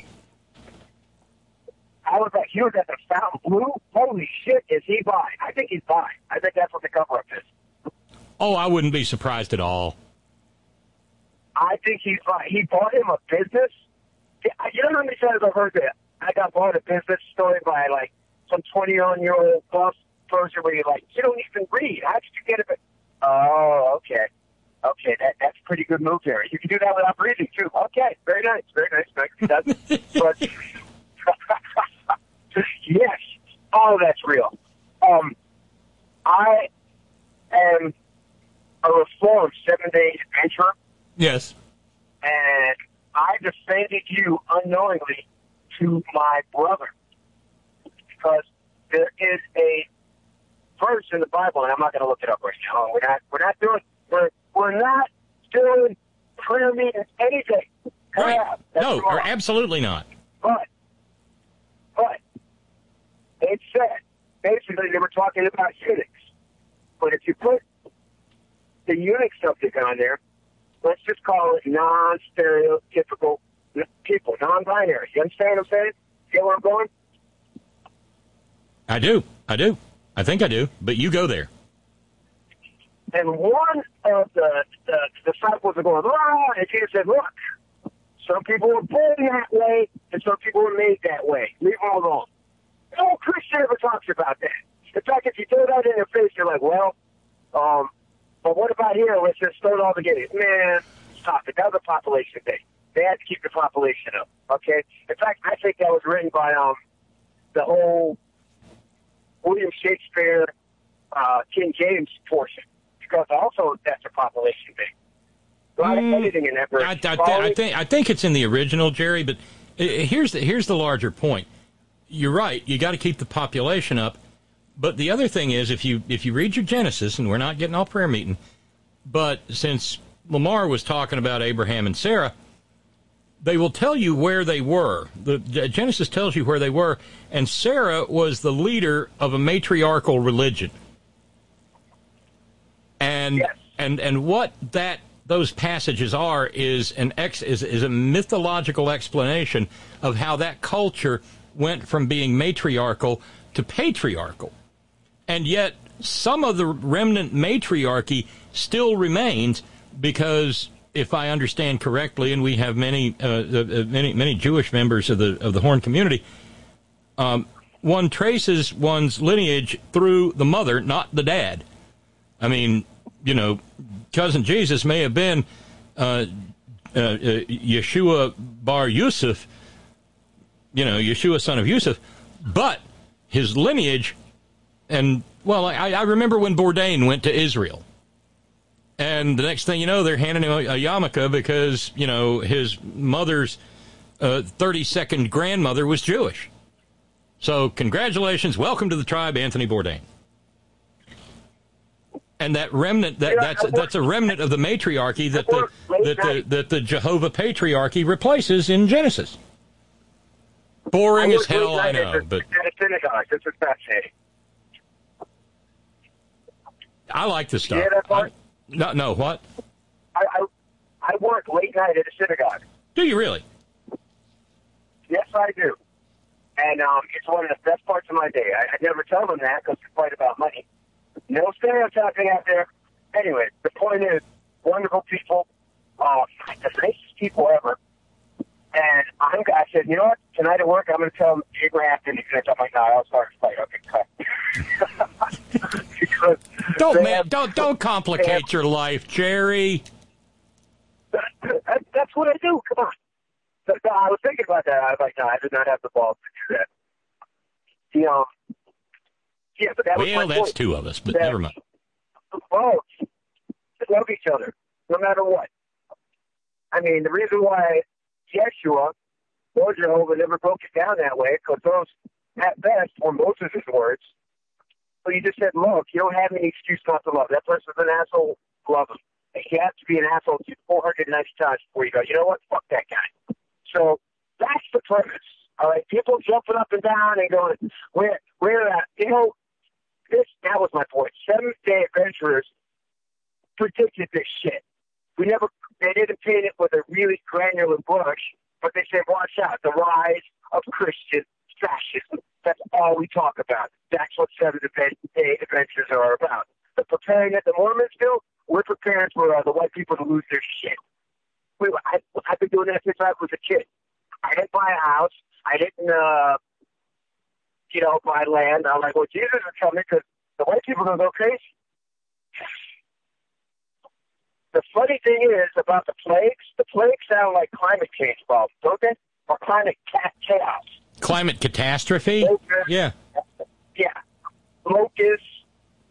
M: I was like, he was at the Fountain Blue? Holy shit, is he bi? I think he's bi. I think that's what the cover-up is.
D: Oh, I wouldn't be surprised at all.
M: I think he's bi. He bought him a business. You know how many times I've heard that? I got bought a business story by, like, some twenty-year-old boss person where you're like, you don't even read. How did you get it? Oh, okay. Okay, that that's a pretty good move there. You can do that without breathing, too. Okay, very nice, very nice. Nice. But all of that's real. Um, I am a reformed seven-day adventurer.
D: Yes.
M: And I defended you unknowingly to my brother because there is a verse in the Bible, and I'm not going to look it up right now. We're not. We're not doing. We're we're not doing prayer meetings anything.
D: Right.
M: That's
D: No,
M: wrong.
D: or absolutely not.
M: But but it said basically they were talking about eunuchs. But if you put the eunuch subject on there, let's just call it non-stereotypical people, non-binary. You understand what I'm saying? Get where I'm going?
D: I do. I do. I think I do. But you go there.
M: And one of the, the disciples are going, oh, and Jesus said, look, some people were born that way, and some people were made that way. Leave them alone. No Christian ever talks about that. In fact, if you throw that in their face, you're like, well, um, but what about here? Let's just throw it all together. Man, stop it. That was a population thing. They had to keep the population up, okay? In fact, I think that was written by um the whole William Shakespeare, uh, King James portion, because also that's a population thing. A lot of editing in that verse.
D: I, I, th- I think I think it's in the original, Jerry. But uh, here's the here's the larger point. You're right. You got to keep the population up. But the other thing is, if you if you read your Genesis, and we're not getting all prayer meeting, but since Lamar was talking about Abraham and Sarah, they will tell you where they were. The Genesis tells you where they were, and Sarah was the leader of a matriarchal religion. And yes. and and what that those passages are is an ex is, is a mythological explanation of how that culture went from being matriarchal to patriarchal. And yet some of the remnant matriarchy still remains, because if I understand correctly, and we have many uh, uh, many many Jewish members of the of the Horn community, um, one traces one's lineage through the mother, not the dad. I mean, you know, cousin Jesus may have been uh, uh, uh, Yeshua bar Yusuf, you know, Yeshua son of Yusuf, but his lineage, and, well, I, I remember when Bourdain went to Israel, and the next thing you know, they're handing him a, a yarmulke because, you know, his mother's uh, thirty-second grandmother was Jewish. So, congratulations, welcome to the tribe, Anthony Bourdain. And that remnant, that, that's that's a remnant of the matriarchy that the that the that the Jehovah patriarchy replaces in Genesis. Boring as hell, I know, but
M: at a synagogue. This is fascinating.
D: I like this stuff.
M: Yeah, that part?
D: I, no, no, what?
M: I, I I work late night at a synagogue.
D: Do you really?
M: Yes, I do. And um, it's one of the best parts of my day. I, I never tell them that because we fight about money. No stereotyping out there. Anyway, the point is, wonderful people, uh, the nicest people ever. And I'm, I said, you know what? Tonight at work, I'm going to tell them Abraham didn't exist. I'm like, no, I was sorry to fight. Okay, cut. Because
D: don't man,
M: have,
D: don't don't complicate have, your life, Jerry.
M: That, that's what I do. Come on. So, so I was thinking about that. I was like, no, I did not have the balls to do that. You know. Yeah, but that
D: well,
M: was my
D: that's
M: point.
D: two of us, but
M: that
D: never mind.
M: Both love each other, no matter what. I mean, the reason why Yeshua or Jehovah never broke it down that way, because those, at best, were Moses' words. So you just said, look, you don't have any excuse not to love. That person's an asshole, love him. You have to be an asshole four hundred ninety times before you go, you know what, fuck that guy. So that's the premise. All right, people jumping up and down and going, where, where, uh, you know, this, that was my point. Seventh-day adventurers predicted this shit. We never, they didn't paint it with a really granular brush, but they said, watch out, the rise of Christian fascism. That's all we talk about. That's what seventh-day adventures are about. The preparing that the Mormons do, we're preparing for uh, the white people to lose their shit. We, I, I've been doing that since I was a kid. I didn't buy a house. I didn't, uh, you know, buy land. I'm like, well, Jesus is coming because the white people are going to go crazy. The funny thing is about the plagues, the plagues sound like climate change problems, don't they? Or climate chaos.
D: Climate catastrophe? Yeah.
M: Yeah,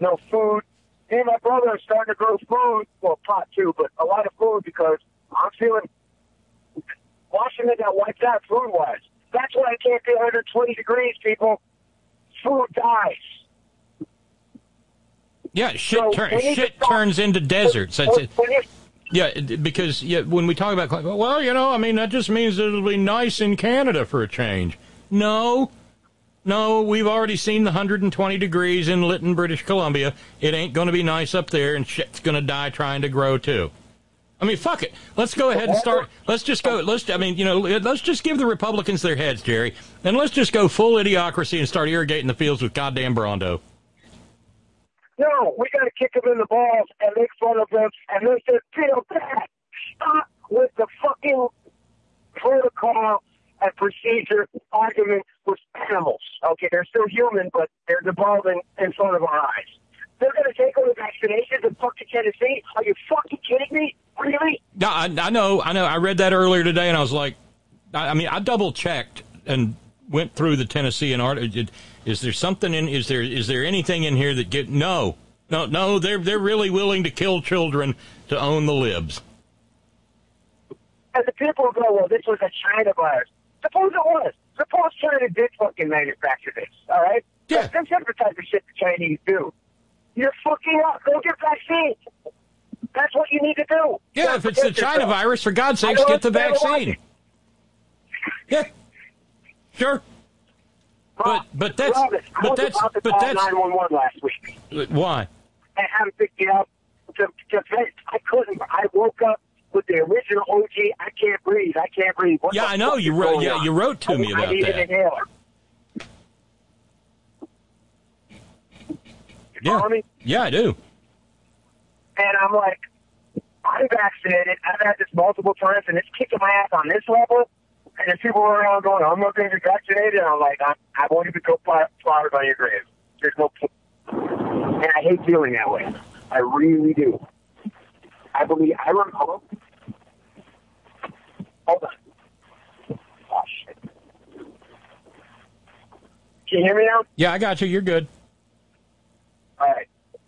M: no food. Me and my brother are starting to grow food, well, pot too, but a lot of food because I'm feeling Washington got wiped out food-wise. That's why it can't be one hundred twenty degrees, people. Food dies.
D: Yeah, shit,
M: So
D: tur-
M: we need
D: shit
M: to stop-
D: turns into deserts. That's it.
M: When you-
D: Yeah, it- because yeah, when we talk about, climate, well, you know, I mean, that just means that it'll be nice in Canada for a change. No, no, we've already seen the one hundred twenty degrees in Lytton, British Columbia. It ain't going to be nice up there, and shit's going to die trying to grow, too. I mean, fuck it. Let's go ahead and start. Let's just go. Let's. I mean, you know, let's just give the Republicans their heads, Jerry, and let's just go full idiocracy and start irrigating the fields with goddamn Brawndo.
M: No, we got to kick them in the balls and make fun of them and make them feel bad. Stop with the fucking protocol and procedure argument with animals. Okay, they're still human, but they're devolving in front of our eyes. They're going to take away vaccinations in fucking Tennessee? Are you fucking kidding me? Really?
D: No, I, I know, I know. I read that earlier today, and I was like, I, I mean, I double checked and went through the Tennessee and article. Is there something in? Is there is there anything in here that get? No, no, no. They're they're really willing to kill children to own the libs.
M: And the people go, well, this was a China virus. Suppose it was. Suppose China did fucking manufacture this. All right?
D: Yeah.
M: That's the type of shit the Chinese do. You're fucking up. Go get vaccines. That's what you need to do.
D: Yeah,
M: Don't
D: if it's the
M: forget
D: China
M: yourself.
D: virus, for God's
M: I
D: sakes,
M: don't
D: get the
M: understand
D: vaccine. Yeah, sure. But but that's
M: Robert, I
D: but
M: was
D: that's
M: about to
D: but
M: call
D: that's
M: nine one one last week.
D: why?
M: I haven't picked it up to, to vent. I couldn't. I woke up with the original O G. I can't breathe. I can't breathe. What
D: Yeah,
M: the
D: I know
M: fuck
D: you
M: is
D: wrote.
M: going
D: Yeah,
M: on?
D: you wrote to
M: I,
D: me
M: I
D: about
M: need
D: that.
M: an inhaler. You
D: Yeah,
M: follow me?
D: yeah, I do.
M: And I'm like, I'm vaccinated. I've had this multiple times, and it's kicking my ass on this level. And then people are around going, I'm not going to get vaccinated. And I'm like, I'm, I won't even go flowers on your grave. There's no point. And I hate feeling that way. I really do. I believe, I remember, hold on. Oh, shit. Can you hear me now?
D: Yeah, I got you. You're good.
M: All right.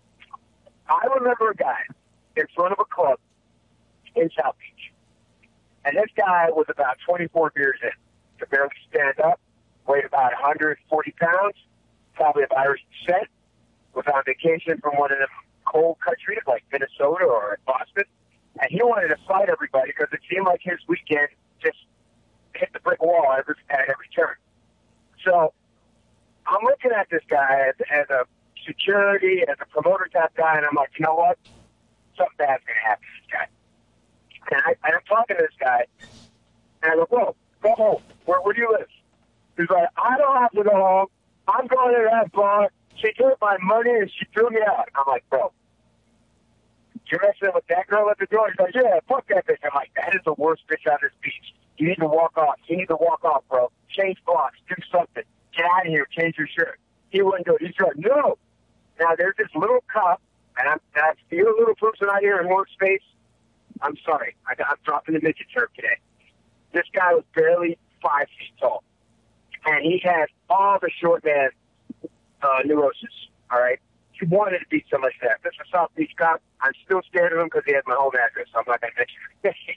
M: I remember a guy in front of a club in South Beach. And this guy was about twenty-four beers in. Could barely stand up. Weighed about one hundred forty pounds. Probably of Irish descent. Was on vacation from one of the cold countries like Minnesota or Boston. And he wanted to fight everybody because it seemed like his weekend just hit the brick wall every, at every turn. So I'm looking at this guy as, as a security, as a promoter type guy, and I'm like, you know what? Something bad's going to happen to this guy. And, I, and I'm talking to this guy, and I go, whoa, go home. Where, where do you live? He's like, I don't have to go home. I'm going to that bar. She took my money and she threw me out. I'm like, bro, you're messing with that girl at the door? He's like, yeah, fuck that bitch. I'm like, that is the worst bitch on this beach. You need to walk off. You need to walk off, bro. Change blocks. Do something. Get out of here. Change your shirt. He wouldn't do it. He's like, no. Now, there's this little cop, and I'm, that's the little person out here in one space. I'm sorry. I, I'm dropping the midget term today. This guy was barely five feet tall. And he had all the short man uh, neurosis, all right? He wanted to beat somebody like that. This is a South Beach cop. I'm still scared of him because he has my home address, so I'm not going to mention it.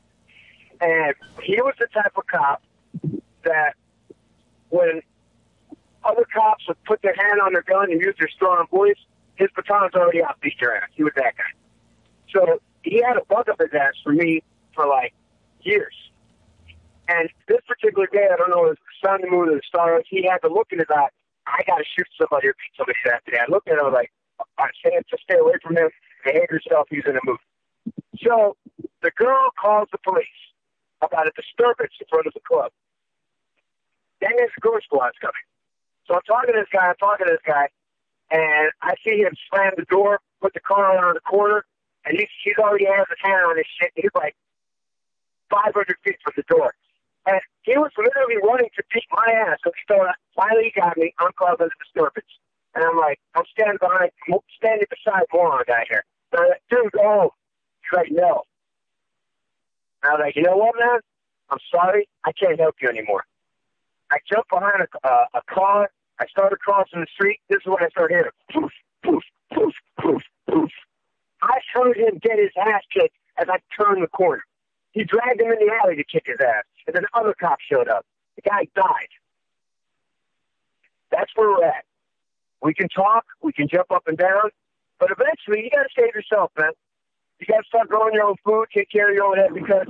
M: And he was the type of cop that when other cops would put their hand on their gun and use their strong voice, his baton's already out, beat your ass. He was that guy. So he had a bug up his ass for me for like years. And this particular day, I don't know, it was the sun, the moon, or the stars, he had the look in his eye, I got to shoot somebody or beat somebody that day. I looked at him, I was like, I said to stay away from him, behave yourself, he's in a mood. So the girl calls the police about a disturbance in front of the club. Then there's a ghost squad's coming. So I'm talking to this guy, I'm talking to this guy, and I see him slam the door, put the car on the corner, and he's, he's already has his hand on his shit. He's like five hundred feet from the door. And he was literally running to beat my ass. So he thought, finally he got me. I'm causing the disturbance. And I'm like, I'm standing behind, I'm standing beside moron guy here. And I'm like, dude, go home. He's like, no. And I was like, you know what, man? I'm sorry. I can't help you anymore. I jumped behind a, uh, a car. I started crossing the street. This is when I started hearing, poof, poof, poof, poof, poof. I heard him get his ass kicked as I turned the corner. He dragged him in the alley to kick his ass, and then other cops showed up. The guy died. That's where we're at. We can talk, we can jump up and down, but eventually you got to save yourself, man. You got to start growing your own food, take care of your own head, because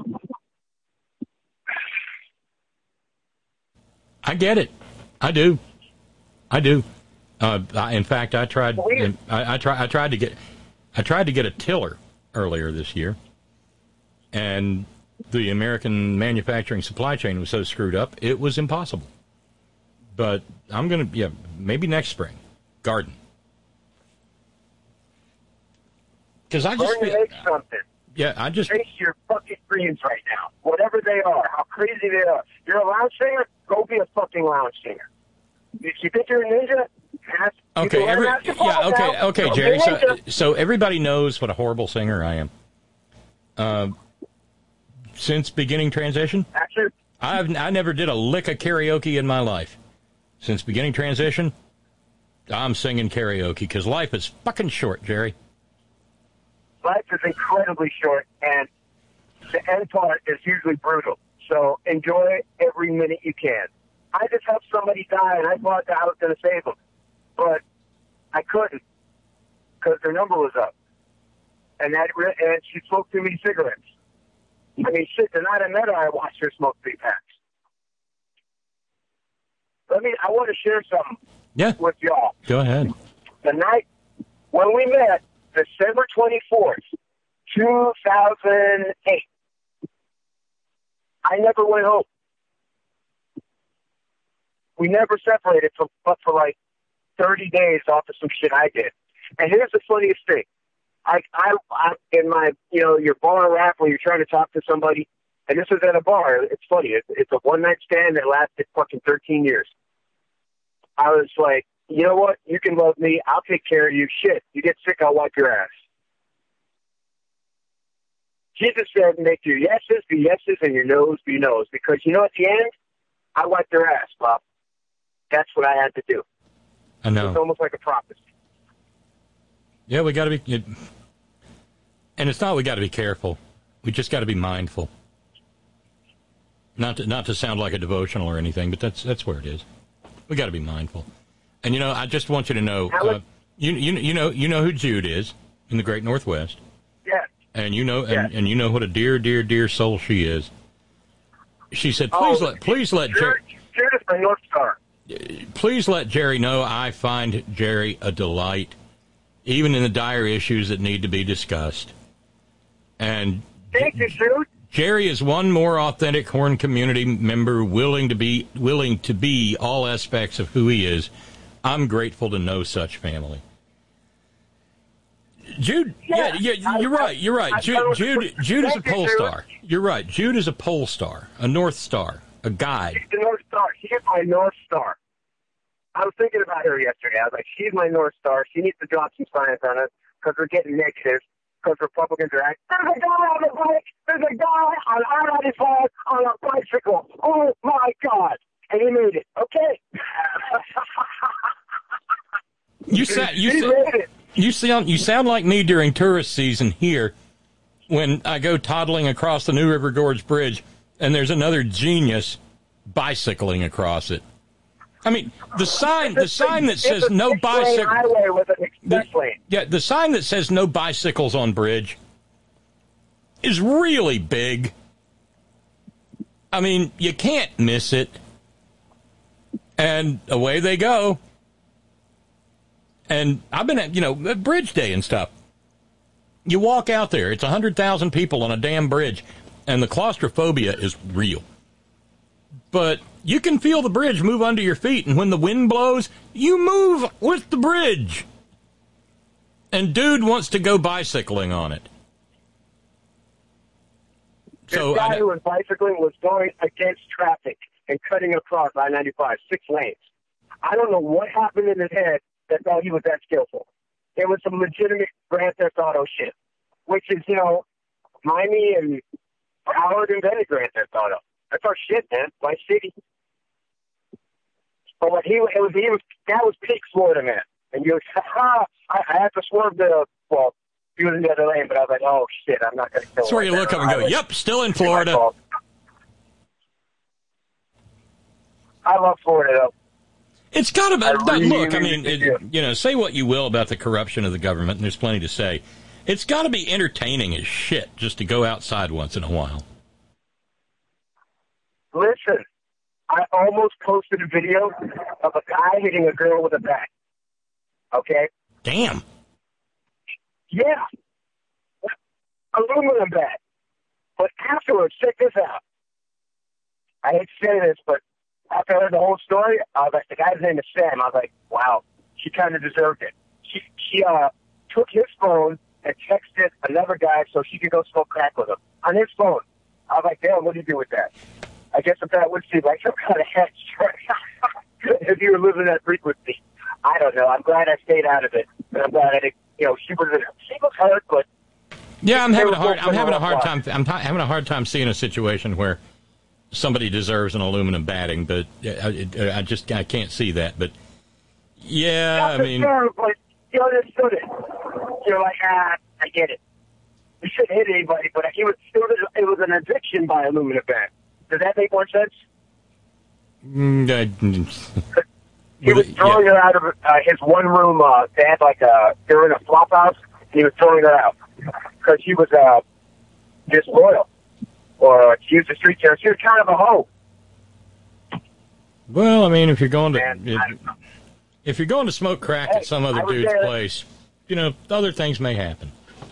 D: I get it. I do. I do. Uh, I, in fact, I tried. I, I tried. I tried to get. I tried to get a tiller earlier this year, and the American manufacturing supply chain was so screwed up, it was impossible. But I'm gonna. Yeah, maybe next spring, garden. Because I just
M: learn to
D: feel,
M: make something.
D: Yeah, I just
M: chase your fucking dreams right now, whatever they are, how crazy they are. You're a lounge singer, go be a fucking lounge singer. If you think you're a ninja, ask,
D: okay.
M: you
D: Every,
M: ask
D: yeah, okay,
M: now.
D: okay,
M: Go
D: Jerry.
M: be a
D: So,
M: ninja.
D: so everybody knows what a horrible singer I am. Uh, since beginning transition,
M: Actually,
D: I've I never did a lick of karaoke in my life. Since beginning transition, I'm singing karaoke because life is fucking short, Jerry.
M: life is incredibly short, and the end part is usually brutal. So enjoy every minute you can. I just helped somebody die, and I thought that I was going to save them. But I couldn't because their number was up. And that re- and she smoked too many cigarettes. I mean, shit, the night I met her, I watched her smoke three packs. Let me, I want to share something
D: yeah.
M: with y'all.
D: Go ahead.
M: The night when we met, December twenty-fourth, two thousand eight, I never went home. We never separated for, but for like thirty days off of some shit I did. And here's the funniest thing. I, I, I, in my, you know, your bar rap where you're trying to talk to somebody, and this was at a bar. It's funny. It's, it's a one-night stand that lasted fucking thirteen years. I was like, you know what? You can love me. I'll take care of you. Shit. You get sick, I'll wipe your ass. Jesus said, make your yeses be yeses and your noes be noes. Because, you know, at the end, I wiped their ass, Bob. That's what I had to do.
D: I know.
M: It's almost like a prophecy.
D: Yeah, we got to be, it, and it's not we got to be careful. We just got to be mindful. Not to, not to sound like a devotional or anything, but that's that's where it is. We got to be mindful. And you know, I just want you to know, uh, you you you know you know who Jude is in the Great Northwest.
M: Yeah.
D: And you know, and,
M: Yeah.
D: and you know what a dear, dear, dear soul she is. She said, "Please
M: Oh,
D: let, please let Jerry,
M: Jude is my North Star.
D: please let Jerry know I find Jerry a delight, even in the dire issues that need to be discussed." And
M: Thank you, Jude.
D: Jerry is one more authentic Horn community member, willing to be willing to be all aspects of who he is. I'm grateful to know such family. Jude, yeah, yeah, yeah you're right. You're right. Jude, Jude, Jude is a pole star. You're right. Jude is a pole star, a North Star, a guide.
M: She's the North Star. She is my North Star. I was thinking about her yesterday. I was like, she's my North Star. She needs to drop some science on us because we're getting negative. Because Republicans are acting, there's a guy on a bike, there's a guy on I ninety-five on a bicycle. Oh, my God. And he made it. Okay.
D: You sound you
M: He
D: sa-
M: made it.
D: you sound you sound like me during tourist season here, when I go toddling across the New River Gorge Bridge, and there's another genius bicycling across it. I mean, the sign the sign that says no bicycle.
M: Highway with an express lane.
D: Yeah, the sign that says no bicycles on bridge is really big. I mean, you can't miss it. And away they go. And I've been at, you know, at Bridge Day and stuff. You walk out there, it's one hundred thousand people on a damn bridge, and the claustrophobia is real. But you can feel the bridge move under your feet, and when the wind blows, you move with the bridge. And dude wants to go bicycling on it.
M: This
D: So
M: guy
D: I,
M: who was bicycling was going against traffic and cutting across I ninety-five, six lanes. I don't know what happened in his head that thought he was that skillful. It was some legitimate Grand Theft Auto shit, which is, you know, Miami and Howard invented Grand Theft Auto. That's our shit, man. Vice City. But what he it was, he was that was peak Florida, man. And you, ha, I, I had to swerve the, well, he was in the other lane, but I was like, oh, shit, I'm not going to kill him.
D: That's where you
M: right
D: look
M: now.
D: up and go,
M: I was-
D: yep, still in Florida.
M: I love Florida, though.
D: It's got to be.
M: I
D: But
M: really,
D: look, I
M: really
D: mean, it,
M: do.
D: you know, say what you will about the corruption of the government, and there's plenty to say. It's got to be entertaining as shit just to go outside once in a while.
M: Listen, I almost posted a video of a guy hitting a girl with a bat. Okay?
D: Damn.
M: Yeah. Aluminum bat. But afterwards, check this out. I hate to say this, but after I heard the whole story, I was like, the guy's name is Sam. I was like, wow, she kind of deserved it. She, she uh, took his phone and texted another guy so she could go smoke crack with him on his phone. I was like, damn, what do you do with that? I guess if that would seem like some kind of head strike if you were living that frequency. I don't know. I'm glad I stayed out of it. And I'm glad I didn't, you know, she was, she was hurt, but.
D: Yeah, I'm having a hard.
M: both
D: I'm having a
M: in
D: hard
M: the
D: time. I'm t- having a hard time seeing a situation where somebody deserves an aluminum batting, but I, I just I can't see that. But yeah, I mean,
M: Sure, but you understood it. You're like, ah, I get it. You shouldn't hit anybody, but it was, it was, it was an eviction by aluminum bat. Does that make more sense?
D: mm, I,
M: He was throwing her out of uh, his one room. Uh, they had like a, they were in a flop house, and he was throwing her out because she was uh, disloyal, or she used the street terror. She was kind of a hoe.
D: well, I mean, if you're going to
M: Man,
D: if,
M: I-
D: if you're going to smoke crack
M: Hey,
D: at some other
M: I was
D: dude's
M: there.
D: place, you know, other things may happen.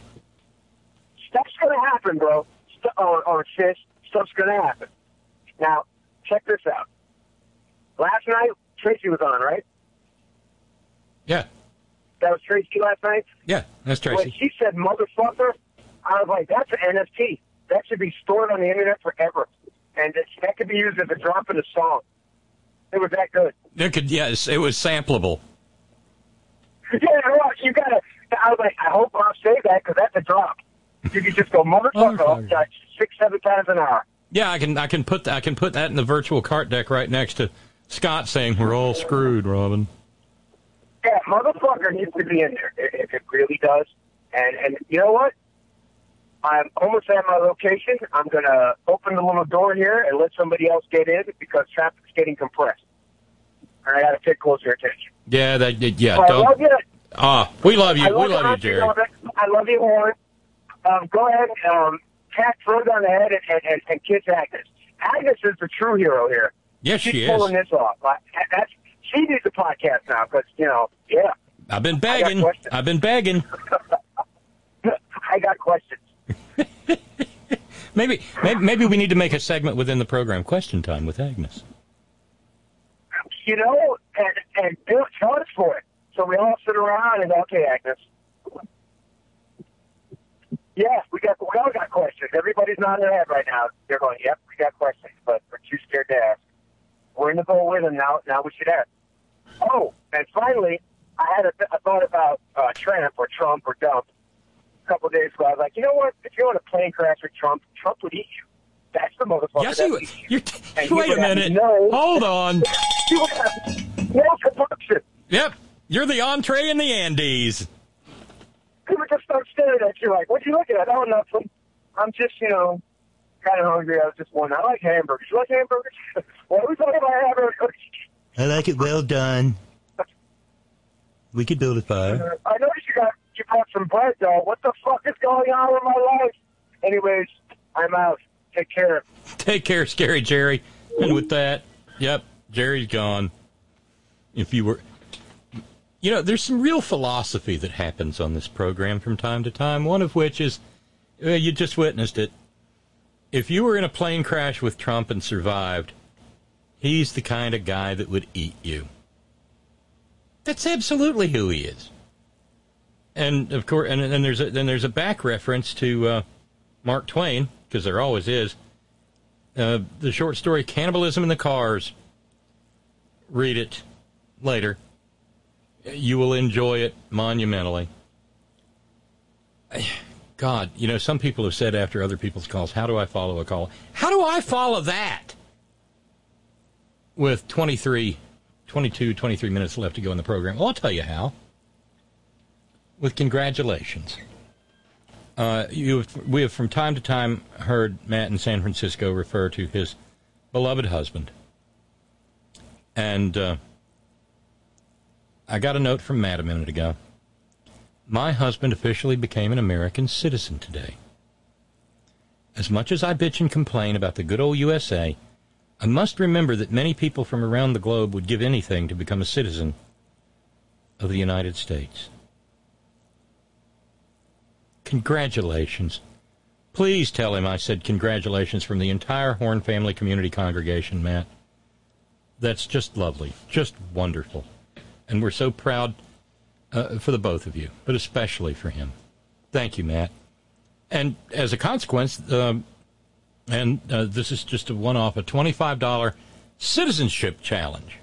M: Stuff's gonna happen, bro. St- or, or sis, stuff's gonna happen. Now, check this out. Last night, Tracy was on, right?
D: Yeah,
M: That was Tracy last night.
D: yeah, that's
M: When
D: Tracy.
M: she said motherfucker, I was like, that's an N F T. That should be stored on the internet forever. And it, that could be used as a drop in a song. It was that good.
D: It could, yes, it was sampleable.
M: Yeah, well, you gotta. I was like, I hope I'll say that because that's a drop. You could just go motherfucker
D: Motherfucker.
M: uh, six, seven times an hour.
D: Yeah, I can I can put I can put that in the virtual cart deck right next to Scott saying we're all screwed, Robin.
M: Yeah, motherfucker needs to be in there if it really does. And and you know what? I'm almost at my location. I'm gonna open the little door here and let somebody else get in because traffic's getting compressed. And I gotta pay closer attention.
D: Yeah, that yeah.
M: So I
D: Don't,
M: love you.
D: ah, we love you.
M: I
D: We
M: love,
D: love you,
M: you,
D: Jerry.
M: I love you, Horn. Um, go ahead, um, pat Fred on the head and, and, and, and kiss Agnes. Agnes is the true hero here.
D: Yes,
M: She's
D: she is.
M: pulling this off. I, that's, she needs a podcast now because, you know, yeah.
D: I've been
M: I got
D: begging.
M: questions.
D: I've been begging.
M: I got questions.
D: Maybe, maybe maybe we need to make a segment within the program, Question Time with Agnes.
M: You know, and, and Bill charge for it. So we all sit around and go, okay, Agnes. Yeah, we got we all got questions. Everybody's nodding their head right now. They're going, yep, we got questions, but we're too scared to ask. We're in the boat with them now. Now we should ask. Oh, and finally, I had a, a thought about uh, Trump or Trump or Dump a couple of days ago. I was like, you know what? If you're on a plane crash with Trump, Trump would eat you. That's the motherfucker.
D: Yes,
M: that
D: he would.
M: eats you.
D: You're
M: And he
D: wait a
M: would have
D: minute.
M: No,
D: Hold on.
M: he would have no compunction.
D: Yep, you're the entree in the Andes.
M: He would just start staring at you like, what are you looking at? Oh, nothing. I'm just, you know, kind of hungry. I was just wondering. I like hamburgers. You like hamburgers? What are we talking about hamburgers?
E: I like it well done. We could build a fire.
M: I noticed you got you brought some bread, though. What the fuck is going on with my life? Anyways, I'm out. Take care.
D: Take care, Scary Jerry. And with that, yep, Jerry's gone. If you were... You know, there's some real philosophy that happens on this program from time to time, one of which is, well, you just witnessed it. If you were in a plane crash with Trump and survived, he's the kind of guy that would eat you. That's absolutely who he is. And, of course, and, and there's a, then there's a back reference to uh, Mark Twain, because there always is. Uh, the short story, Cannibalism in the Cars. Read it later. You will enjoy it monumentally. God, you know, some people have said after other people's calls, how do I follow a call? How do I follow that? With twenty-three, twenty-two, twenty-three minutes left to go in the program. Well, I'll tell you how. with congratulations. Uh, you have, we have from time to time heard Matt in San Francisco refer to his beloved husband. And uh, I got a note from Matt a minute ago. My husband officially became an American citizen today. As much as I bitch and complain about the good old U S A, I must remember that many people from around the globe would give anything to become a citizen of the United States. Congratulations. Please tell him I said congratulations from the entire Horn Family Community Congregation, Matt. That's just lovely, just wonderful. And we're so proud uh, for the both of you, but especially for him. Thank you, Matt. And as a consequence, um, and uh, this is just a one-off, a twenty-five dollars citizenship challenge,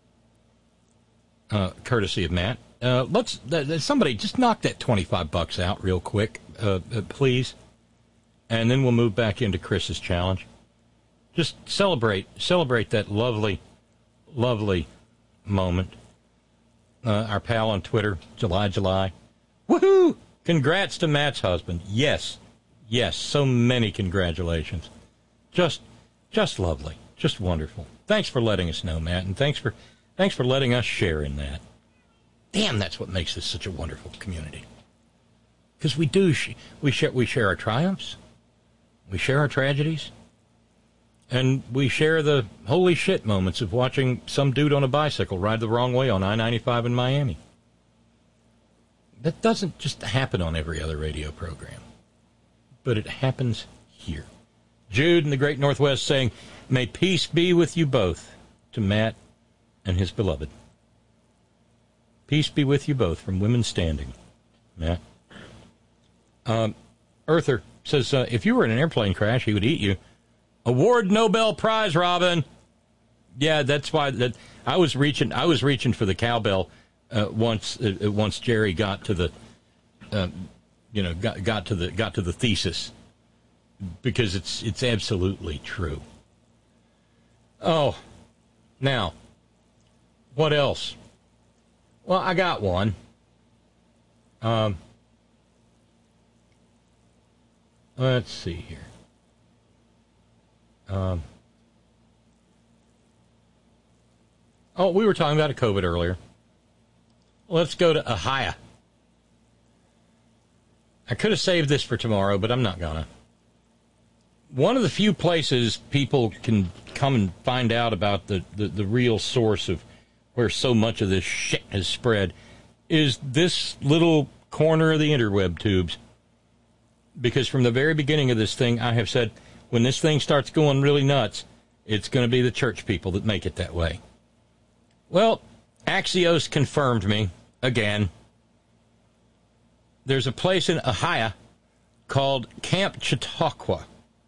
D: uh, courtesy of Matt. Uh, let's uh, somebody just knock that twenty-five bucks out real quick, uh, uh, please, and then we'll move back into Chris's challenge. Just celebrate, celebrate that lovely, lovely moment. Uh, our pal on Twitter, July July, woohoo! Congrats to Matt's husband. Yes, yes, so many congratulations. Just, just lovely, just wonderful. Thanks for letting us know, Matt, and thanks for, thanks for letting us share in that. Damn, that's what makes this such a wonderful community. Because we do, sh- we share, we share our triumphs, we share our tragedies, and we share the holy shit moments of watching some dude on a bicycle ride the wrong way on I ninety-five in Miami. That doesn't just happen on every other radio program, but it happens here. Jude in the Great Northwest saying, may peace be with you both, to Matt and his beloved. Peace be with you both from Women Standing, Matt. Um, Earther says, uh, if you were in an airplane crash, he would eat you. Award Nobel Prize, Robin. Yeah, that's why that I was reaching. I was reaching for the cowbell uh, once. Uh, once Jerry got to the, uh, you know, got got to the got to the thesis, because it's it's absolutely true. Oh, now, what else? Well, I got one. Um, let's see here. Um, oh, we were talking about COVID earlier. Let's go to Ohio. I could have saved this for tomorrow, but I'm not gonna. One of the few places people can come and find out about the, the, the real source of where so much of this shit has spread is this little corner of the interweb tubes. Because from the very beginning of this thing, I have said, when this thing starts going really nuts, it's going to be the church people that make it that way. Well, Axios confirmed me again. There's a place in Ohio called Camp Chautauqua,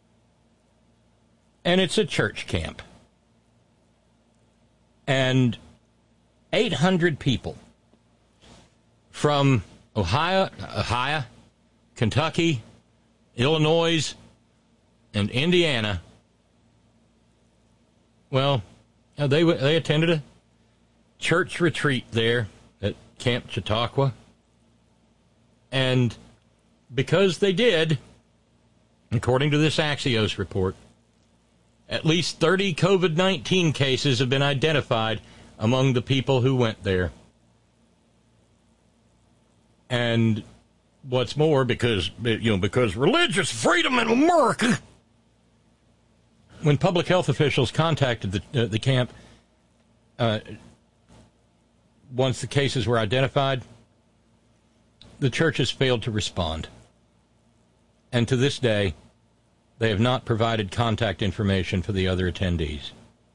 D: and it's a church camp. And eight hundred people from Ohio, Ohio, Kentucky, Illinois, and Indiana, well, they they attended a church retreat there at Camp Chautauqua. And because they did, according to this Axios report, at least thirty COVID nineteen cases have been identified among the people who went there. And what's more, because, you know, because religious freedom in America, when public health officials contacted the uh, the camp, uh, once the cases were identified, the churches failed to respond. And to this day, they have not provided contact information for the other attendees.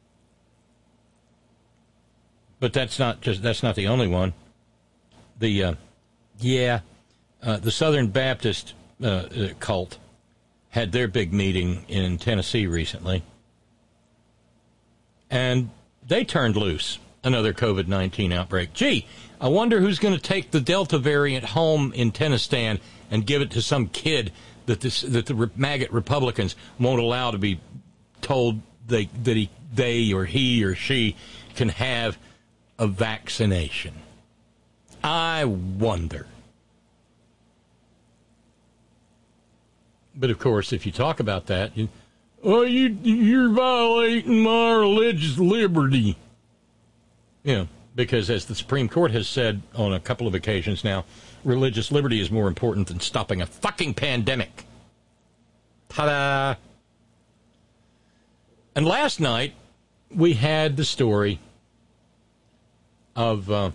D: But that's not just that's not the only one. The uh, yeah, uh, the Southern Baptist uh, uh, cult had their big meeting in Tennessee recently, and they turned loose another COVID nineteen outbreak. Gee, I wonder who's going to take the Delta variant home in Tennessee and give it to some kid that this that the maggot Republicans won't allow to be told they that he they or he or she can have a vaccination. I wonder. But, of course, if you talk about that, you, oh, you, you're violating my religious liberty. You know, because as the Supreme Court has said on a couple of occasions now, religious liberty is more important than stopping a fucking pandemic. Ta-da! And last night, we had the story of uh,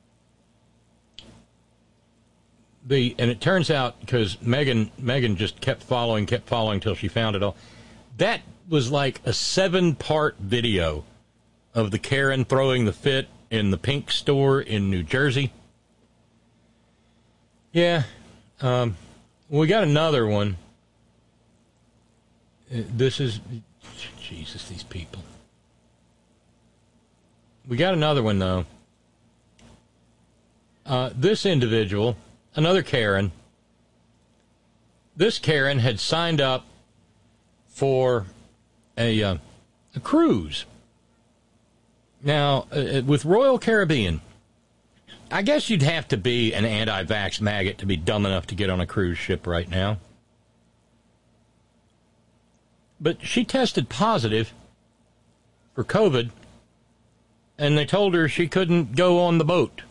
D: the, and it turns out, because Megan, Megan just kept following, kept following till she found it all. That was like a seven-part video of the Karen throwing the fit in the Pink store in New Jersey. Yeah, um, we got another one. This is, Jesus, these people. We got another one, though. Uh, this individual, another Karen, this Karen had signed up for a, uh, a cruise. Now, uh, with Royal Caribbean, I guess you'd have to be an anti-vax maggot to be dumb enough to get on a cruise ship right now. But she tested positive for COVID, and they told her she couldn't go on the boat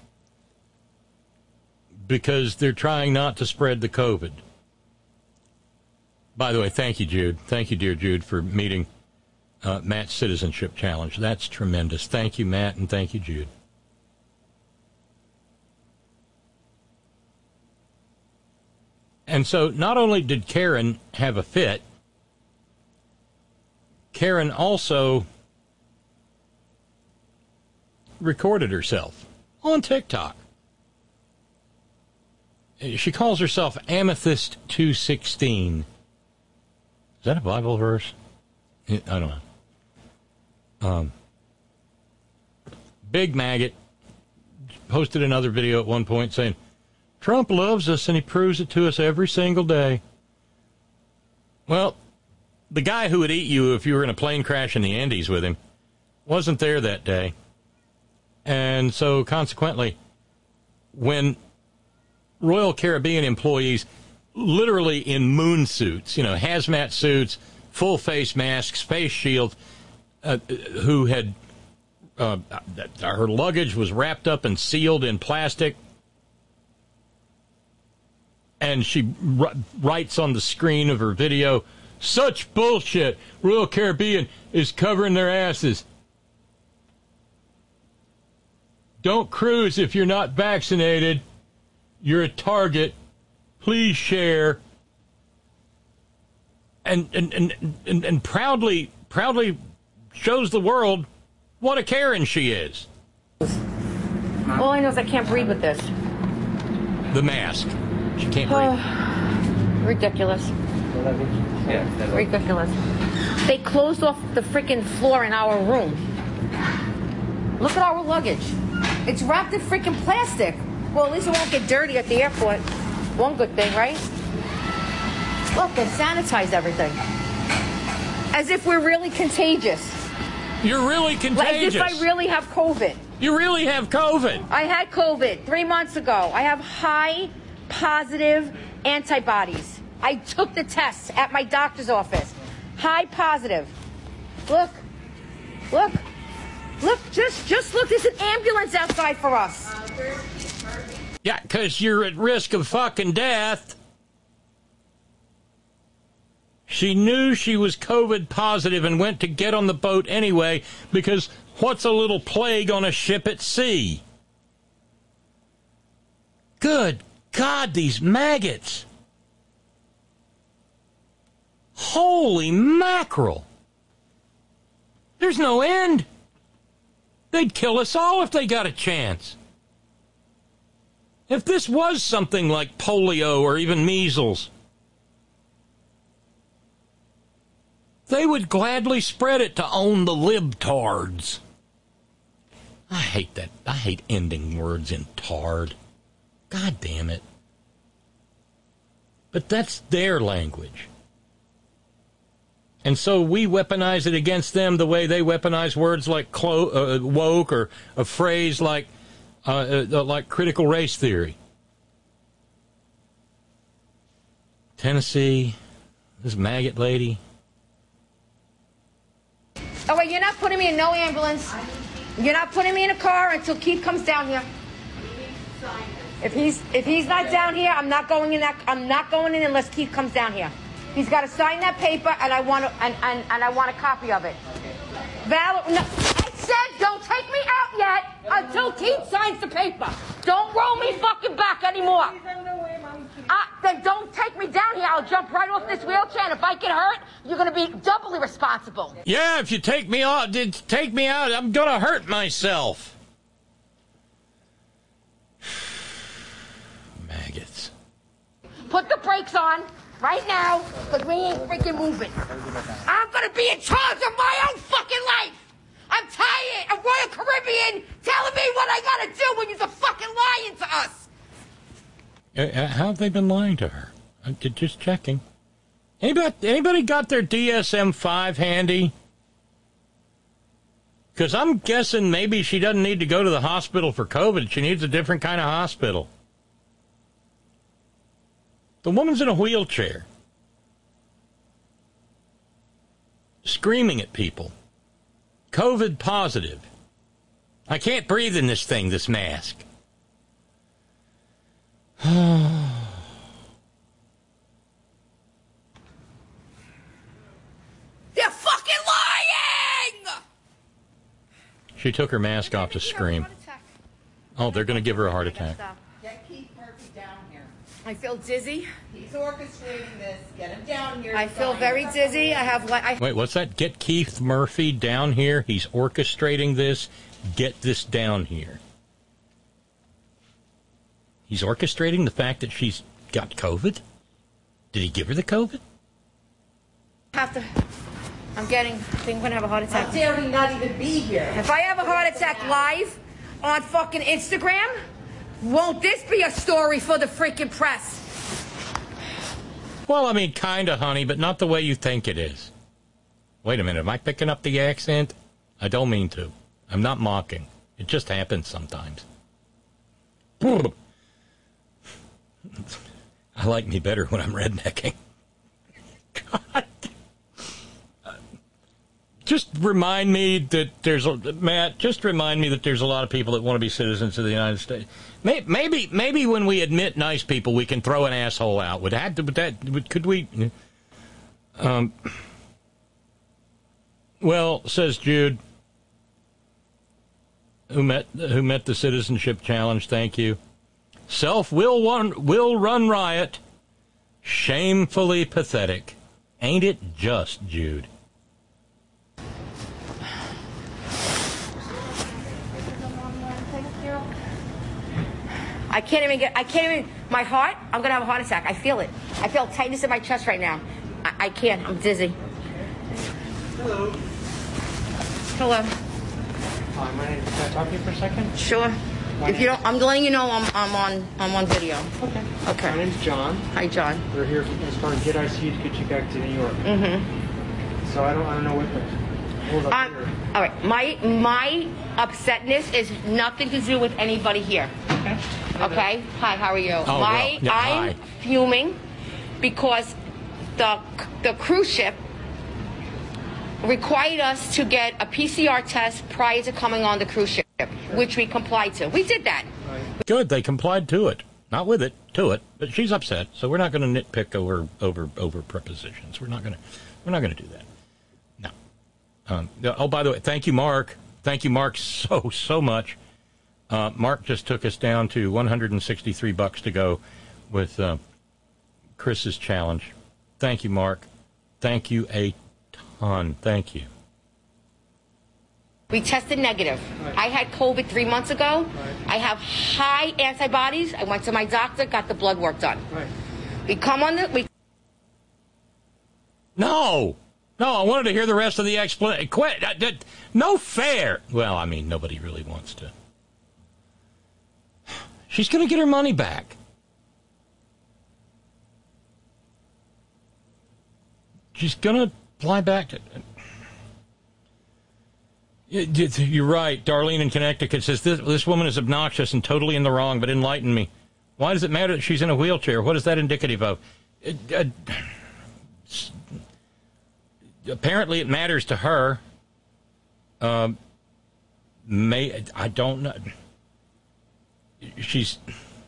D: because they're trying not to spread the COVID. By the way, thank you, Jude. Thank you, dear Jude, for meeting uh, Matt's citizenship challenge. That's tremendous. Thank you, Matt, and thank you, Jude. And so not only did Karen have a fit, Karen also recorded herself on TikTok. She calls herself Amethyst two sixteen. Is that a Bible verse? I don't know. Um, Big Maggot posted another video at one point saying, Trump loves us and he proves it to us every single day. Well, the guy who would eat you if you were in a plane crash in the Andes with him wasn't there that day. And so, consequently, when Royal Caribbean employees, literally in moon suits, you know, hazmat suits, full face masks, face shields, uh, who had, uh, her luggage was wrapped up and sealed in plastic, and she r- writes on the screen of her video, such bullshit. Royal Caribbean is covering their asses. Don't cruise if you're not vaccinated. You're a target. Please share. And and, and, and, and proudly proudly shows the world what a Karen she is.
N: All I know is I can't breathe with this.
D: The mask. She can't breathe.
N: Ridiculous. Ridiculous. They closed off the freaking floor in our room. Look at our luggage. It's wrapped in freaking plastic. Well, at least it won't get dirty at the airport. One good thing, right? Look, they sanitize everything. As if we're really contagious.
D: You're really contagious.
N: As if I really have COVID.
D: You really have COVID.
N: I had COVID three months ago. I have high positive antibodies. I took the tests at my doctor's office. High positive. Look. Look. Look, just just look. There's an ambulance outside for us.
D: Yeah, because you're at risk of fucking death. She knew she was COVID positive and went to get on the boat anyway, because what's a little plague on a ship at sea? Good God, these maggots. Holy mackerel. There's no end. They'd kill us all if they got a chance. If this was something like polio or even measles, they would gladly spread it to own the libtards. I hate that. I hate ending words in tard. God damn it. But that's their language. And so we weaponize it against them the way they weaponize words like clo- uh, woke or a phrase like uh, uh, like critical race theory. Tennessee, this maggot lady.
N: Oh, wait, you're not putting me in no ambulance. You're not putting me in a car until Keith comes down here. If he's if he's not down here, I'm not going in that. I'm not going in unless Keith comes down here. He's got to sign that paper, and I want to, and, and, and I want a copy of it. Val, no, I said don't take me out yet until Keith signs the paper. Don't roll me fucking back anymore. Uh, then don't take me down here. I'll jump right off this wheelchair, and if I get hurt, you're going to be doubly responsible.
D: Yeah, if you take me out, take me out, I'm going to hurt myself. Maggots.
N: Put the brakes on right now, because we ain't freaking moving. I'm going to be in charge of my own fucking life. I'm tired of Royal Caribbean telling me what I got to do when you're fucking lying to us.
D: Uh, how have they been lying to her? I'm just checking. Anybody, anybody got their D S M five handy? Because I'm guessing maybe she doesn't need to go to the hospital for COVID. She needs a different kind of hospital. The woman's in a wheelchair, screaming at people. COVID positive. I can't breathe in this thing, this mask.
N: They're fucking lying!
D: She took her mask off to scream. Oh, they're going to give her a heart attack.
O: Get Keith Murphy down here.
N: I feel dizzy.
O: He's orchestrating this. Get him down here.
N: I feel very dizzy. I have like. I
D: Wait, what's that? Get Keith Murphy down here. He's orchestrating this. Get this down here. He's orchestrating the fact that she's got COVID? Did he give her the COVID?
N: have to. I'm getting. I think I'm gonna have a heart attack.
O: How dare he not even be here?
N: If I have a heart attack live on fucking Instagram, won't this be a story for the freaking press?
D: Well, I mean, kind of, honey, but not the way you think it is. Wait a minute, am I picking up the accent? I don't mean to. I'm not mocking. It just happens sometimes. I like me better when I'm rednecking. God. Just remind me that there's a, Matt, just remind me that there's a lot of people that want to be citizens of the United States. Maybe, maybe when we admit nice people, we can throw an asshole out. Would that, would that, would, could we? Um. Well, says Jude, who met who met the citizenship challenge. Thank you. Self will run will run riot. Shamefully pathetic. Ain't it just, Jude?
N: I can't even get, I can't even, my heart, I'm going to have a heart attack. I feel it. I feel tightness in my chest right now. I, I can't. I'm dizzy.
P: Hello.
N: Hello.
P: Hi, my name is, can I talk to you for a second?
N: Sure.
P: My
N: if you don't, I'm letting you know I'm, I'm on, I'm on video.
P: Okay.
N: Okay.
P: My name's John.
N: Hi, John.
P: We're here as far as Get I C U to get you back to New York.
N: Mm-hmm.
P: So I don't, I don't know what the, hold up
N: um,
P: here.
N: All right. My, my upsetness is nothing to do with anybody here.
P: Okay.
N: Okay. Hi, how are you?
D: Oh,
N: My,
D: well, yeah,
N: I'm
D: hi.
N: fuming because the the cruise ship required us to get a P C R test prior to coming on the cruise ship, which we complied to. We did that.
D: Good, they complied to it. Not with it, to it. But she's upset, so we're not going to nitpick over over over prepositions. We're not going to we're not going to do that. No. Um, oh, by the way, thank you, Mark. Thank you, Mark, so so much. Uh, Mark just took us down to one hundred sixty-three bucks to go with uh, Chris's challenge. Thank you, Mark. Thank you a ton. Thank you.
N: We tested negative.
P: Right.
N: I had COVID three months ago.
P: Right.
N: I have high antibodies. I went to my doctor, got the blood work done.
P: Right.
N: We come on the... We
D: No! No, I wanted to hear the rest of the explanation. Quit. No fair. Well, I mean, nobody really wants to. She's going to get her money back. She's going to fly back to... You're right. Darlene in Connecticut says, this, this woman is obnoxious and totally in the wrong, but enlighten me. Why does it matter that she's in a wheelchair? What is that indicative of? It, uh, apparently, it matters to her. Um, may I don't know. She's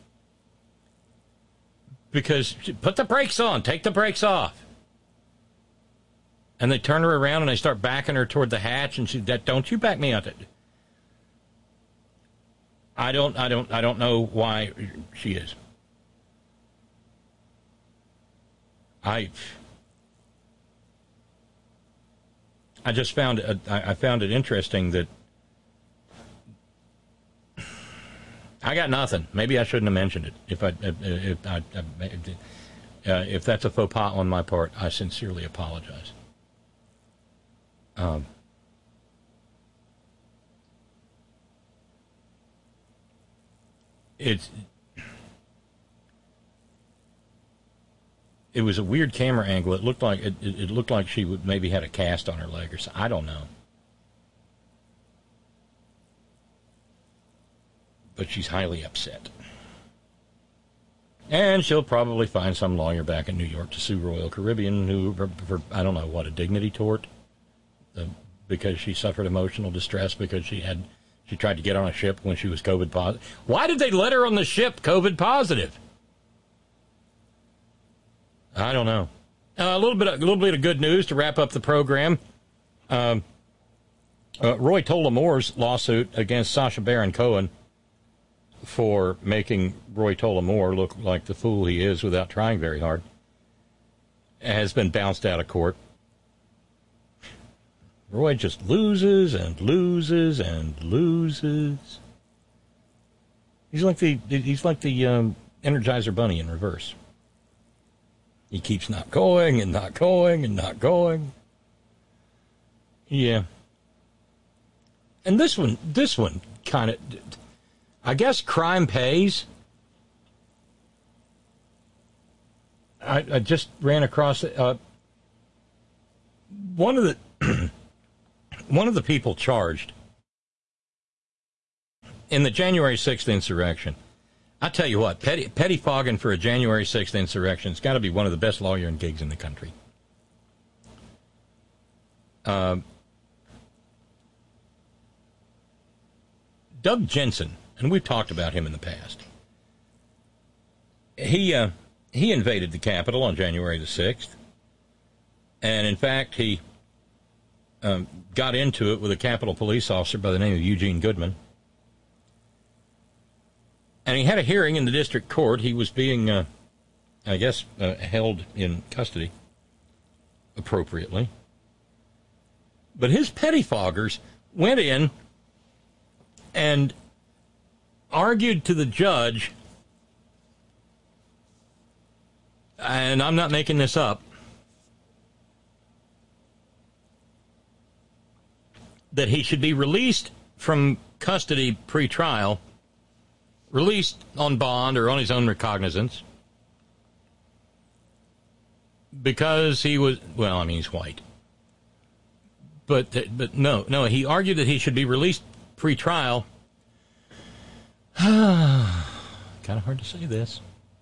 D: because she, put the brakes on, take the brakes off, and they turn her around and they start backing her toward the hatch, and she that don't you back me out. I don't, I don't, I don't know why she is. I, I just found it, I found it interesting that I got nothing. Maybe I shouldn't have mentioned it. If I, if, if I, uh, if that's a faux pas on my part, I sincerely apologize. Um. It's it was a weird camera angle. It looked like it, it, it looked like she would maybe had a cast on her leg or something. I don't know, but she's highly upset, and she'll probably find some lawyer back in New York to sue Royal Caribbean, who for, for I don't know what a dignity tort, uh, because she suffered emotional distress because she had. She tried to get on a ship when she was COVID positive. Why did they let her on the ship COVID positive? I don't know. Uh, a little bit, of, a little bit of good news to wrap up the program. Um, uh, Roy Tolamore's lawsuit against Sacha Baron Cohen for making Roy Tolamore look like the fool he is without trying very hard has been bounced out of court. Roy just loses and loses and loses. He's like the he's like the um, Energizer Bunny in reverse. He keeps not going and not going and not going. Yeah. And this one, this one kind of, I guess crime pays. I, I just ran across uh, one of the. One of the people charged in the January sixth insurrection, I tell you what, petty, pettifogging for a January sixth insurrection, it's got to be one of the best lawyering gigs in the country. Uh, Doug Jensen, and we've talked about him in the past, he, uh, he invaded the Capitol on January the sixth, and in fact, he... Um, got into it with a Capitol police officer by the name of Eugene Goodman. And he had a hearing in the district court. He was being, uh, I guess, uh, held in custody appropriately. But his pettifoggers went in and argued to the judge, and I'm not making this up, that he should be released from custody pre-trial, released on bond or on his own recognizance, because he was, well, I mean, he's white. But, but no, no, he argued that he should be released pre-trial. Kind of hard to say this.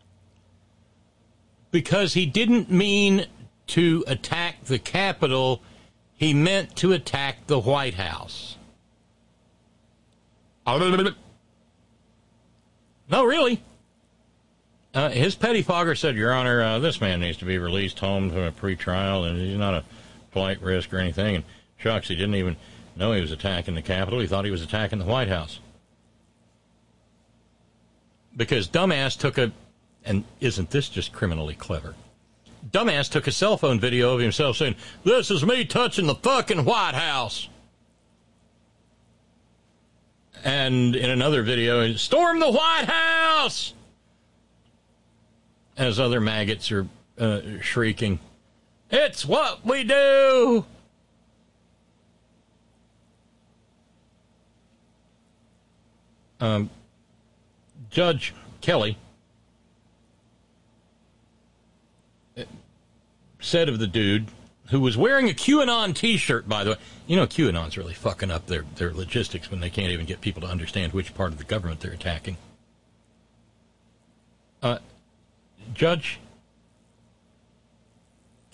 D: Because he didn't mean to attack the Capitol. He meant to attack the White House. No, really. Uh, his pettifogger said, Your Honor, uh, this man needs to be released home from a pretrial, and he's not a flight risk or anything. And shucks, he didn't even know he was attacking the Capitol. He thought he was attacking the White House. Because dumbass took a, and isn't this just criminally clever? Dumbass took a cell phone video of himself saying, "This is me touching the fucking White House." And in another video, "Storm the White House!" As other maggots are uh, shrieking, "It's what we do!" Um, Judge Kelly said of the dude, who was wearing a QAnon T-shirt, by the way. You know, QAnon's really fucking up their, their logistics when they can't even get people to understand which part of the government they're attacking. Uh, Judge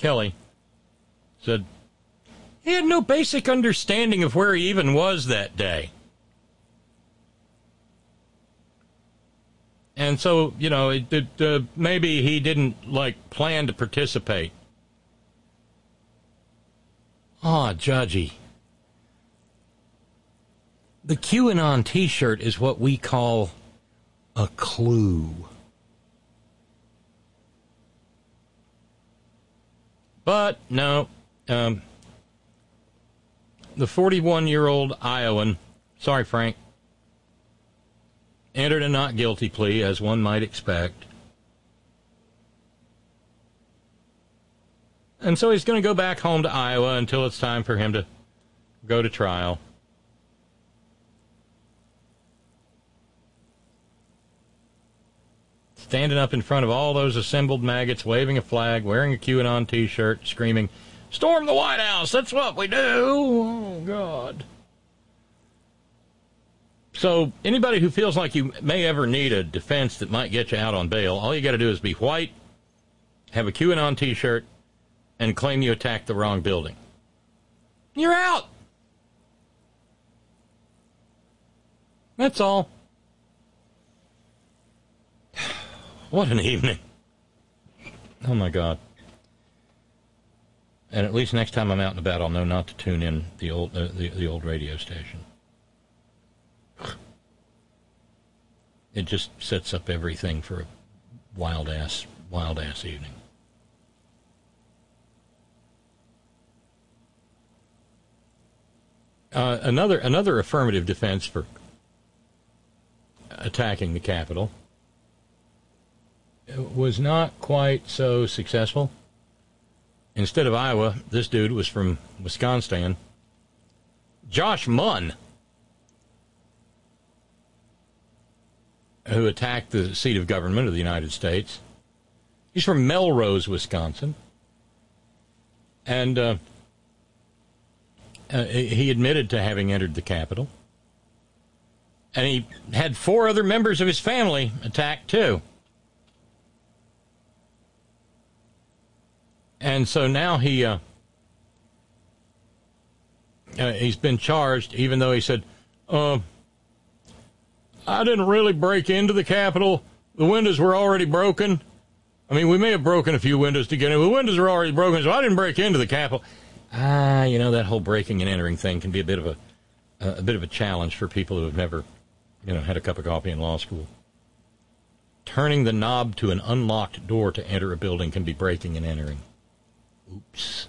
D: Kelly, said he had no basic understanding of where he even was that day. And so, you know, it, it, uh, maybe he didn't, like, plan to participate. Ah, Judgy. The QAnon T-shirt is what we call a clue. But, no, um, the forty-one-year-old Iowan, sorry, Frank, entered a not guilty plea, as one might expect. And so he's going to go back home to Iowa until it's time for him to go to trial. Standing up in front of all those assembled maggots, waving a flag, wearing a QAnon T-shirt, screaming, "Storm the White House, that's what we do!" Oh, God. So anybody who feels like you may ever need a defense that might get you out on bail, all you got to do is be white, have a QAnon T-shirt, and claim you attacked the wrong building. You're out. That's all. What an evening. Oh, my God. And at least next time I'm out and about, I'll know not to tune in the old uh, the, the old radio station. It just sets up everything for a wild-ass, wild-ass evening. Uh, another another affirmative defense for attacking the Capitol was not quite so successful. Instead of Iowa, this dude was from Wisconsin. Josh Munn, who attacked the seat of government of the United States. He's from Melrose, Wisconsin. And uh, uh, he admitted to having entered the Capitol. And he had four other members of his family attacked, too. And so now he, uh, uh, he's been charged, even though he said, uh, I didn't really break into the Capitol. The windows were already broken. I mean, we may have broken a few windows to get in. The windows were already broken, so I didn't break into the Capitol. Ah, you know, that whole breaking and entering thing can be a bit of a, uh, a bit of a challenge for people who have never, you know, had a cup of coffee in law school. Turning the knob to an unlocked door to enter a building can be breaking and entering. Oops.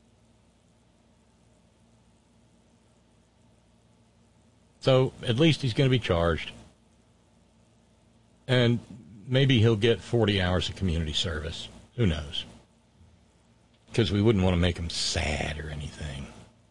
D: So at least he's going to be charged. And maybe he'll get forty hours of community service. Who knows? Because we wouldn't want to make him sad or anything.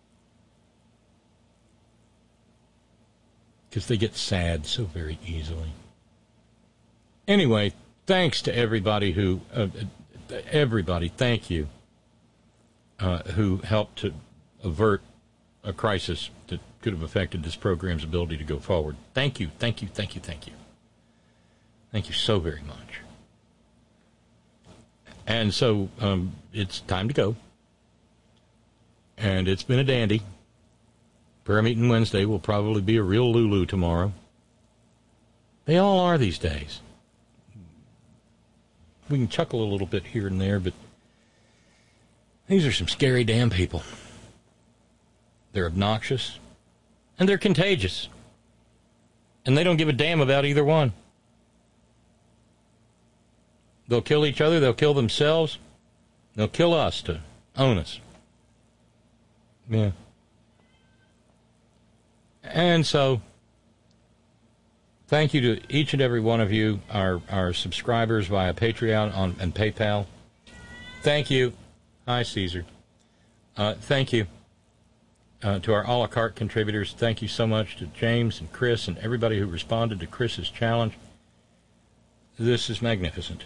D: Because they get sad so very easily. Anyway, thanks to everybody who, uh, everybody, thank you. Uh, who helped to avert a crisis that could have affected this program's ability to go forward. Thank you, thank you, thank you, thank you. Thank you so very much. And so um, it's time to go. And it's been a dandy. Prayer meeting Wednesday will probably be a real Lulu tomorrow. They all are these days. We can chuckle a little bit here and there, but these are some scary damn people. They're obnoxious, and they're contagious. And they don't give a damn about either one. They'll kill each other, they'll kill themselves, they'll kill us to own us. Yeah. And so, thank you to each and every one of you, our, our subscribers via Patreon on, and PayPal. Thank you. Hi, Caesar. Uh, thank you uh, to our a la carte contributors. Thank you so much to James and Chris and everybody who responded to Chris's challenge. This is magnificent.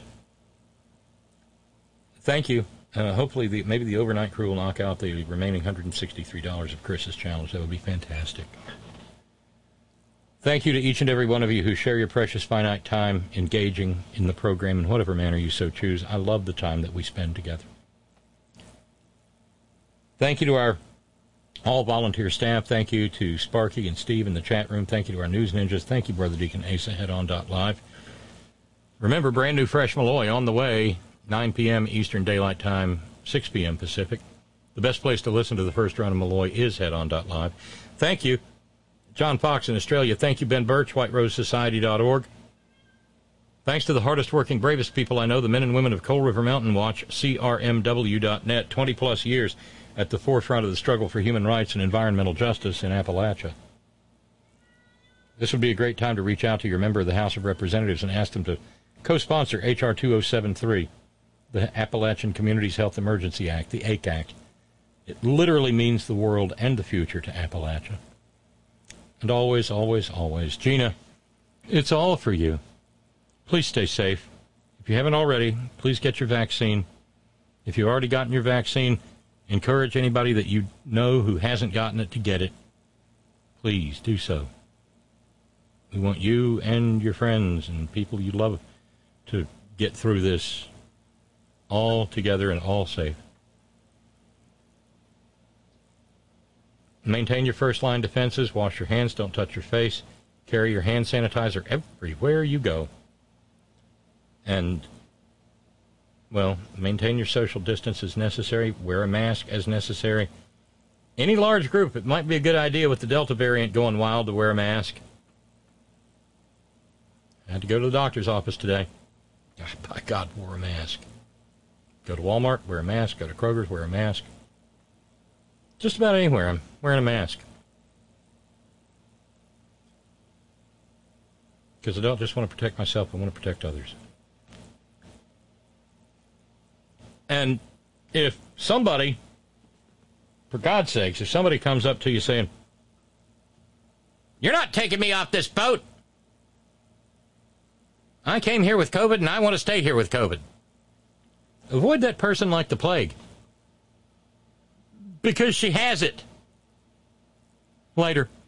D: Thank you. Uh, hopefully, the, maybe the overnight crew will knock out the remaining one hundred sixty-three dollars of Chris's challenge. That would be fantastic. Thank you to each and every one of you who share your precious finite time engaging in the program in whatever manner you so choose. I love the time that we spend together. Thank you to our all-volunteer staff. Thank you to Sparky and Steve in the chat room. Thank you to our news ninjas. Thank you, Brother Deacon Asa, headon.live. Remember, brand new Fresh Malloy on the way, nine p.m. Eastern Daylight Time, six p.m. Pacific. The best place to listen to the first run of Malloy is headon.live. Thank you, John Fox in Australia. Thank you, Ben Birch, white rose society dot org. Thanks to the hardest-working, bravest people I know, the men and women of Coal River Mountain Watch, C R M W dot net, twenty-plus years at the forefront of the struggle for human rights and environmental justice in Appalachia. This would be a great time to reach out to your member of the House of Representatives and ask them to co-sponsor H R two oh seven three, the Appalachian Communities Health Emergency Act, the A C E Act. It literally means the world and the future to Appalachia. And always, always, always, Gina, it's all for you. Please stay safe. If you haven't already, please get your vaccine. If you've already gotten your vaccine, encourage anybody that you know who hasn't gotten it to get it. Please do so. We want you and your friends and people you love to get through this all together and all safe. Maintain your first-line defenses. Wash your hands. Don't touch your face. Carry your hand sanitizer everywhere you go. And, well, maintain your social distance as necessary. Wear a mask as necessary. Any large group, it might be a good idea with the Delta variant going wild to wear a mask. I had to go to the doctor's office today. By God, wore a mask. Go to Walmart, wear a mask. Go to Kroger's, wear a mask. Just about anywhere, I'm wearing a mask. Because I don't just want to protect myself, I want to protect others. And if somebody, for God's sakes, if somebody comes up to you saying, "You're not taking me off this boat. I came here with COVID and I want to stay here with COVID." Avoid that person like the plague. Because she has it. Later.